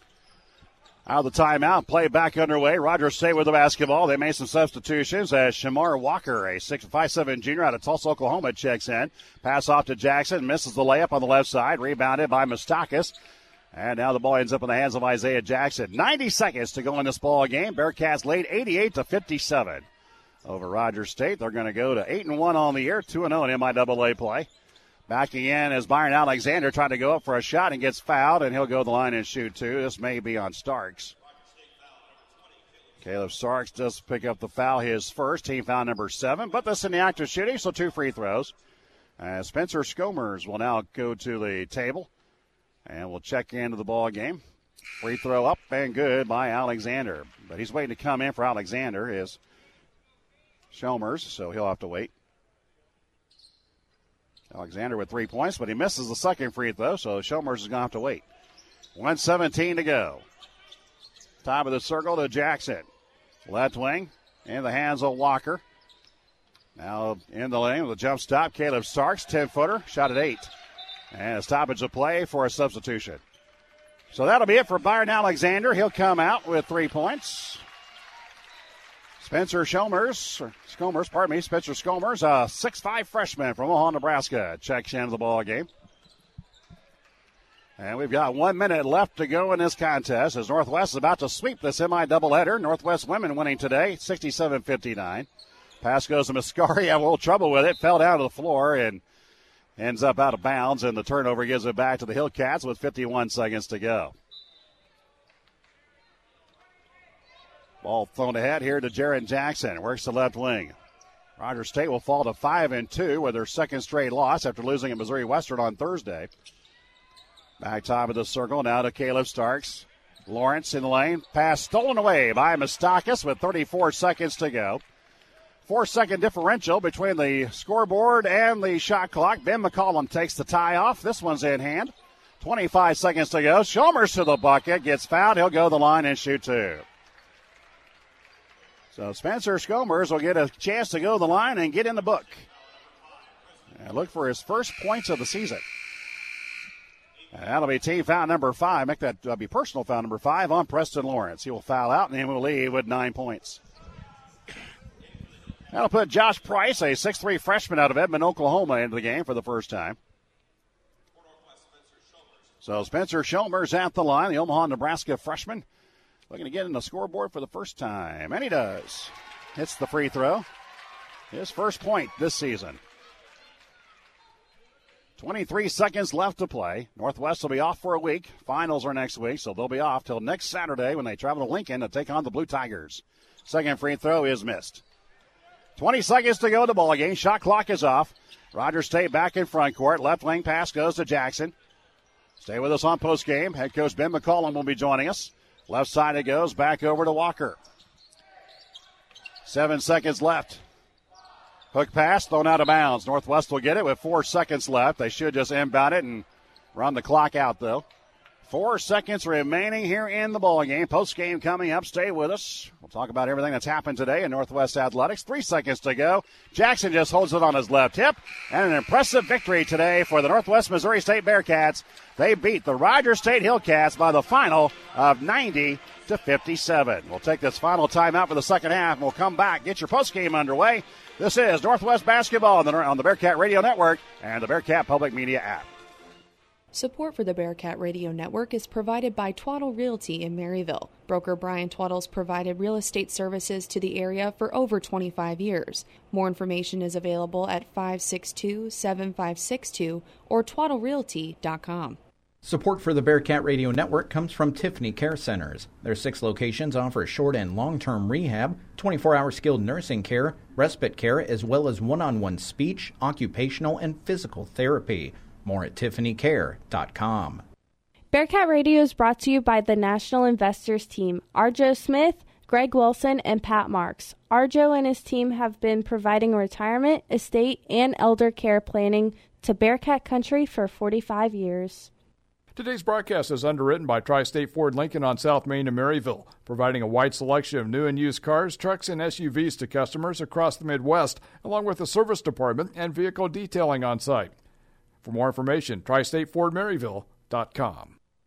Out of the timeout, play back underway. Rogers State with the basketball. They made some substitutions as Shamar Walker, a 6'5" junior out of Tulsa, Oklahoma, checks in. Pass off to Jackson, misses the layup on the left side, rebounded by Mustakis. And now the ball ends up in the hands of Isaiah Jackson. 90 seconds to go in this ball game. Bearcats lead 88-57 over Rogers State. They're going to go to 8-1 on the year, 2-0 in MIAA play. Backing in is Byron Alexander trying to go up for a shot and gets fouled, and he'll go to the line and shoot two. This may be on Starks. Caleb Starks does pick up the foul, his first, team foul number 7. But this in the act of shooting, so 2 free throws. Spencer Skomers will now go to the table. And we'll check into the ball game. Free throw up and good by Alexander. But he's waiting to come in for Alexander is Shelmers, so he'll have to wait. Alexander with 3 points, but he misses the second free throw, so Shelmers is going to have to wait. 1:17 to go. Top of the circle to Jackson. Left wing in the hands of Walker. Now in the lane with a jump stop. Caleb Starks, 10-footer, shot at 8. And a stoppage of play for a substitution. So that'll be it for Byron Alexander. He'll come out with 3 points. Spencer Skomers, a 6'5" freshman from Omaha, Nebraska, checks into the ball game. And we've got 1 minute left to go in this contest as Northwest is about to sweep the semi-doubleheader. Northwest women winning today, 67-59. Pass goes to Mascari, had a little trouble with it, fell down to the floor and ends up out of bounds, and the turnover gives it back to the Hillcats with 51 seconds to go. Ball thrown ahead here to Jaron Jackson. Works the left wing. Rogers State will fall to 5-2 with their second straight loss after losing at Missouri Western on Thursday. Back top of the circle now to Caleb Starks. Lawrence in the lane. Pass stolen away by Mustakis with 34 seconds to go. 4-second differential between the scoreboard and the shot clock. Ben McCollum takes the tie off. This one's in hand. 25 seconds to go. Shelmers to the bucket. Gets fouled. He'll go to the line and shoot 2. So Spencer Skomers will get a chance to go to the line and get in the book. And look for his first points of the season. And that'll be team foul number 5. Make that be personal foul number 5 on Preston Lawrence. He will foul out and he will leave with 9 points. That'll put Josh Price, a 6'3" freshman out of Edmond, Oklahoma, into the game for the first time. So Spencer Shelmers at the line, the Omaha, Nebraska freshman, looking to get in the scoreboard for the first time. And he does. Hits the free throw. His first point this season. 23 seconds left to play. Northwest will be off for a week. Finals are next week, so they'll be off till next Saturday when they travel to Lincoln to take on the Blue Tigers. Second free throw is missed. 20 seconds to go in the ball game. Shot clock is off. Rogers State back in front court. Left wing pass goes to Jackson. Stay with us on post game. Head coach Ben McCollum will be joining us. Left side it goes. Back over to Walker. 7 seconds left. Hook pass thrown out of bounds. Northwest will get it with 4 seconds left. They should just inbound it and run the clock out, though. 4 seconds remaining here in the ball game. Post game coming up. Stay with us. We'll talk about everything that's happened today in Northwest Athletics. 3 seconds to go. Jackson just holds it on his left hip. And an impressive victory today for the Northwest Missouri State Bearcats. They beat the Rogers State Hillcats by the final of 90-57. We'll take this final timeout for the second half. We'll come back. Get your post game underway. This is Northwest Basketball on the Bearcat Radio Network and the Bearcat Public Media app. Support for the Bearcat Radio Network is provided by Twaddle Realty in Maryville. Broker Brian Twaddle's provided real estate services to the area for over 25 years. More information is available at 562-7562 or twaddlerealty.com. Support for the Bearcat Radio Network comes from Tiffany Care Centers. Their 6 locations offer short and long-term rehab, 24-hour skilled nursing care, respite care, as well as one-on-one speech, occupational, and physical therapy. More at tiffanycare.com. Bearcat Radio is brought to you by the National Investors Team, Arjo Smith, Greg Wilson, and Pat Marks. Arjo and his team have been providing retirement, estate, and elder care planning to Bearcat Country for 45 years. Today's broadcast is underwritten by Tri-State Ford Lincoln on South Main in Maryville, providing a wide selection of new and used cars, trucks, and SUVs to customers across the Midwest, along with a service department and vehicle detailing on site. For more information, tristatefordmaryville.com.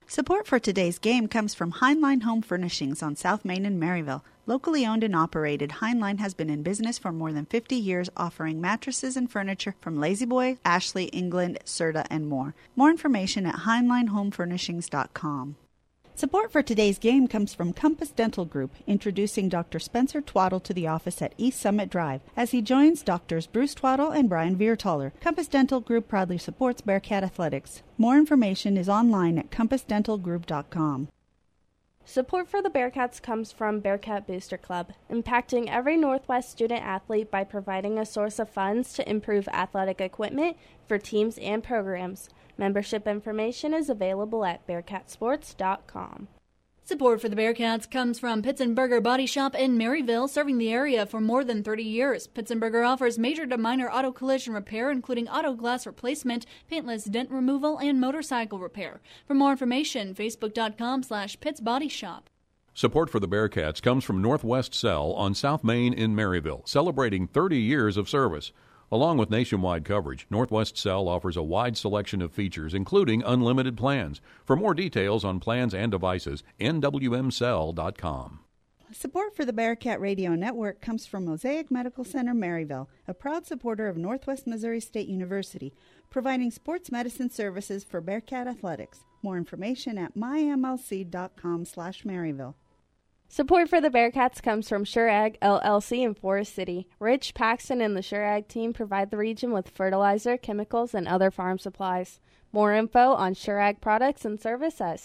Support for today's game comes from Heinlein Home Furnishings on South Main in Maryville. Locally owned and operated, Heinlein has been in business for more than 50 years, offering mattresses and furniture from La-Z-Boy, Ashley, England, Serta, and more. More information at HeinleinHomeFurnishings.com. Support for today's game comes from Compass Dental Group, introducing Dr. Spencer Twaddle to the office at East Summit Drive as he joins Drs. Bruce Twaddle and Brian Viertaler. Compass Dental Group proudly supports Bearcat Athletics. More information is online at compassdentalgroup.com. Support for the Bearcats comes from Bearcat Booster Club, impacting every Northwest student athlete by providing a source of funds to improve athletic equipment for teams and programs. Membership information is available at bearcatsports.com. Support for the Bearcats comes from Pitzenberger Body Shop in Maryville, serving the area for more than 30 years. Pitzenberger offers major to minor auto collision repair, including auto glass replacement, paintless dent removal, and motorcycle repair. For more information, facebook.com/PittsBodyShop. Support for the Bearcats comes from Northwest Cell on South Main in Maryville, celebrating 30 years of service. Along with nationwide coverage, Northwest Cell offers a wide selection of features, including unlimited plans. For more details on plans and devices, nwmcell.com. Support for the Bearcat Radio Network comes from Mosaic Medical Center, Maryville, a proud supporter of Northwest Missouri State University, providing sports medicine services for Bearcat athletics. More information at mymlc.com/Maryville. Support for the Bearcats comes from Sure Ag LLC in Forest City. Rich Paxton and the Sure Ag team provide the region with fertilizer, chemicals, and other farm supplies. More info on Sure Ag products and service at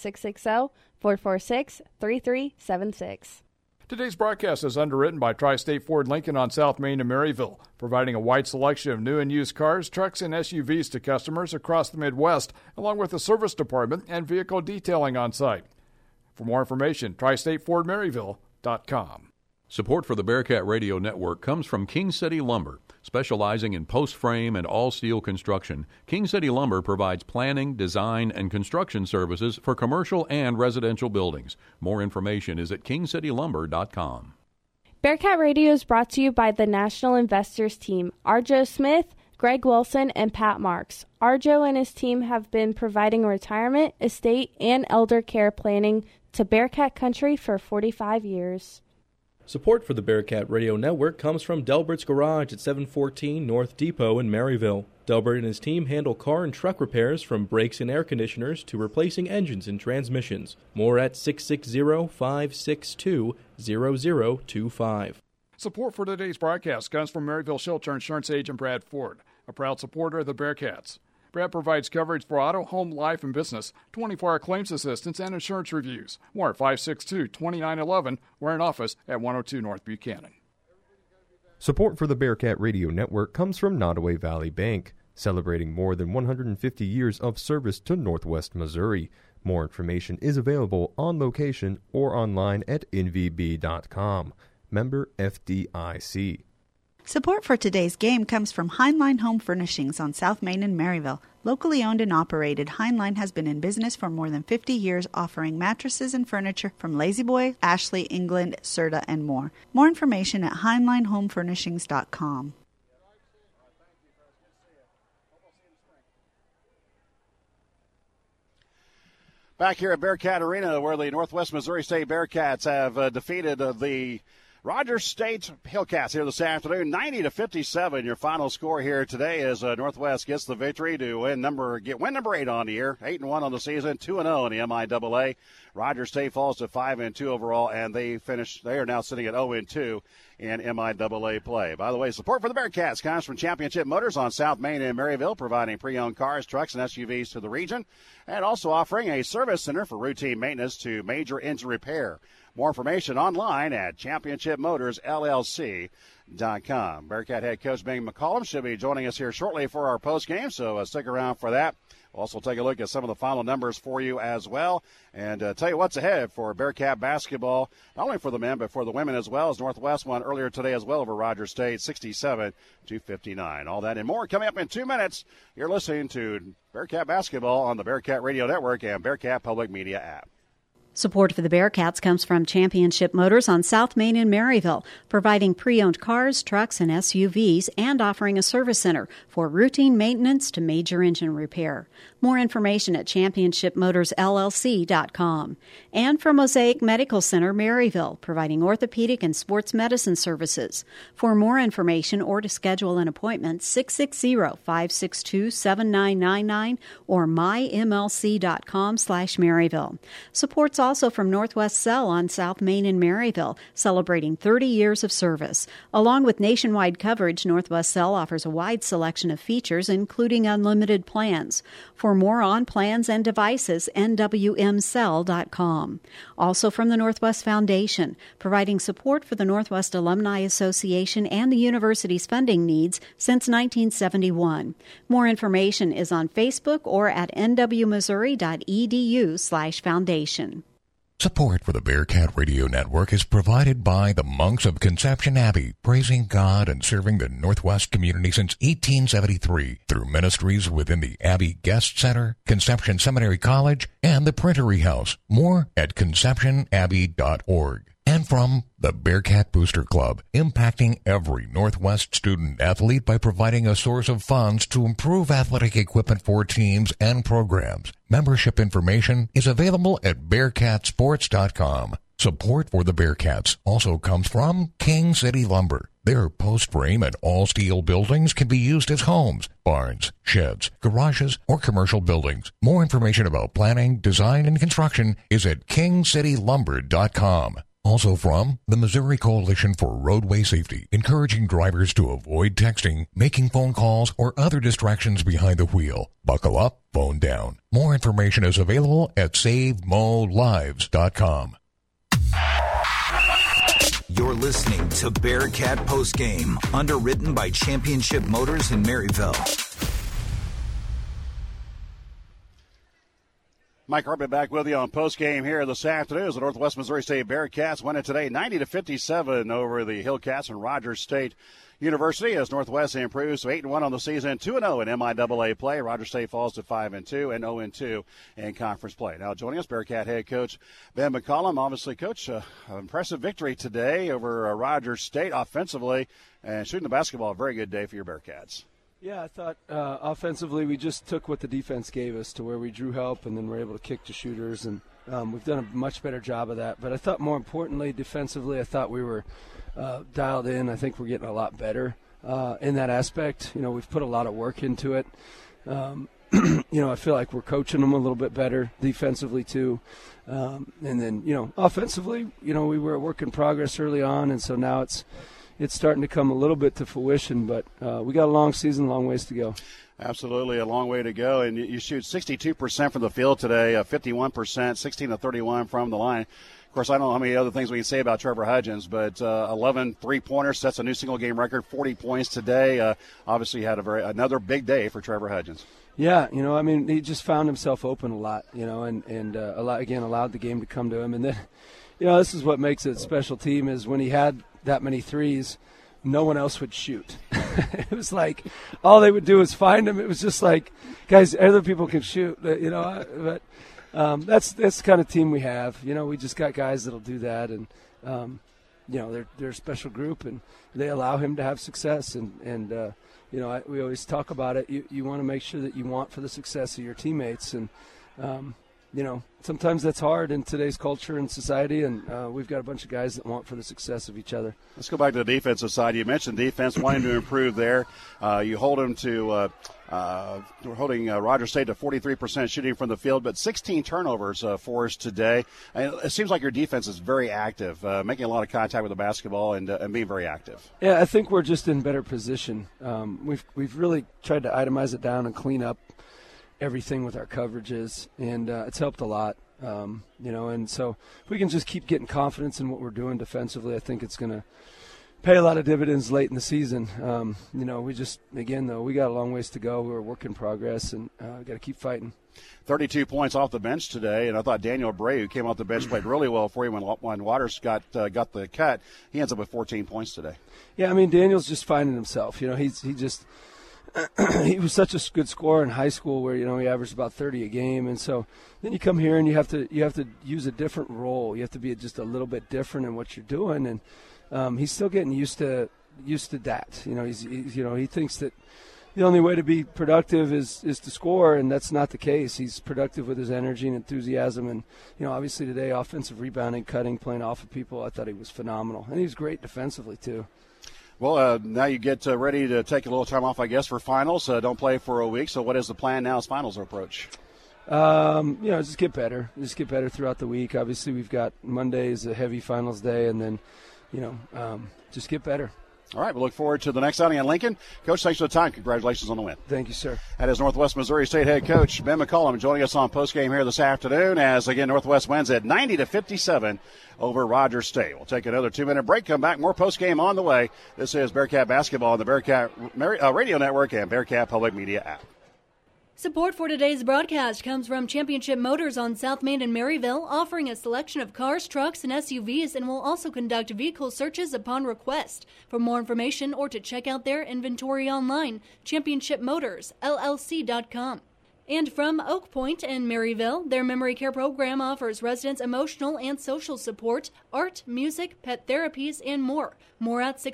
660-446-3376. Today's broadcast is underwritten by Tri-State Ford Lincoln on South Main in Maryville, providing a wide selection of new and used cars, trucks, and SUVs to customers across the Midwest, along with a service department and vehicle detailing on site. For more information, TriStateFordMaryville.com. Support for the Bearcat Radio Network comes from King City Lumber. Specializing in post-frame and all-steel construction, King City Lumber provides planning, design, and construction services for commercial and residential buildings. More information is at KingCityLumber.com. Bearcat Radio is brought to you by the National Investors Team, Arjo Smith, Greg Wilson, and Pat Marks. Arjo and his team have been providing retirement, estate, and elder care planning to Bearcat Country for 45 years. Support for the Bearcat Radio Network comes from Delbert's Garage at 714 North Depot in Maryville. Delbert and his team handle car and truck repairs from brakes and air conditioners to replacing engines and transmissions. More at 660-562-0025. Support for today's broadcast comes from Maryville Shelter Insurance Agent Brad Ford, a proud supporter of the Bearcats. Brad provides coverage for auto, home, life, and business, 24-hour claims assistance, and insurance reviews. More at 562-2911. We're in office at 102 North Buchanan. Support for the Bearcat Radio Network comes from Nottoway Valley Bank, celebrating more than 150 years of service to Northwest Missouri. More information is available on location or online at nvb.com. Member FDIC. Support for today's game comes from Heinlein Home Furnishings on South Main in Maryville. Locally owned and operated, Heinlein has been in business for more than 50 years, offering mattresses and furniture from La-Z-Boy, Ashley, England, Serta, and more. More information at HeinleinHomeFurnishings.com. Back here at Bearcat Arena, where the Northwest Missouri State Bearcats have defeated the Rogers State Hillcats here this afternoon, 90-57. Your final score here today as Northwest gets the victory to win number 8 on the year, 8-1 on the season, 2-0 in the MIAA. Rogers State falls to 5-2 overall, and they are now sitting at 0-2 in MIAA play. By the way, support for the Bearcats comes from Championship Motors on South Main in Maryville, providing pre-owned cars, trucks, and SUVs to the region, and also offering a service center for routine maintenance to major engine repair. More information online at championshipmotorsllc.com. Bearcat head coach Bing McCollum should be joining us here shortly for our postgame, so stick around for that. We'll also take a look at some of the final numbers for you as well, and tell you what's ahead for Bearcat basketball, not only for the men but for the women as well, as Northwest won earlier today as well over Rogers State, 67-59. All that and more coming up in 2 minutes. You're listening to Bearcat basketball on the Bearcat Radio Network and Bearcat Public Media app. Support for the Bearcats comes from Championship Motors on South Main in Maryville, providing pre-owned cars, trucks, and SUVs, and offering a service center for routine maintenance to major engine repair. More information at championshipmotorsllc.com. And from Mosaic Medical Center, Maryville, providing orthopedic and sports medicine services. For more information or to schedule an appointment, 660-562-7999 or mymlc.com/Maryville. Support's also from Northwest Cell on South Main in Maryville, celebrating 30 years of service. Along with nationwide coverage, Northwest Cell offers a wide selection of features, including unlimited plans. For more on plans and devices, nwmcell.com. Also from the Northwest Foundation, providing support for the Northwest Alumni Association and the university's funding needs since 1971. More information is on Facebook or at nwmissouri.edu/foundation. Support for the Bearcat Radio Network is provided by the Monks of Conception Abbey, praising God and serving the Northwest community since 1873 through ministries within the Abbey Guest Center, Conception Seminary College, and the Printery House. More at conceptionabbey.org. And from the Bearcat Booster Club, impacting every Northwest student athlete by providing a source of funds to improve athletic equipment for teams and programs. Membership information is available at bearcatsports.com. Support for the Bearcats also comes from King City Lumber. Their post frame and all steel buildings can be used as homes, barns, sheds, garages, or commercial buildings. More information about planning, design, and construction is at kingcitylumber.com. Also from the Missouri Coalition for Roadway Safety, encouraging drivers to avoid texting, making phone calls, or other distractions behind the wheel. Buckle up, phone down. More information is available at SaveMoLives.com. You're listening to Bearcat Postgame, underwritten by Championship Motors in Maryville. Mike Harbit back with you on postgame here this afternoon as the Northwest Missouri State Bearcats win it today 90-57 over the Hillcats and Rogers State University as Northwest improves to 8-1 on the season, 2-0 in MIAA play. Rogers State falls to 5-2 and 0-2 in conference play. Now joining us, Bearcat head coach Ben McCollum. Obviously, Coach, impressive victory today over Rogers State offensively and shooting the basketball. A very good day for your Bearcats. Yeah, I thought offensively we just took what the defense gave us to where we drew help and then we're able to kick to shooters, and we've done a much better job of that. But I thought more importantly, defensively, I thought we were dialed in. I think we're getting a lot better in that aspect. You know, we've put a lot of work into it. You know, I feel like we're coaching them a little bit better defensively too. And then, you know, offensively, you know, we were a work in progress early on, and so now it's starting to come a little bit to fruition, but we got a long season, long ways to go. Absolutely, a long way to go. And you shoot 62% from the field today, 51%, 16 to 31 from the line. Of course, I don't know how many other things we can say about Trevor Hudgens, but 11 three-pointers, that's a new single-game record, 40 points today. Obviously had another big day for Trevor Hudgens. Yeah, you know, I mean, he just found himself open a lot, you know, and allowed the game to come to him. And then, you know, this is what makes it a special team is when he had that many threes, no one else would shoot. It was like all they would do is find him. It was just like, guys, other people can shoot, you know. But that's the kind of team we have. You know, we just got guys that'll do that, and you know, they're a special group, and they allow him to have success. And you know, we always talk about it. You want to make sure that you want for the success of your teammates, and you know, sometimes that's hard in today's culture and society, and we've got a bunch of guys that want for the success of each other. Let's go back to the defensive side. You mentioned defense, wanting to improve there. You hold them to holding Rogers State to 43% shooting from the field, but 16 turnovers for us today. And it seems like your defense is very active, making a lot of contact with the basketball and being very active. Yeah, I think we're just in better position. We've really tried to itemize it down and clean up everything with our coverages, and it's helped a lot, you know, and so if we can just keep getting confidence in what we're doing defensively, I think it's going to pay a lot of dividends late in the season. You know, we just, again, though, we got a long ways to go. We're a work in progress, and got to keep fighting. 32 points off the bench today, and I thought Daniel Bray, who came off the bench, played really well for you when Waters got the cut. He ends up with 14 points today. Yeah, I mean, Daniel's just finding himself. You know, he just he was such a good scorer in high school where, he averaged about 30 a game. And so then you come here and you have to use a different role. You have to be just a little bit different in what you're doing. And he's still getting used to that. He thinks that the only way to be productive is to score, and that's not the case. He's productive with his energy and enthusiasm. And, obviously today, offensive rebounding, cutting, playing off of people, I thought he was phenomenal. And he was great defensively, too. Well, now you get ready to take a little time off, I guess, for finals. Don't play for a week. So what is the plan now as finals approach? Just get better. Just get better throughout the week. Obviously, we've got Monday is a heavy finals day, and then, just get better. All right, we look forward to the next outing in Lincoln. Coach, thanks for the time. Congratulations on the win. Thank you, sir. That is Northwest Missouri State head coach Ben McCollum joining us on postgame here this afternoon as, again, Northwest wins at 90-57 over Rogers State. We'll take another 2-minute break, come back, more postgame on the way. This is Bearcat Basketball on the Bearcat Radio Network and Bearcat Public Media app. Support for today's broadcast comes from Championship Motors on South Main in Maryville, offering a selection of cars, trucks, and SUVs, and will also conduct vehicle searches upon request. For more information or to check out their inventory online, championshipmotorsllc.com. And from Oak Point in Maryville, their memory care program offers residents emotional and social support, art, music, pet therapies, and more. More at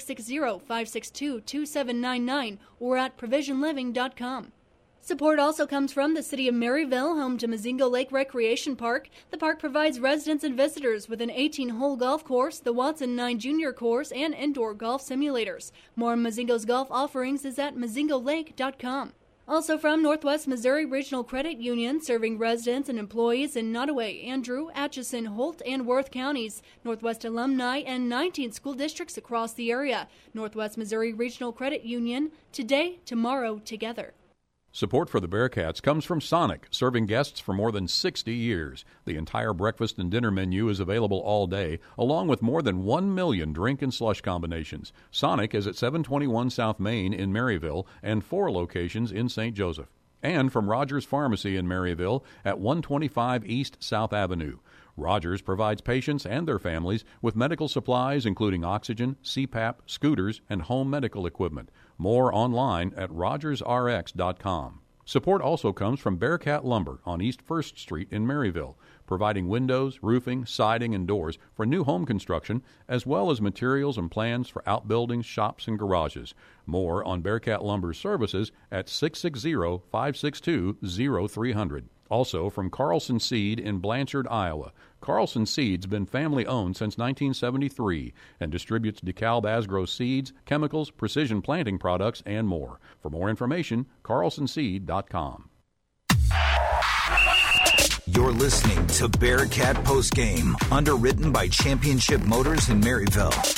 660-562-2799 or at provisionliving.com. Support also comes from the City of Maryville, home to Mozingo Lake Recreation Park. The park provides residents and visitors with an 18-hole golf course, the Watson 9 Junior course, and indoor golf simulators. More on Mozingo's golf offerings is at mozingolake.com. Also from Northwest Missouri Regional Credit Union, serving residents and employees in Nottoway, Andrew, Atchison, Holt, and Worth counties, Northwest alumni, and 19 school districts across the area. Northwest Missouri Regional Credit Union, today, tomorrow, together. Support for the Bearcats comes from Sonic, serving guests for more than 60 years. The entire breakfast and dinner menu is available all day, along with more than 1 million drink and slush combinations. Sonic is at 721 South Main in Maryville and 4 locations in St. Joseph. And from Rogers Pharmacy in Maryville at 125 East South Avenue. Rogers provides patients and their families with medical supplies including oxygen, CPAP, scooters, and home medical equipment. More online at rogersrx.com. Support also comes from Bearcat Lumber on East 1st Street in Maryville, providing windows, roofing, siding, and doors for new home construction, as well as materials and plans for outbuildings, shops, and garages. More on Bearcat Lumber services at 660-562-0300. Also from Carlson Seed in Blanchard, Iowa. Carlson Seed's been family-owned since 1973 and distributes DeKalb Asgrow seeds, chemicals, precision planting products, and more. For more information, carlsonseed.com. You're listening to Bearcat Postgame, underwritten by Championship Motors in Maryville.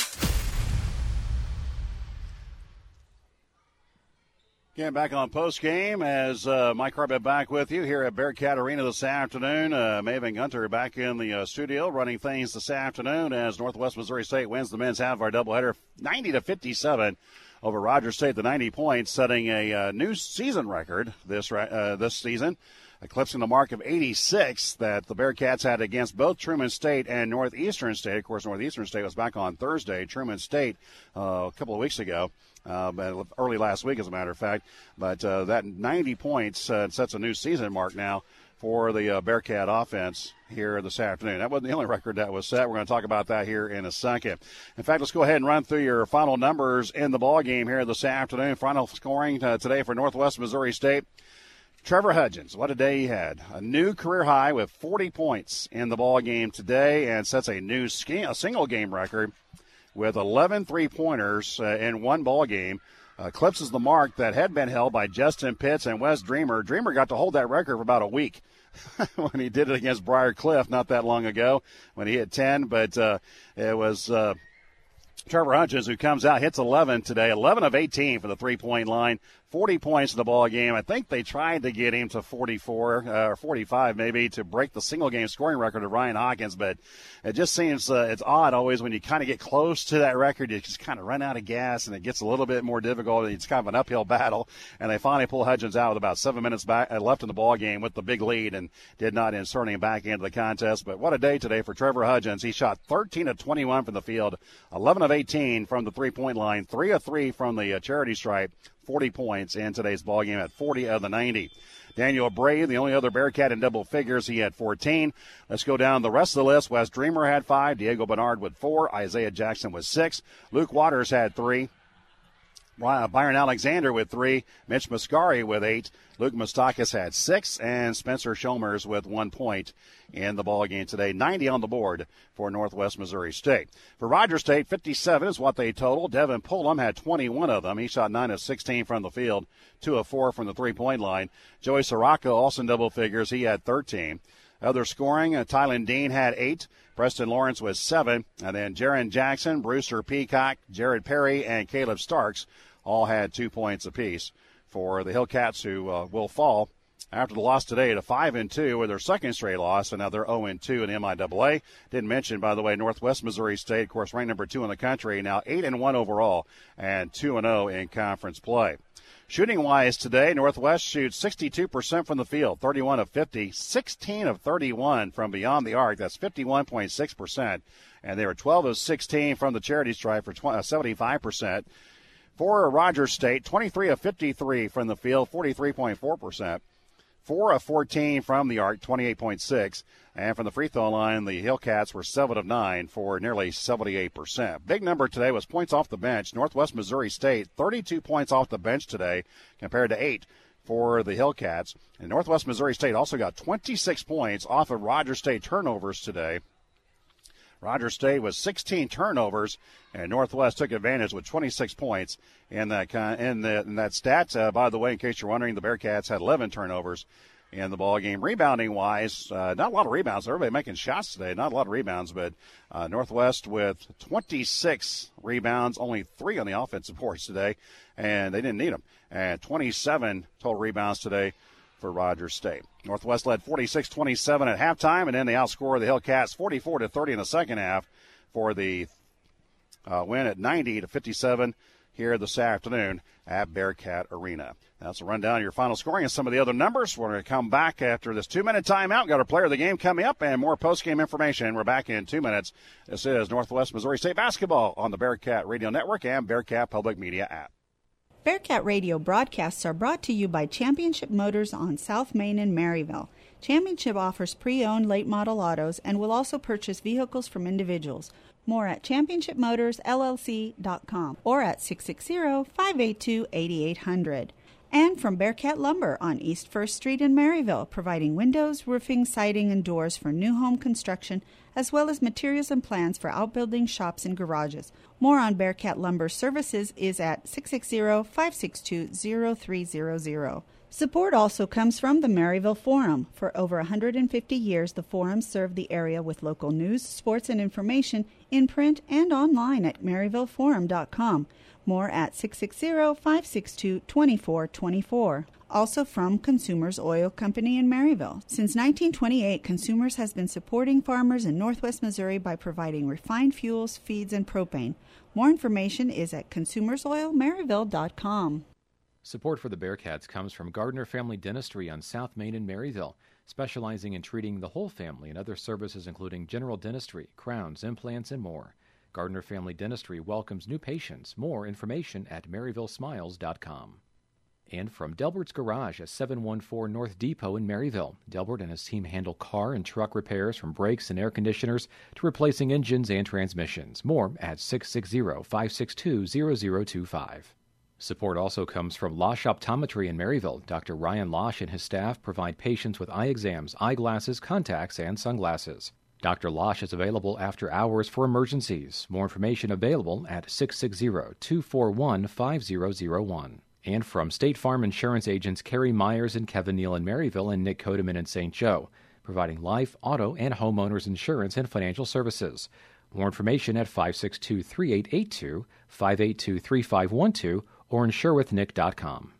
Again, back on postgame as Mike Harbett back with you here at Bearcat Arena this afternoon. Maven Gunter back in the studio running things this afternoon as Northwest Missouri State wins the men's half of our doubleheader 90-57 over Rogers State. The 90 points setting a new season record this season, eclipsing the mark of 86 that the Bearcats had against both Truman State and Northeastern State. Of course, Northeastern State was back on Thursday. Truman State a couple of weeks ago. Early last week, as a matter of fact. But that 90 points sets a new season mark now for the Bearcat offense here this afternoon. That wasn't the only record that was set. We're going to talk about that here in a second. In fact, let's go ahead and run through your final numbers in the ball game here this afternoon. Final scoring today for Northwest Missouri State. Trevor Hudgens, what a day he had. A new career high with 40 points in the ball game today and sets a new single-game record with 11 three-pointers in one ball game. Eclipses the mark that had been held by Justin Pitts and Wes Dreamer. Dreamer got to hold that record for about a week when he did it against Briar Cliff not that long ago when he hit 10. But it was Trevor Hudgens who comes out, hits 11 today, 11 of 18 for the three-point line. 40 points in the ball game. I think they tried to get him to 44 or 45 maybe to break the single-game scoring record of Ryan Hawkins, but it just seems it's odd always when you kind of get close to that record, you just kind of run out of gas and it gets a little bit more difficult. It's kind of an uphill battle, and they finally pull Hudgens out with about 7 minutes left in the ball game with the big lead and did not insert him back into the contest. But what a day today for Trevor Hudgens. He shot 13 of 21 from the field, 11 of 18 from the three-point line, 3 of 3 from the charity stripe, 40 points in today's ballgame at 40 of the 90. Daniel Bray, the only other Bearcat in double figures, he had 14. Let's go down the rest of the list. Wes Dreamer had 5. Diego Bernard with 4. Isaiah Jackson with 6. Luke Waters had 3. Byron Alexander with 3. Mitch Muscari with 8. Luke Mustakis had 6. And Spencer Shomers with 1 point in the ball game today. 90 on the board for Northwest Missouri State. For Rogers State, 57 is what they totaled. Devin Pullum had 21 of them. He shot 9 of 16 from the field, 2 of 4 from the three-point line. Joey Sirocco also in double figures. He had 13. Other scoring, Tylen Dean had 8. Preston Lawrence was 7. And then Jaron Jackson, Brewster Peacock, Jared Perry, and Caleb Starks all had 2 points apiece for the Hillcats, who will fall after the loss today to 5-2 with their second straight loss, and now they're 0-2 in the MIAA. Didn't mention, by the way, Northwest Missouri State, of course, ranked number 2 in the country, now 8-1 overall and 2-0 in conference play. Shooting-wise today, Northwest shoots 62% from the field, 31 of 50, 16 of 31 from beyond the arc. That's 51.6%. And they were 12 of 16 from the charity stripe for 75%. For Rogers State, 23 of 53 from the field, 43.4%. 4 of 14 from the arc, 28.6%. And from the free throw line, the Hillcats were 7 of 9 for nearly 78%. Big number today was points off the bench. Northwest Missouri State, 32 points off the bench today compared to 8 for the Hillcats. And Northwest Missouri State also got 26 points off of Rogers State turnovers today. Rogers State was 16 turnovers, and Northwest took advantage with 26 points in that stat. By the way, in case you're wondering, the Bearcats had 11 turnovers in the ball game. Rebounding-wise, not a lot of rebounds. Everybody making shots today. Not a lot of rebounds, but Northwest with 26 rebounds, only 3 on the offensive boards today, and they didn't need them. And 27 total rebounds today for Rogers State. Northwest led 46-27 at halftime, and then they outscored the Hillcats 44-30 in the second half for the win at 90-57 here this afternoon at Bearcat Arena. That's a rundown of your final scoring and some of the other numbers. We're going to come back after this 2-minute timeout. Got our player of the game coming up and more post-game information. We're back in 2 minutes. This is Northwest Missouri State basketball on the Bearcat Radio Network and Bearcat Public Media app. Bearcat Radio broadcasts are brought to you by Championship Motors on South Main in Maryville. Championship offers pre-owned late model autos and will also purchase vehicles from individuals. More at championshipmotorsllc.com or at 660-582-8800. And from Bearcat Lumber on East 1st Street in Maryville, providing windows, roofing, siding, and doors for new home construction, as well as materials and plans for outbuildings, shops, and garages. More on Bearcat Lumber services is at 660-562-0300. Support also comes from the Maryville Forum. For over 150 years, the Forum served the area with local news, sports, and information in print and online at maryvilleforum.com. More at 660-562-2424. Also from Consumers Oil Company in Maryville. Since 1928, Consumers has been supporting farmers in Northwest Missouri by providing refined fuels, feeds, and propane. More information is at consumersoilmaryville.com. Support for the Bearcats comes from Gardner Family Dentistry on South Main in Maryville, specializing in treating the whole family and other services including general dentistry, crowns, implants, and more. Gardner Family Dentistry welcomes new patients. More information at maryvillesmiles.com. And from Delbert's Garage at 714 North Depot in Maryville. Delbert and his team handle car and truck repairs from brakes and air conditioners to replacing engines and transmissions. More at 660-562-0025. Support also comes from Losch Optometry in Maryville. Dr. Ryan Losch and his staff provide patients with eye exams, eyeglasses, contacts, and sunglasses. Dr. Losch is available after hours for emergencies. More information available at 660-241-5001. And from State Farm Insurance agents Kerry Myers and Kevin Neal in Maryville and Nick Kodeman in St. Joe, providing life, auto, and homeowners insurance and financial services. More information at 562-3882, 582-3512, or insurewithnick.com.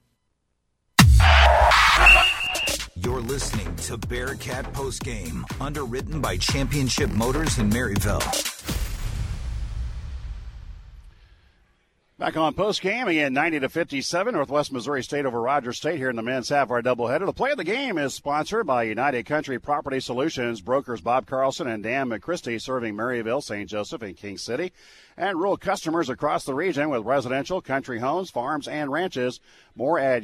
You're listening to Bearcat Postgame, underwritten by Championship Motors in Maryville. Back on post game again, 90-57, Northwest Missouri State over Rogers State here in the men's half of our doubleheader. The play of the game is sponsored by United Country Property Solutions, brokers Bob Carlson and Dan McChristie, serving Maryville, St. Joseph, and King City, and rural customers across the region with residential, country homes, farms, and ranches. More at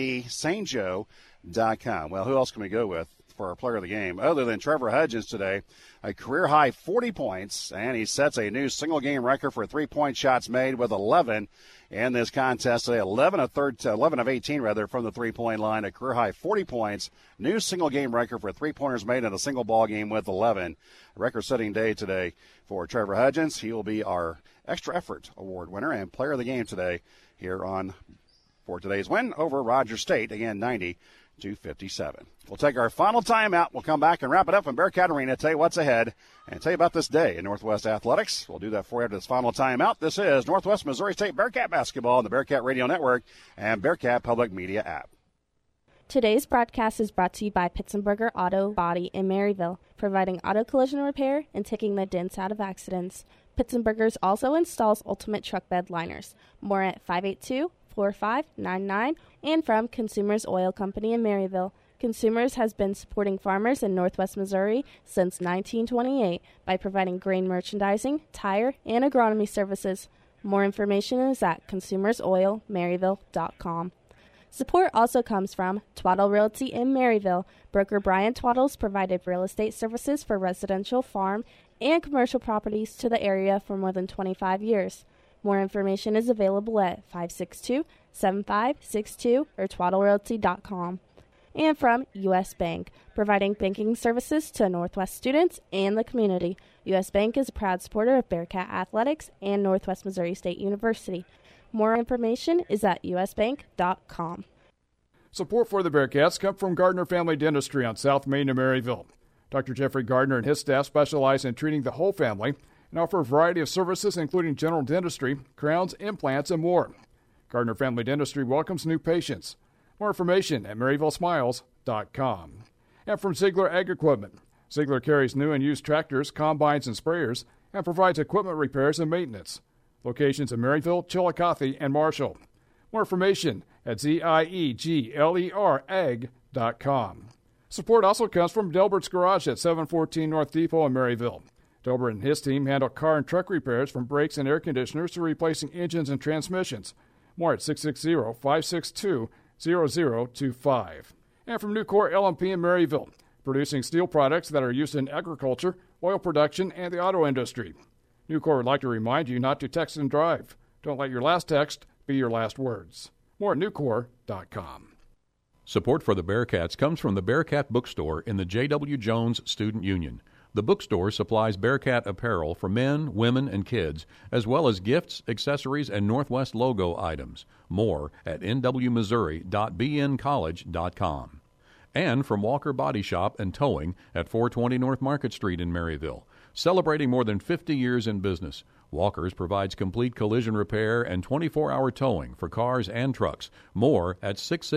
ucstjoe.com. Well, who else can we go with for our player of the game other than Trevor Hudgens today? A career-high 40 points, and he sets a new single-game record for three-point shots made with 11 in this contest today. 11 of 18 from the three-point line. A career-high 40 points, new single-game record for three-pointers made in a single ball game with 11. A record-setting day today for Trevor Hudgens. He will be our Extra Effort Award winner and player of the game today here for today's win over Rogers State. Again, 90-57. We'll take our final timeout. We'll come back and wrap it up from Bearcat Arena, tell you what's ahead, and tell you about this day in Northwest Athletics. We'll do that for you after this final timeout. This is Northwest Missouri State Bearcat basketball on the Bearcat Radio Network and Bearcat Public Media app. Today's broadcast is brought to you by Pittsburgher Auto Body in Maryville, providing auto collision repair and taking the dents out of accidents. Pittsburghers also installs ultimate truck bed liners. More at 582-4599 and from Consumers Oil Company in Maryville. Consumers has been supporting farmers in Northwest Missouri since 1928 by providing grain merchandising, tire, and agronomy services. More information is at consumersoilmaryville.com. Support also comes from Twaddle Realty in Maryville. Broker Brian Twaddles provided real estate services for residential, farm, and commercial properties to the area for more than 25 years. More information is available at 562-7562 or twaddlerealty.com. And from U.S. Bank, providing banking services to Northwest students and the community. U.S. Bank is a proud supporter of Bearcat Athletics and Northwest Missouri State University. More information is at usbank.com. Support for the Bearcats come from Gardner Family Dentistry on South Main in Maryville. Dr. Jeffrey Gardner and his staff specialize in treating the whole family and offer a variety of services including general dentistry, crowns, implants, and more. Gardner Family Dentistry welcomes new patients. More information at MaryvilleSmiles.com. And from Ziegler Ag Equipment. Ziegler carries new and used tractors, combines, and sprayers and provides equipment repairs and maintenance. Locations in Maryville, Chillicothe, and Marshall. More information at ZIEGLERAG.com. Support also comes from Delbert's Garage at 714 North Depot in Maryville. Delbert and his team handle car and truck repairs from brakes and air conditioners to replacing engines and transmissions. More at 660-562-0025. And from Nucor LMP in Maryville, producing steel products that are used in agriculture, oil production, and the auto industry. Nucor would like to remind you not to text and drive. Don't let your last text be your last words. More at Nucor.com. Support for the Bearcats comes from the Bearcat Bookstore in the J.W. Jones Student Union. The bookstore supplies Bearcat apparel for men, women, and kids, as well as gifts, accessories, and Northwest logo items. More at nwmissouri.bncollege.com. And from Walker Body Shop and Towing at 420 North Market Street in Maryville. Celebrating more than 50 years in business, Walker's provides complete collision repair and 24-hour towing for cars and trucks. More at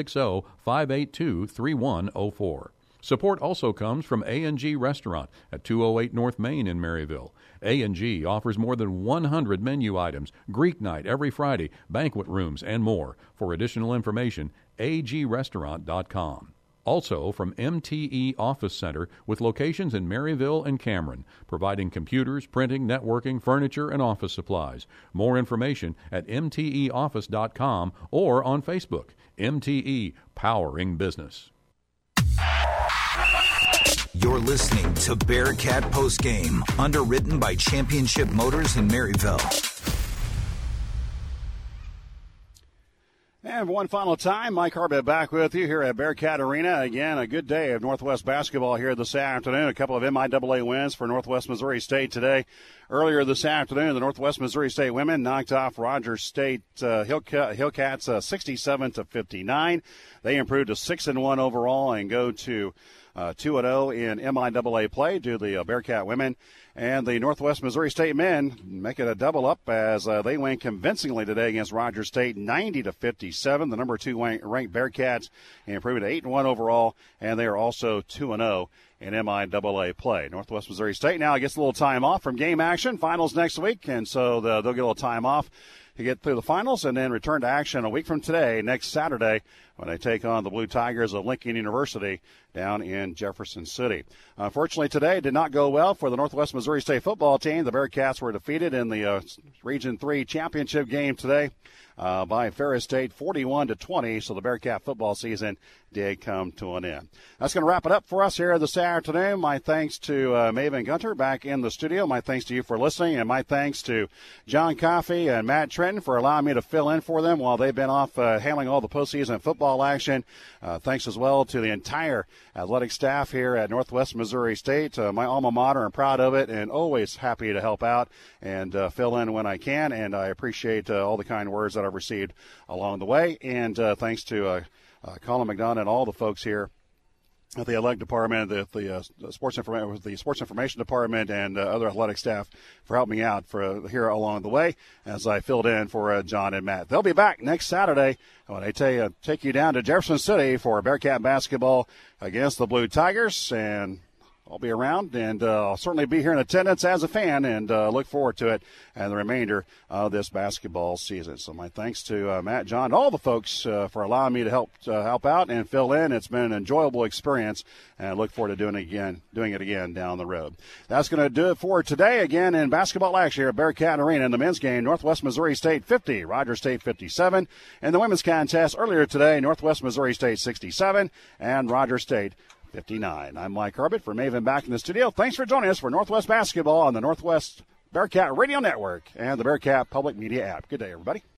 660-582-3104. Support also comes from A&G Restaurant at 208 North Main in Maryville. A&G offers more than 100 menu items, Greek night every Friday, banquet rooms, and more. For additional information, agrestaurant.com. Also from MTE Office Center with locations in Maryville and Cameron, providing computers, printing, networking, furniture, and office supplies. More information at mteoffice.com or on Facebook. MTE, Powering Business. You're listening to Bearcat Postgame, underwritten by Championship Motors in Maryville. And one final time, Mike Harbit back with you here at Bearcat Arena. Again, a good day of Northwest basketball here this afternoon. A couple of MIAA wins for Northwest Missouri State today. Earlier this afternoon, the Northwest Missouri State women knocked off Rogers State Hillcats 67-59. They improved to 6-1 overall and go to 2-0 in MIAA play due to the Bearcat women. And the Northwest Missouri State men make it a double up as they win convincingly today against Rogers State, 90-57. The number 2 ranked Bearcats improved to 8-1 overall, and they are also 2-0 in MIAA play. Northwest Missouri State now gets a little time off from game action. Finals next week, and so they'll get a little time off to get through the finals and then return to action a week from today, next Saturday, when they take on the Blue Tigers of Lincoln University down in Jefferson City. Unfortunately, today did not go well for the Northwest Missouri State football team. The Bearcats were defeated in the Region 3 championship game today by Ferris State 41-20, so the Bearcat football season did come to an end. That's going to wrap it up for us here this afternoon. My thanks to Maven Gunter back in the studio. My thanks to you for listening, and my thanks to John Coffey and Matt Trenton for allowing me to fill in for them while they've been off handling all the postseason football action. Thanks as well to the entire athletic staff here at Northwest Missouri State, my alma mater. I'm proud of it and always happy to help out and fill in when I can, and I appreciate all the kind words that I've received along the way. And thanks to Colin McDonough and all the folks here at the athletic department, the sports information department, and other athletic staff for helping me out for here along the way as I filled in for John and Matt. They'll be back next Saturday when I take you down to Jefferson City for Bearcat basketball against the Blue Tigers, and I'll be around, and I'll certainly be here in attendance as a fan, and look forward to it and the remainder of this basketball season. So my thanks to Matt, John, and all the folks for allowing me to help out and fill in. It's been an enjoyable experience, and I look forward to doing it again down the road. That's going to do it for today. Again, in basketball action here at Bearcat Arena in the men's game, Northwest Missouri State 50, Rogers State 57. In the women's contest earlier today, Northwest Missouri State 67 and Rogers State 59. I'm Mike Harbert for Maven back in the studio. Thanks for joining us for Northwest Basketball on the Northwest Bearcat Radio Network and the Bearcat Public Media app. Good day, everybody.